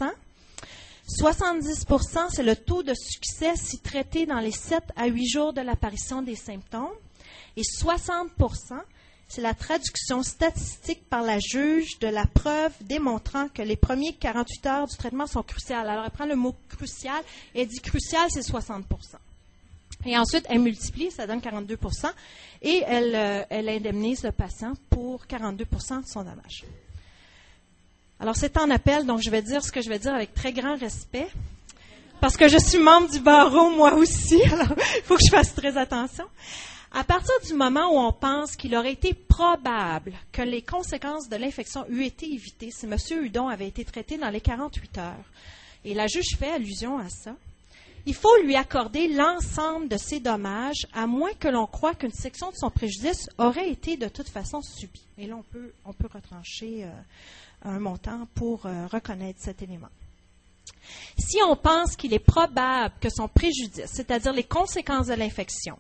70%, c'est le taux de succès si traité dans les 7 à 8 jours de l'apparition des symptômes. Et 60%, c'est la traduction statistique par la juge de la preuve démontrant que les premiers 48 heures du traitement sont cruciales. Alors, elle prend le mot crucial et elle dit crucial, c'est 60%. Et ensuite, elle multiplie, ça donne 42%, et elle indemnise le patient pour 42% de son dommage. Alors, c'est en appel, donc je vais dire ce que je vais dire avec très grand respect, parce que je suis membre du barreau, moi aussi, alors il faut que je fasse très attention. À partir du moment où on pense qu'il aurait été probable que les conséquences de l'infection eussent été évitées si M. Hudon avait été traité dans les 48 heures, et la juge fait allusion à ça, il faut lui accorder l'ensemble de ses dommages, à moins que l'on croie qu'une section de son préjudice aurait été de toute façon subie. Et là, on peut retrancher un montant pour reconnaître cet élément. Si on pense qu'il est probable que son préjudice, c'est-à-dire les conséquences de l'infection,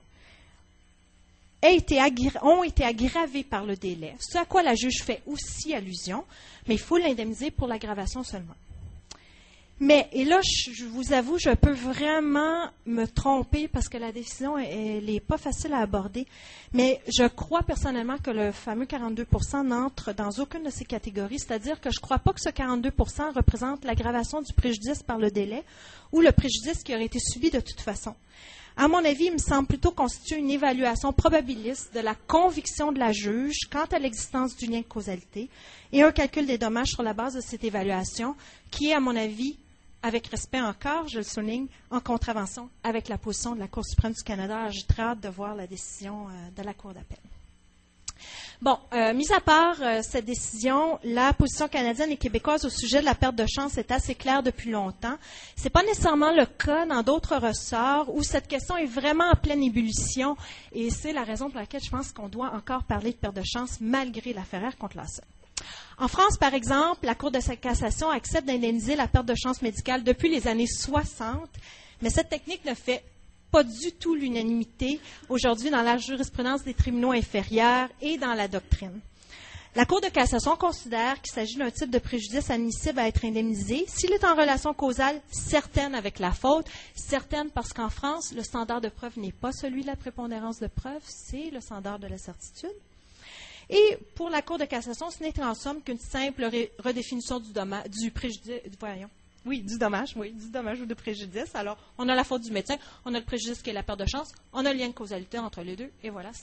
ont été aggravés par le délai, ce à quoi la juge fait aussi allusion, mais il faut l'indemniser pour l'aggravation seulement. Mais, et là, je vous avoue, je peux vraiment me tromper parce que la décision, elle n'est pas facile à aborder, mais je crois personnellement que le fameux 42% n'entre dans aucune de ces catégories, c'est-à-dire que je ne crois pas que ce 42% représente l'aggravation du préjudice par le délai ou le préjudice qui aurait été subi de toute façon. à mon avis, il me semble plutôt constituer une évaluation probabiliste de la conviction de la juge quant à l'existence du lien de causalité et un calcul des dommages sur la base de cette évaluation qui est, à mon avis, avec respect encore, je le souligne, en contravention avec la position de la Cour suprême du Canada. Alors, j'ai très hâte de voir la décision de la Cour d'appel. Bon, mis à part cette décision, la position canadienne et québécoise au sujet de la perte de chance est assez claire depuis longtemps. Ce n'est pas nécessairement le cas dans d'autres ressorts où cette question est vraiment en pleine ébullition et c'est la raison pour laquelle je pense qu'on doit encore parler de perte de chance malgré l'affaire R contre Lawson. En France, par exemple, la Cour de cassation accepte d'indemniser la perte de chance médicale depuis les années 60, mais cette technique ne fait pas du tout l'unanimité aujourd'hui dans la jurisprudence des tribunaux inférieurs et dans la doctrine. La Cour de cassation considère qu'il s'agit d'un type de préjudice admissible à être indemnisé s'il est en relation causale certaine avec la faute, certaine parce qu'en France, le standard de preuve n'est pas celui de la prépondérance de preuve, c'est le standard de la certitude. Et pour la Cour de cassation, ce n'est en somme qu'une simple redéfinition du préjudice, du dommage ou de préjudice. Alors, on a la faute du médecin, on a le préjudice qui est la perte de chance, on a le lien de causalité entre les deux, et voilà,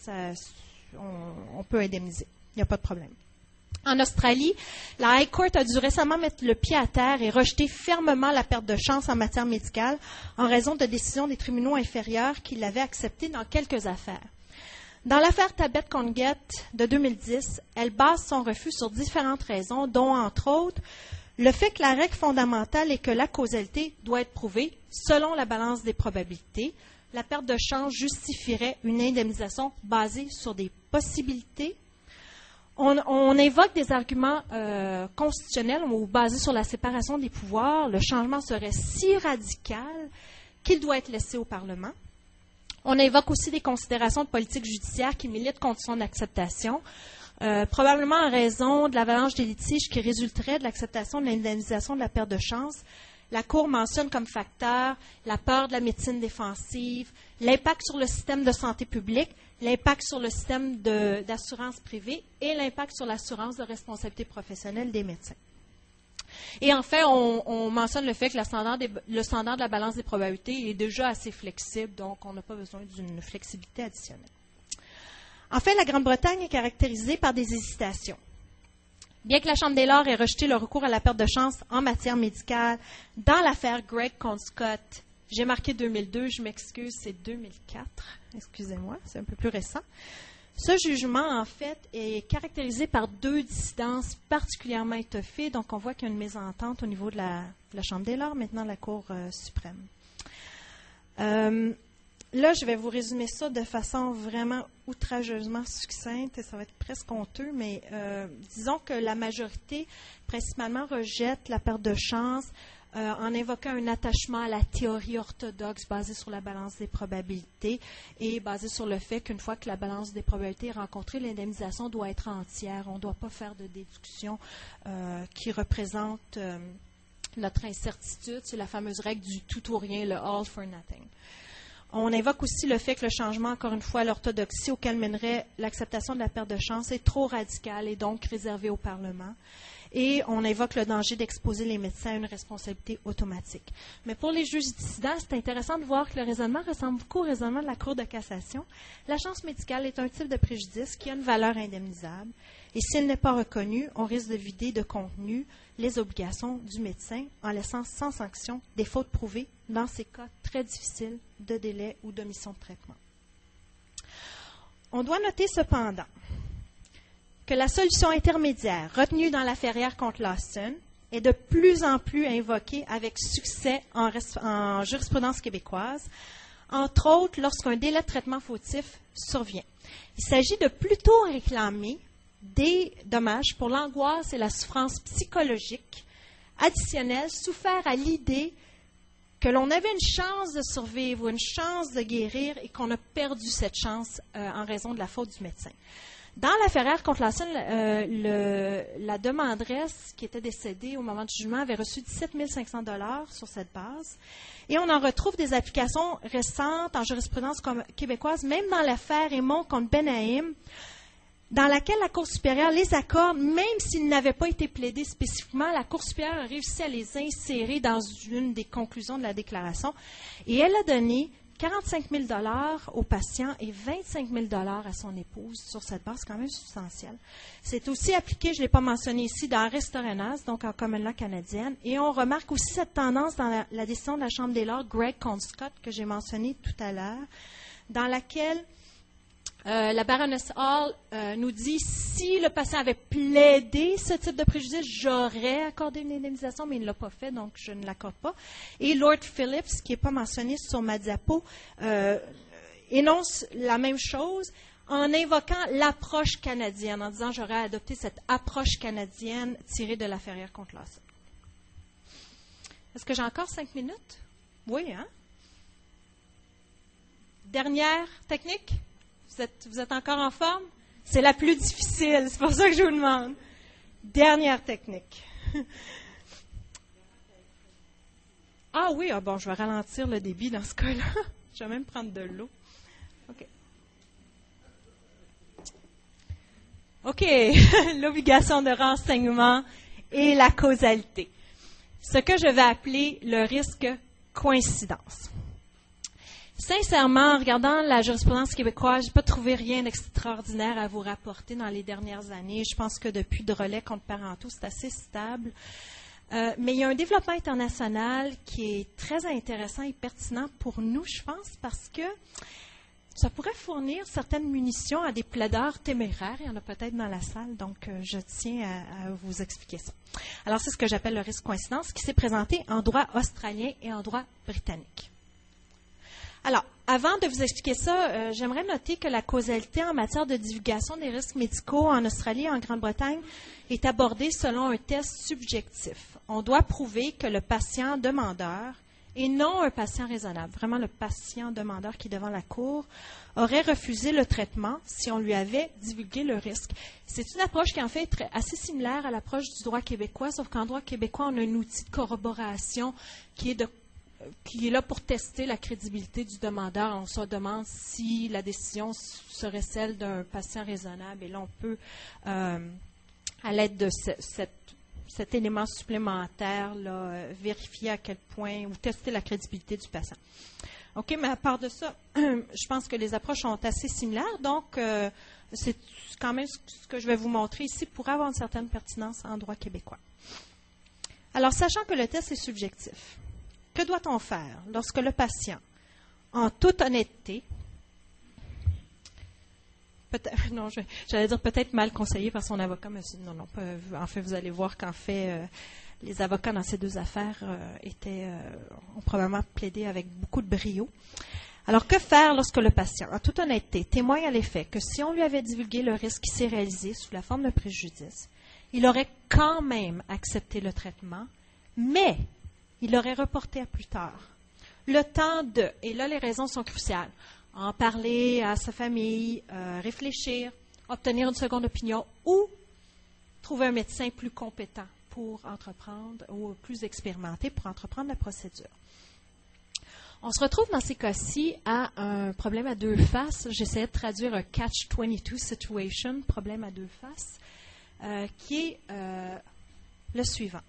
on peut indemniser. Il n'y a pas de problème. En Australie, la High Court a dû récemment mettre le pied à terre et rejeter fermement la perte de chance en matière médicale en raison de décisions des tribunaux inférieurs qui l'avaient acceptée dans quelques affaires. Dans l'affaire Tabet Conget de 2010, elle base son refus sur différentes raisons, dont, entre autres, le fait que la règle fondamentale est que la causalité doit être prouvée selon la balance des probabilités. La perte de chance justifierait une indemnisation basée sur des possibilités. On évoque des arguments constitutionnels ou basés sur la séparation des pouvoirs. Le changement serait si radical qu'il doit être laissé au Parlement. On évoque aussi des considérations de politique judiciaire qui militent contre son acceptation. Probablement en raison de l'avalanche des litiges qui résulterait de l'acceptation de l'indemnisation de la perte de chance. La Cour mentionne comme facteur la peur de la médecine défensive, l'impact sur le système de santé publique, l'impact sur le système d'assurance privée et l'impact sur l'assurance de responsabilité professionnelle des médecins. Et enfin, on mentionne le fait que le standard de la balance des probabilités est déjà assez flexible, donc on n'a pas besoin d'une flexibilité additionnelle. Enfin, la Grande-Bretagne est caractérisée par des hésitations. Bien que la Chambre des Lords ait rejeté le recours à la perte de chance en matière médicale dans l'affaire Gregg contre Scott, j'ai marqué 2002, je m'excuse, c'est 2004, excusez-moi, c'est un peu plus récent. Ce jugement, en fait, est caractérisé par deux dissidences particulièrement étoffées, donc on voit qu'il y a une mésentente au niveau de la Chambre des Lords, maintenant la Cour suprême. Là, je vais vous résumer ça de façon vraiment outrageusement succincte et ça va être presque honteux, mais disons que la majorité principalement rejette la perte de chance en invoquant un attachement à la théorie orthodoxe basée sur la balance des probabilités et basée sur le fait qu'une fois que la balance des probabilités est rencontrée, l'indemnisation doit être entière. On ne doit pas faire de déduction qui représente notre incertitude. C'est la fameuse règle du tout ou rien, le all for nothing. On invoque aussi le fait que le changement, encore une fois, à l'orthodoxie auquel mènerait l'acceptation de la perte de chance est trop radical et donc réservé au Parlement. Et on évoque le danger d'exposer les médecins à une responsabilité automatique. Mais pour les juges dissidents, c'est intéressant de voir que le raisonnement ressemble beaucoup au raisonnement de la Cour de cassation. La chance médicale est un type de préjudice qui a une valeur indemnisable. Et s'il n'est pas reconnu, on risque de vider de contenu les obligations du médecin en laissant sans sanction des fautes prouvées dans ces cas très difficiles de délai ou d'omission de traitement. On doit noter cependant que la solution intermédiaire retenue dans l'affaire R contre Lawson est de plus en plus invoquée avec succès en jurisprudence québécoise, entre autres lorsqu'un délai de traitement fautif survient. Il s'agit de plutôt réclamer des dommages pour l'angoisse et la souffrance psychologique additionnelle souffert à l'idée que l'on avait une chance de survivre ou une chance de guérir et qu'on a perdu cette chance en raison de la faute du médecin. Dans l'affaire R contre Lawson, la demanderesse qui était décédée au moment du jugement avait reçu 17 500 $ sur cette base. Et on en retrouve des applications récentes en jurisprudence québécoise, même dans l'affaire Raymond contre Benaïm, dans laquelle la Cour supérieure les accorde, même s'ils n'avaient pas été plaidés spécifiquement. La Cour supérieure a réussi à les insérer dans une des conclusions de la déclaration. Et elle a donné 45 000 au patient et 25 000 à son épouse sur cette base quand même substantielle. C'est aussi appliqué, je ne l'ai pas mentionné ici, dans Arestorenas, donc en common law canadienne. Et on remarque aussi cette tendance dans la décision de la Chambre des Lords, Greg Conscott, que j'ai mentionné tout à l'heure, dans laquelle la baronesse Hall nous dit si le patient avait plaidé ce type de préjudice, j'aurais accordé une indemnisation, mais il ne l'a pas fait, donc je ne l'accorde pas. Et Lord Phillips, qui n'est pas mentionné sur ma diapo, énonce la même chose en invoquant l'approche canadienne, en disant j'aurais adopté cette approche canadienne tirée de la Ferrière contre Lawson. Est-ce que j'ai encore 5 minutes? Oui, hein? Dernière technique? Vous êtes encore en forme? C'est la plus difficile, c'est pour ça que je vous demande. Dernière technique. Ah oui, bon, je vais ralentir le débit dans ce cas-là. Je vais même prendre de l'eau. OK. L'obligation de renseignement et la causalité. Ce que je vais appeler le risque coïncidence. Sincèrement, en regardant la jurisprudence québécoise, je n'ai pas trouvé rien d'extraordinaire à vous rapporter dans les dernières années. Je pense que depuis Drolet contre Parenteau, c'est assez stable. Mais il y a un développement international qui est très intéressant et pertinent pour nous, je pense, parce que ça pourrait fournir certaines munitions à des plaideurs téméraires. Il y en a peut-être dans la salle, donc je tiens à vous expliquer ça. Alors, c'est ce que j'appelle le risque coïncidence qui s'est présenté en droit australien et en droit britannique. Alors, avant de vous expliquer ça, j'aimerais noter que la causalité en matière de divulgation des risques médicaux en Australie et en Grande-Bretagne est abordée selon un test subjectif. On doit prouver que le patient demandeur, et non un patient raisonnable, vraiment le patient demandeur qui est devant la cour, aurait refusé le traitement si on lui avait divulgué le risque. C'est une approche qui en fait est assez similaire à l'approche du droit québécois, sauf qu'en droit québécois, on a un outil de corroboration qui est là pour tester la crédibilité du demandeur. On se demande si la décision serait celle d'un patient raisonnable. Et là, on peut, à l'aide de cet élément supplémentaire, là, vérifier à quel point, ou tester la crédibilité du patient. OK, mais à part de ça, je pense que les approches sont assez similaires. Donc, c'est quand même ce que je vais vous montrer ici pour avoir une certaine pertinence en droit québécois. Alors, sachant que le test est subjectif, que doit-on faire lorsque le patient, en toute honnêteté, j'allais dire peut-être mal conseillé par son avocat, mais non, en fait, vous allez voir qu'en fait, les avocats dans ces deux affaires ont probablement plaidé avec beaucoup de brio. Alors, que faire lorsque le patient, en toute honnêteté, témoigne à l'effet que si on lui avait divulgué le risque qui s'est réalisé sous la forme de préjudice, il aurait quand même accepté le traitement, mais il l'aurait reporté à plus tard. Le temps de, et là les raisons sont cruciales, en parler à sa famille, réfléchir, obtenir une seconde opinion ou trouver un médecin plus compétent pour entreprendre ou plus expérimenté pour entreprendre la procédure. On se retrouve dans ces cas-ci à un problème à deux faces. J'essayais de traduire un catch-22 situation, problème à deux faces, qui est le suivant.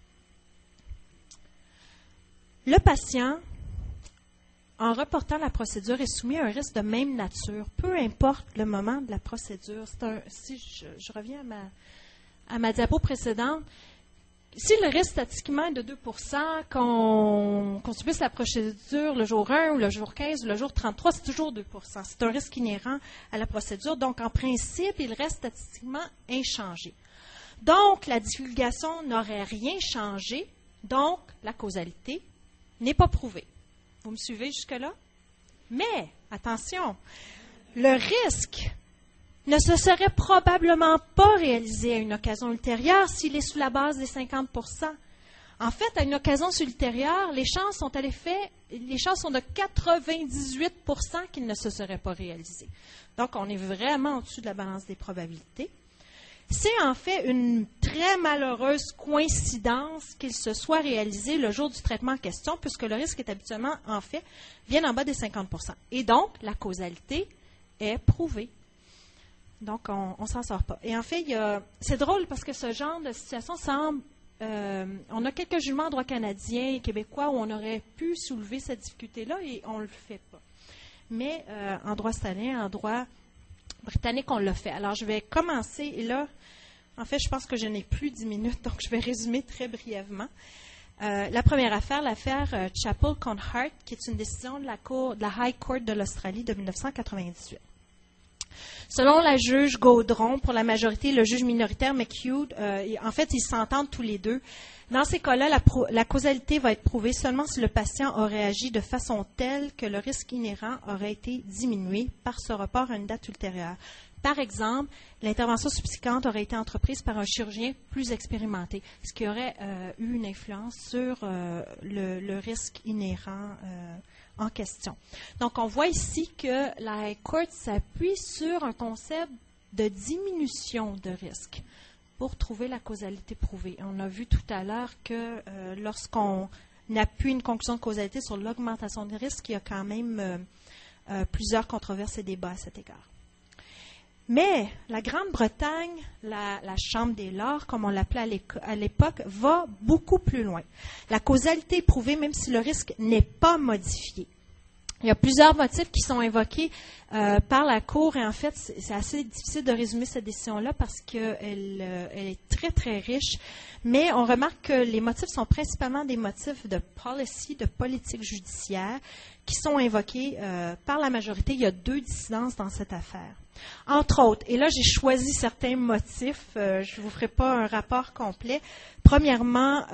Le patient, en reportant la procédure, est soumis à un risque de même nature, peu importe le moment de la procédure. Si je reviens à ma diapo précédente, si le risque statistiquement est de 2 qu'on subisse la procédure le jour 1 ou le jour 15 ou le jour 33, c'est toujours 2 C'est un risque inhérent à la procédure. Donc, en principe, il reste statistiquement inchangé. Donc, la divulgation n'aurait rien changé. Donc, la causalité n'est pas prouvée. Vous me suivez jusque-là? Mais, attention, le risque ne se serait probablement pas réalisé à une occasion ultérieure s'il est sous la base des 50 En fait, à une occasion ultérieure, les chances sont de 98 qu'il ne se serait pas réalisé. Donc, on est vraiment au-dessus de la balance des probabilités. C'est en fait une très malheureuse coïncidence qu'il se soit réalisé le jour du traitement en question, puisque le risque est habituellement, en fait, bien en bas des 50 Et donc, la causalité est prouvée. Donc, on ne s'en sort pas. Et en fait, c'est drôle parce que ce genre de situation semble on a quelques jugements en droit canadien et québécois où on aurait pu soulever cette difficulté-là et on ne le fait pas. Mais en droit australien, en droit britannique, on l'a fait. Alors, je vais commencer. Et là, en fait, je pense que je n'ai plus 10 minutes, donc je vais résumer très brièvement. La première affaire, l'affaire Chappell contre Hart, qui est une décision de la High Court de l'Australie de 1998. Selon la juge Gaudron, pour la majorité, le juge minoritaire McHugh, en fait, ils s'entendent tous les deux. Dans ces cas-là, la causalité va être prouvée seulement si le patient aurait agi de façon telle que le risque inhérent aurait été diminué par ce report à une date ultérieure. Par exemple, l'intervention subséquente aurait été entreprise par un chirurgien plus expérimenté, ce qui aurait eu une influence sur le risque inhérent en question. Donc, on voit ici que la High Court s'appuie sur un concept de diminution de risque pour trouver la causalité prouvée. On a vu tout à l'heure que lorsqu'on appuie une conclusion de causalité sur l'augmentation de risque, il y a quand même plusieurs controverses et débats à cet égard. Mais la Grande-Bretagne, la Chambre des Lords, comme on l'appelait à l'époque, va beaucoup plus loin. La causalité est prouvée même si le risque n'est pas modifié. Il y a plusieurs motifs qui sont invoqués par la Cour et en fait, c'est assez difficile de résumer cette décision-là parce qu'elle est très, très riche. Mais on remarque que les motifs sont principalement des motifs de policy, de politique judiciaire qui sont invoqués par la majorité. Il y a 2 dissidences dans cette affaire. Entre autres, et là j'ai choisi certains motifs, je ne vous ferai pas un rapport complet. Premièrement,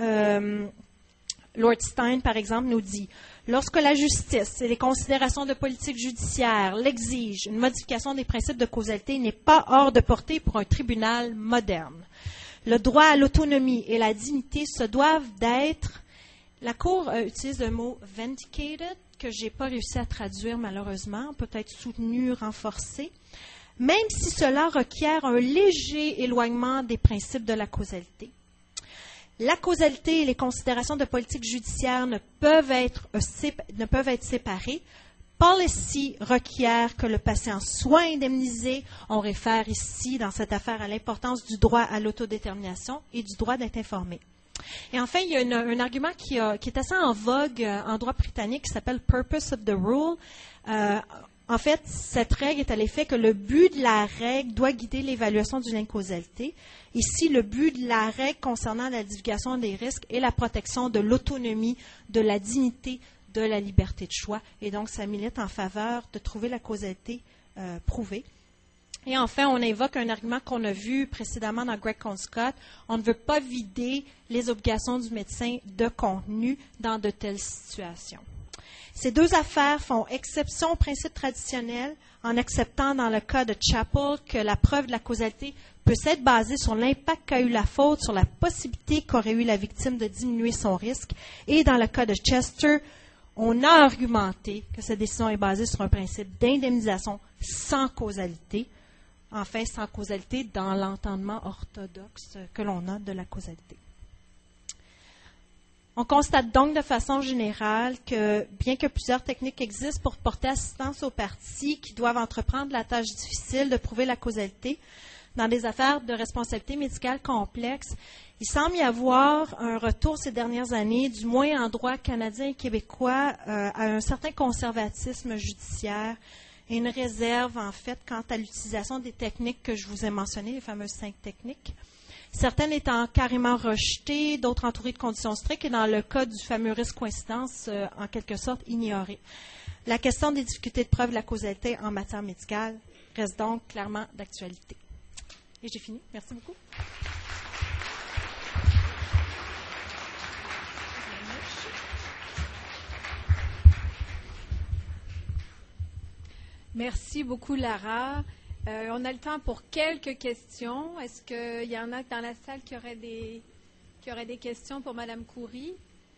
Lord Stein, par exemple, nous dit « Lorsque la justice et les considérations de politique judiciaire l'exigent, une modification des principes de causalité n'est pas hors de portée pour un tribunal moderne. Le droit à l'autonomie et la dignité se doivent d'être... » La Cour utilise le mot « vindicated », que je n'ai pas réussi à traduire malheureusement, peut-être soutenu, renforcé, même si cela requiert un léger éloignement des principes de la causalité. La causalité et les considérations de politique judiciaire ne peuvent être séparées. Policy requiert que le patient soit indemnisé. On réfère ici, dans cette affaire, à l'importance du droit à l'autodétermination et du droit d'être informé. Et enfin, il y a un argument qui est assez en vogue en droit britannique qui s'appelle « purpose of the rule ». En fait, cette règle est à l'effet que le but de la règle doit guider l'évaluation du lien de causalité. Ici, le but de la règle concernant la divulgation des risques est la protection de l'autonomie, de la dignité, de la liberté de choix. Et donc, ça milite en faveur de trouver la causalité prouvée. Et enfin, on invoque un argument qu'on a vu précédemment dans Greg contre Scott. On ne veut pas vider les obligations du médecin de contenu dans de telles situations. Ces 2 affaires font exception au principe traditionnel en acceptant dans le cas de Chappell que la preuve de la causalité peut s'être basée sur l'impact qu'a eu la faute, sur la possibilité qu'aurait eu la victime de diminuer son risque. Et dans le cas de Chester, on a argumenté que cette décision est basée sur un principe d'indemnisation sans causalité. Enfin, sans causalité dans l'entendement orthodoxe que l'on a de la causalité. On constate donc de façon générale que, bien que plusieurs techniques existent pour porter assistance aux parties qui doivent entreprendre la tâche difficile de prouver la causalité, dans des affaires de responsabilité médicale complexes, il semble y avoir un retour ces dernières années, du moins en droit canadien et québécois, à un certain conservatisme judiciaire et une réserve, en fait, quant à l'utilisation des techniques que je vous ai mentionnées, les fameuses 5 techniques. Certaines étant carrément rejetées, d'autres entourées de conditions strictes, et dans le cas du fameux risque coïncidence, en quelque sorte ignorées. La question des difficultés de preuve de la causalité en matière médicale reste donc clairement d'actualité. Et j'ai fini. Merci beaucoup. Merci beaucoup, Lara. On a le temps pour quelques questions. Est-ce qu'il y en a dans la salle qui auraient des questions pour Mme Khoury?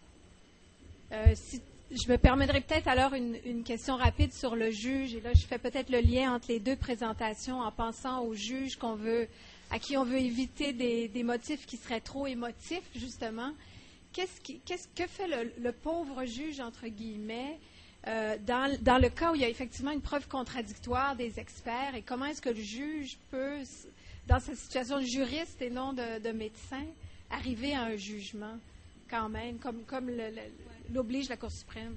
Je me permettrai peut-être alors une question rapide sur le juge. Et là, je fais peut-être le lien entre les 2 présentations en pensant au juge à qui on veut éviter des motifs qui seraient trop émotifs, justement. Que fait le pauvre juge, entre guillemets, dans le cas où il y a effectivement une preuve contradictoire des experts, et comment est-ce que le juge peut, dans cette situation de juriste et non de médecin, arriver à un jugement quand même, comme l'oblige la Cour suprême?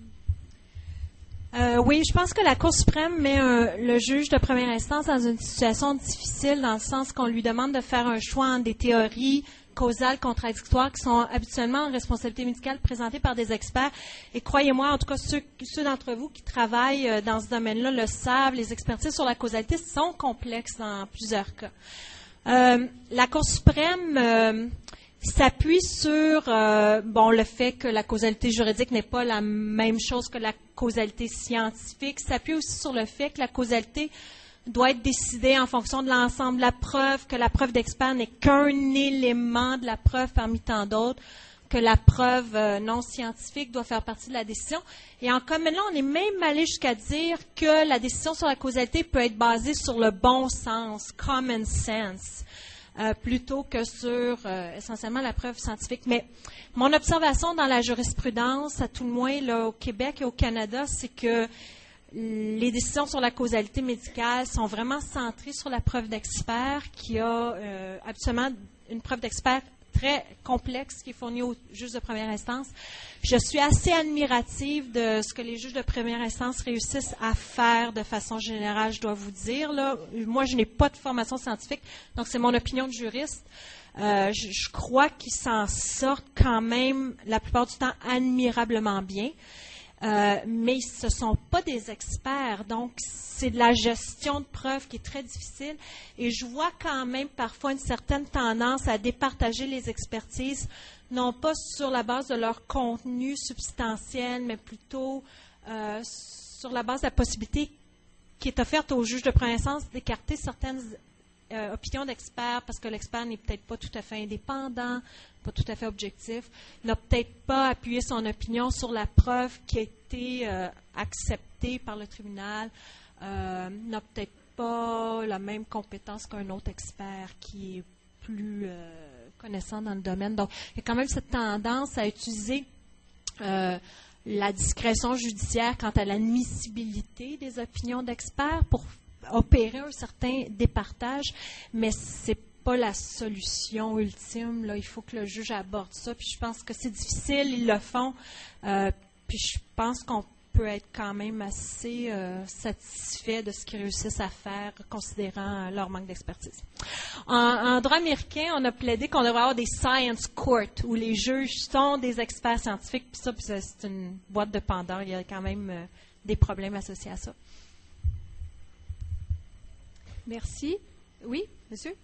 Oui, je pense que la Cour suprême met le juge de première instance dans une situation difficile, dans le sens qu'on lui demande de faire un choix entre des théories causales contradictoires qui sont habituellement en responsabilité médicale présentées par des experts. Et croyez-moi, en tout cas ceux d'entre vous qui travaillent dans ce domaine-là le savent, les expertises sur la causalité sont complexes dans plusieurs cas. La Cour suprême s'appuie sur le fait que la causalité juridique n'est pas la même chose que la causalité scientifique, s'appuie aussi sur le fait que la causalité doit être décidée en fonction de l'ensemble de la preuve, que la preuve d'expert n'est qu'un élément de la preuve parmi tant d'autres, que la preuve non scientifique doit faire partie de la décision. Et en cas là, on est même allé jusqu'à dire que la décision sur la causalité peut être basée sur le bon sens, common sense, plutôt que sur essentiellement la preuve scientifique. Mais mon observation dans la jurisprudence, à tout le moins là, au Québec et au Canada, c'est que les décisions sur la causalité médicale sont vraiment centrées sur la preuve d'expert, qui a absolument une preuve d'expert très complexe qui est fournie aux juges de première instance. Je suis assez admirative de ce que les juges de première instance réussissent à faire de façon générale, je dois vous dire. Là. Moi, je n'ai pas de formation scientifique, donc c'est mon opinion de juriste. Je crois qu'ils s'en sortent quand même la plupart du temps admirablement bien. Mais ce ne sont pas des experts, donc c'est de la gestion de preuves qui est très difficile. Et je vois quand même parfois une certaine tendance à départager les expertises, non pas sur la base de leur contenu substantiel, mais plutôt sur la base de la possibilité qui est offerte aux juges de première instance d'écarter certaines opinions d'experts parce que l'expert n'est peut-être pas tout à fait indépendant, pas tout à fait objectif, n'a peut-être pas appuyé son opinion sur la preuve qui a été acceptée par le tribunal, n'a peut-être pas la même compétence qu'un autre expert qui est plus connaissant dans le domaine. Donc, il y a quand même cette tendance à utiliser la discrétion judiciaire quant à l'admissibilité des opinions d'experts pour opérer un certain départage, mais c'est pas la solution ultime. Là. Il faut que le juge aborde ça. Puis je pense que c'est difficile, ils le font. Puis je pense qu'on peut être quand même assez satisfait de ce qu'ils réussissent à faire, considérant leur manque d'expertise. En droit américain, on a plaidé qu'on devrait avoir des science courts, où les juges sont des experts scientifiques. Puis ça, c'est une boîte de Pandore. Il y a quand même des problèmes associés à ça. Merci. Oui, monsieur?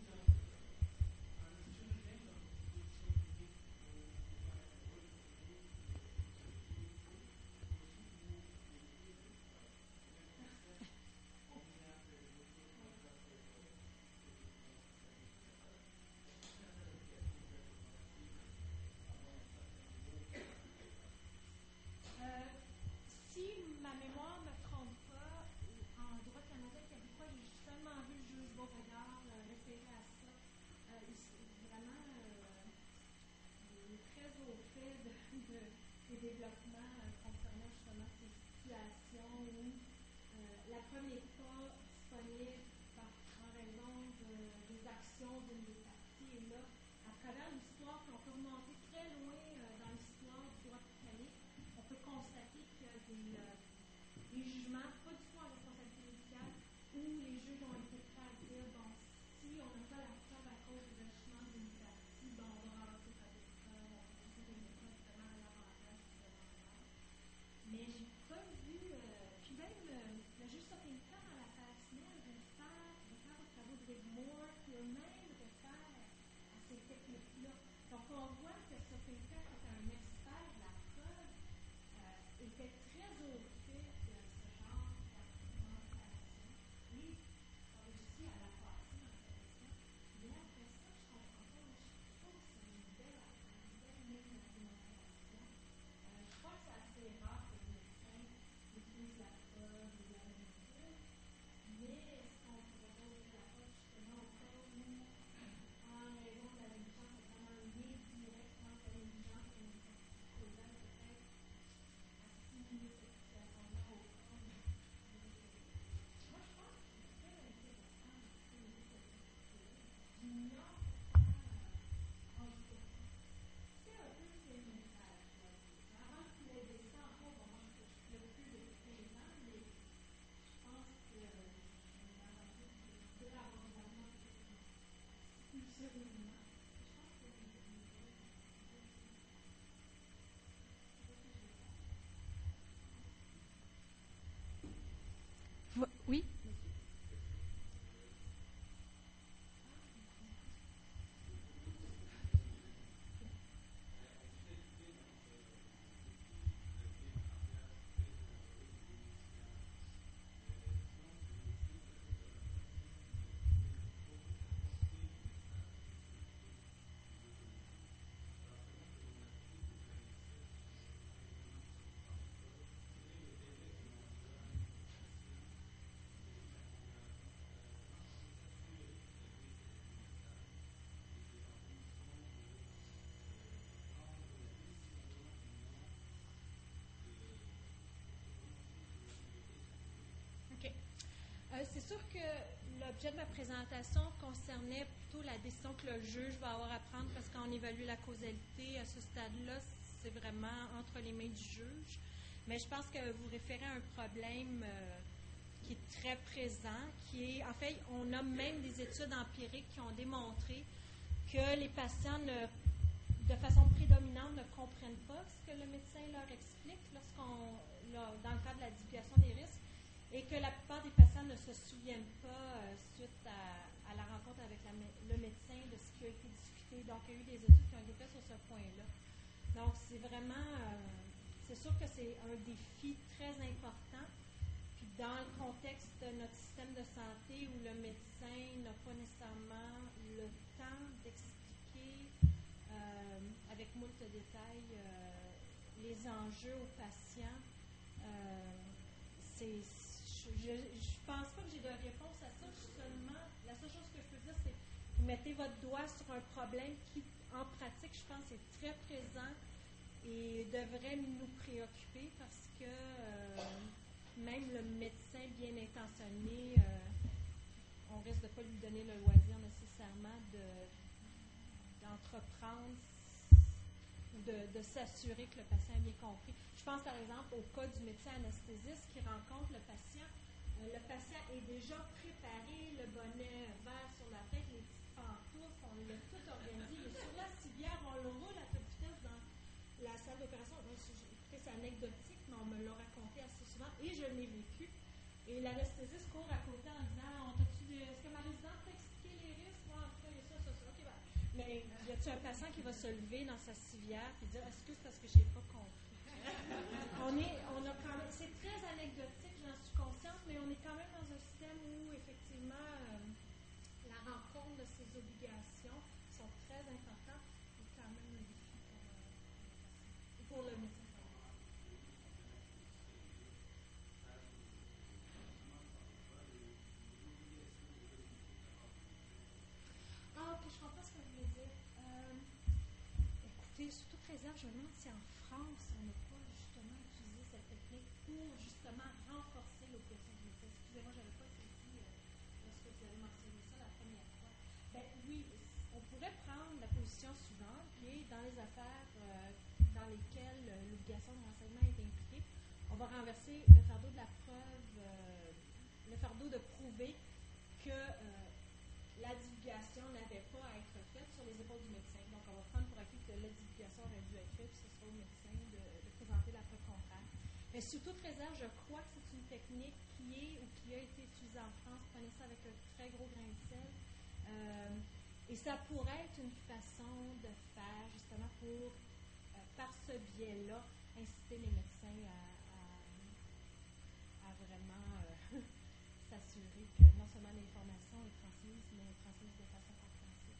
Si ma mémoire ne me trompe pas, en droit canadien québécois, j'ai seulement vu le juge Beauregard référer à ça. Vraiment, il est très au fait des développements concernant justement ces situations où la preuve n'est pas disponible en raison des actions d'une des parties. Et là, à travers l'histoire, on peut remonter très loin dans l'histoire du droit britannique, on peut constater qu'il y a des jugements, pas du tout en responsabilité médicale, où les juges ont été prêts à dire, bon, si on n'a pas la preuve à cause des agissements d'une partie, bon, on va ramasser par des preuves, on va utiliser des méthodes vraiment à l'avantage du demandeur. Mais j'ai pas vu, puis même le juge Sophie-Tan à la phase Snell réfère aux travaux de Rigmore, qui eux-mêmes réfèrent à ces techniques-là. Donc on voit que Sophie-Tan, qui est un expert de la preuve, était très au fait de ce genre d'argumentation et a réussi à la passer dans sa question. Mais après ça, je comprends pas. Je trouve que c'est une belle même argumentation. Je crois que c'est assez rare que les médecins utilisent la preuve ou la vérité, mais est-ce qu'on pourrait pas ouvrir la porte justement au cas où, en raison de la négligence, c'est vraiment un lien direct entre la négligence et une causale peut-être assimiler cette situation sûr que l'objet de ma présentation concernait plutôt la décision que le juge va avoir à prendre parce qu'on évalue la causalité à ce stade-là, c'est vraiment entre les mains du juge. Mais je pense que vous référez à un problème qui est très présent, qui est, en fait, on a même des études empiriques qui ont démontré que les patients, de façon prédominante, ne comprennent pas ce que le médecin leur explique dans le cadre de la divulgation des risques, et que la plupart des patients ne se souviennent pas, suite à la rencontre avec le médecin, de ce qui a été discuté. Donc, il y a eu des études qui ont été faites sur ce point-là. Donc, c'est vraiment, c'est sûr que c'est un défi très important. Puis, dans le contexte de notre système de santé où le médecin n'a pas nécessairement le temps d'expliquer avec moult détails les enjeux aux patients, je ne pense pas que j'ai de réponse à ça. La seule chose que je peux dire, c'est que vous mettez votre doigt sur un problème qui, en pratique, je pense, est très présent et devrait nous préoccuper parce que même le médecin bien intentionné, on risque de ne pas lui donner le loisir nécessairement d'entreprendre ou de s'assurer que le patient a bien compris. Je pense par exemple au cas du médecin anesthésiste qui rencontre le patient. Le patient est déjà préparé, le bonnet vert sur la tête, les petites pantoufles, on l'a tout organisé. Il est sur la civière, on le roule à toute vitesse dans la salle d'opération. Écoutez, c'est anecdotique, mais on me l'a raconté assez souvent et je l'ai vécu. Et l'anesthésiste court à côté en disant est-ce que ma résidente t'a expliqué les risques? Moi, en tout cas, il y a ça. OK, ben. Mais y a-t-il un patient qui va se lever dans sa civière et dire est-ce que c'est parce que j'ai pas compris? On a quand même, c'est très anecdotique, j'en suis consciente, mais on est quand même dans un système où effectivement la rencontre de ces obligations sont très importantes et quand même un défi pour le médecin. Ok, je comprends ce que vous voulez dire. Écoutez, sous toute réserve, je me demande si en France, on n'a pas justement utilisé cette technique pour justement renforcer l'obligation de médecin. Excusez-moi, je n'avais pas saisi lorsque vous avez mentionné ça la première fois. Ben oui, on pourrait prendre la position suivante, qui est dans les affaires dans lesquelles l'obligation de renseignement est impliquée, on va renverser le fardeau de la preuve, le fardeau de prouver que la divulgation n'avait pas à être faite sur les épaules du médecin. Donc, on va prendre pour acquis que la divulgation aurait dû être faite, puis ce sera au médecin de présenter la preuve contraire. Mais sous toute réserve, je crois que c'est une technique qui est ou qui a été utilisée en France. Prenez ça avec un très gros grain de sel. Et ça pourrait être une façon de faire, justement, pour, par ce biais-là, inciter les médecins à vraiment s'assurer que non seulement l'information est transmise, mais transmise de façon compréhensible.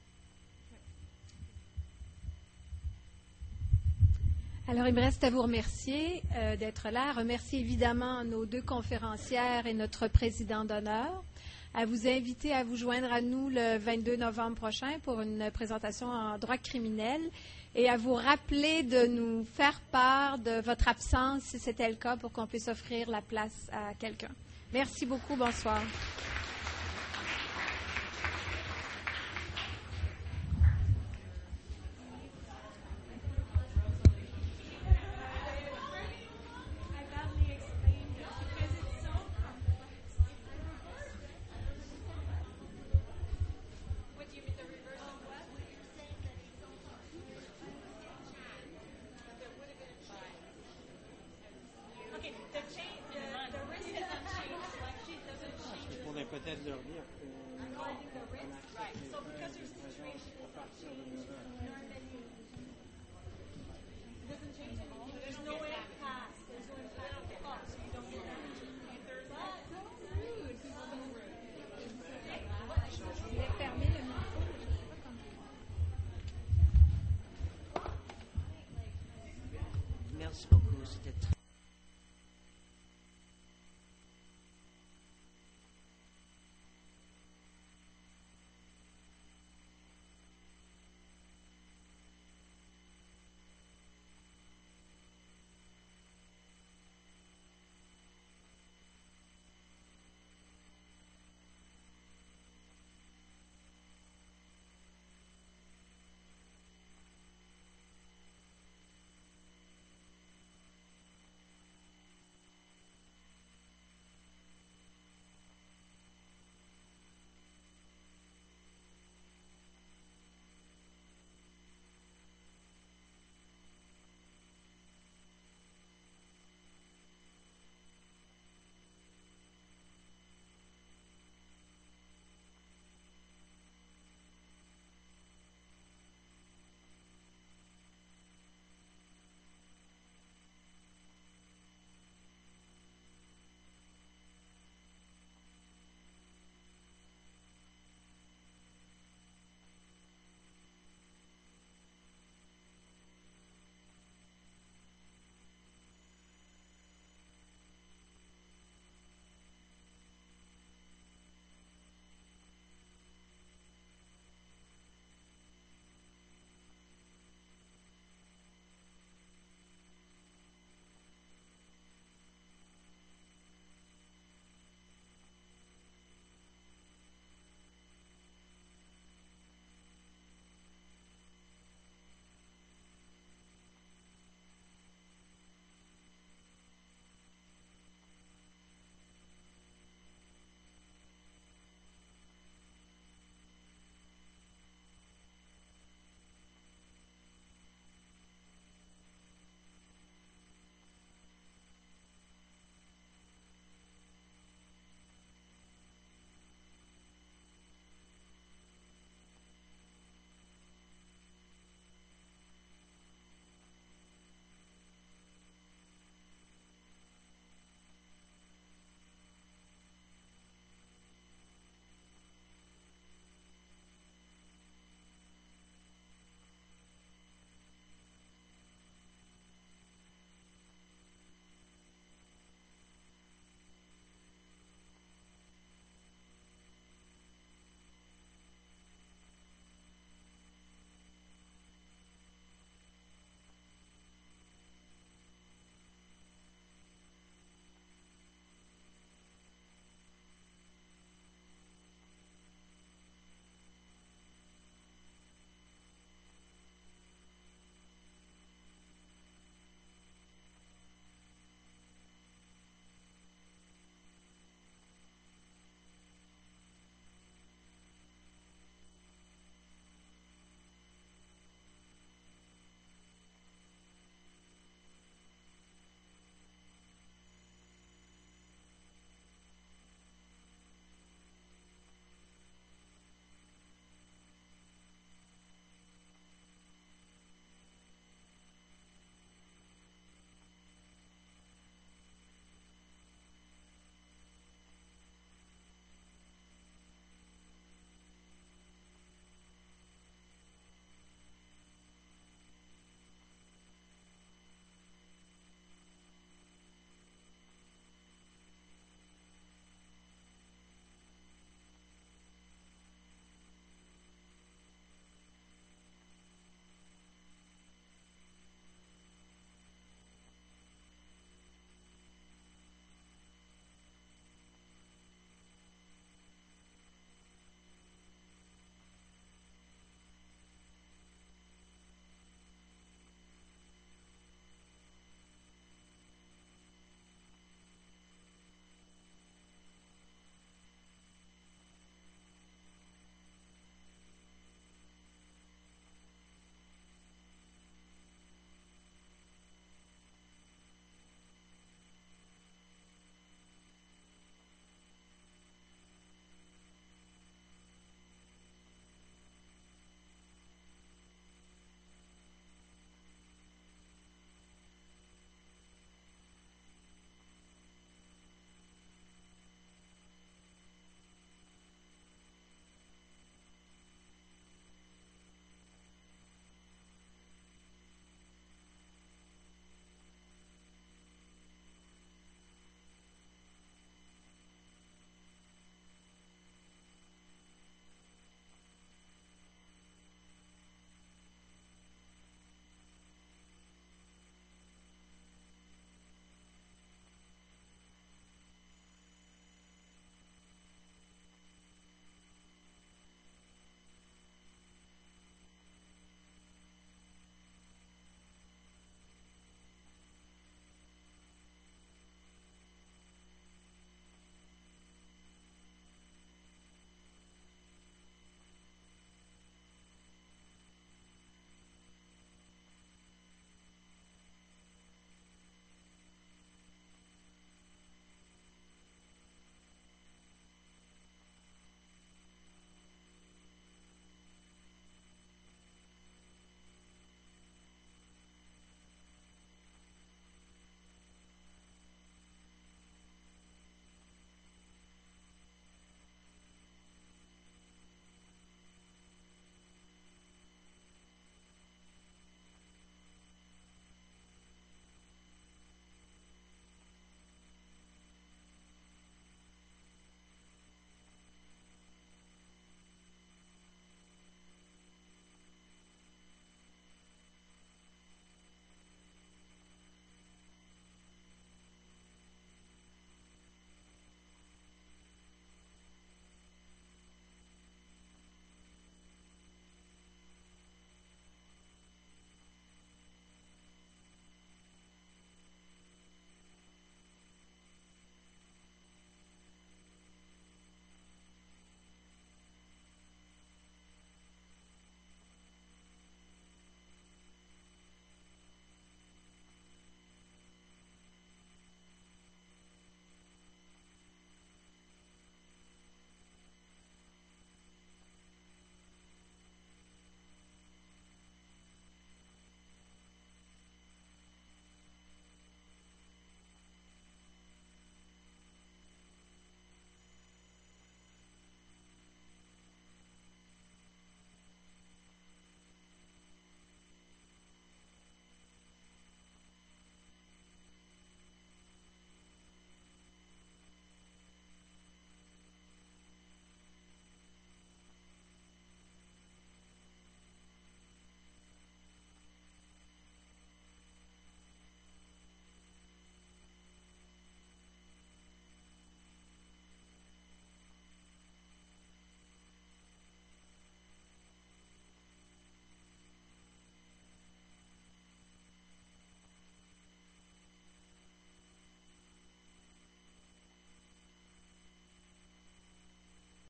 Ouais. Alors, il me reste à vous remercier d'être là, remercier évidemment nos deux conférencières et notre président d'honneur, à vous inviter à vous joindre à nous le 22 novembre prochain pour une présentation en droit criminel et à vous rappeler de nous faire part de votre absence, si c'était le cas, pour qu'on puisse offrir la place à quelqu'un. Merci beaucoup. Bonsoir.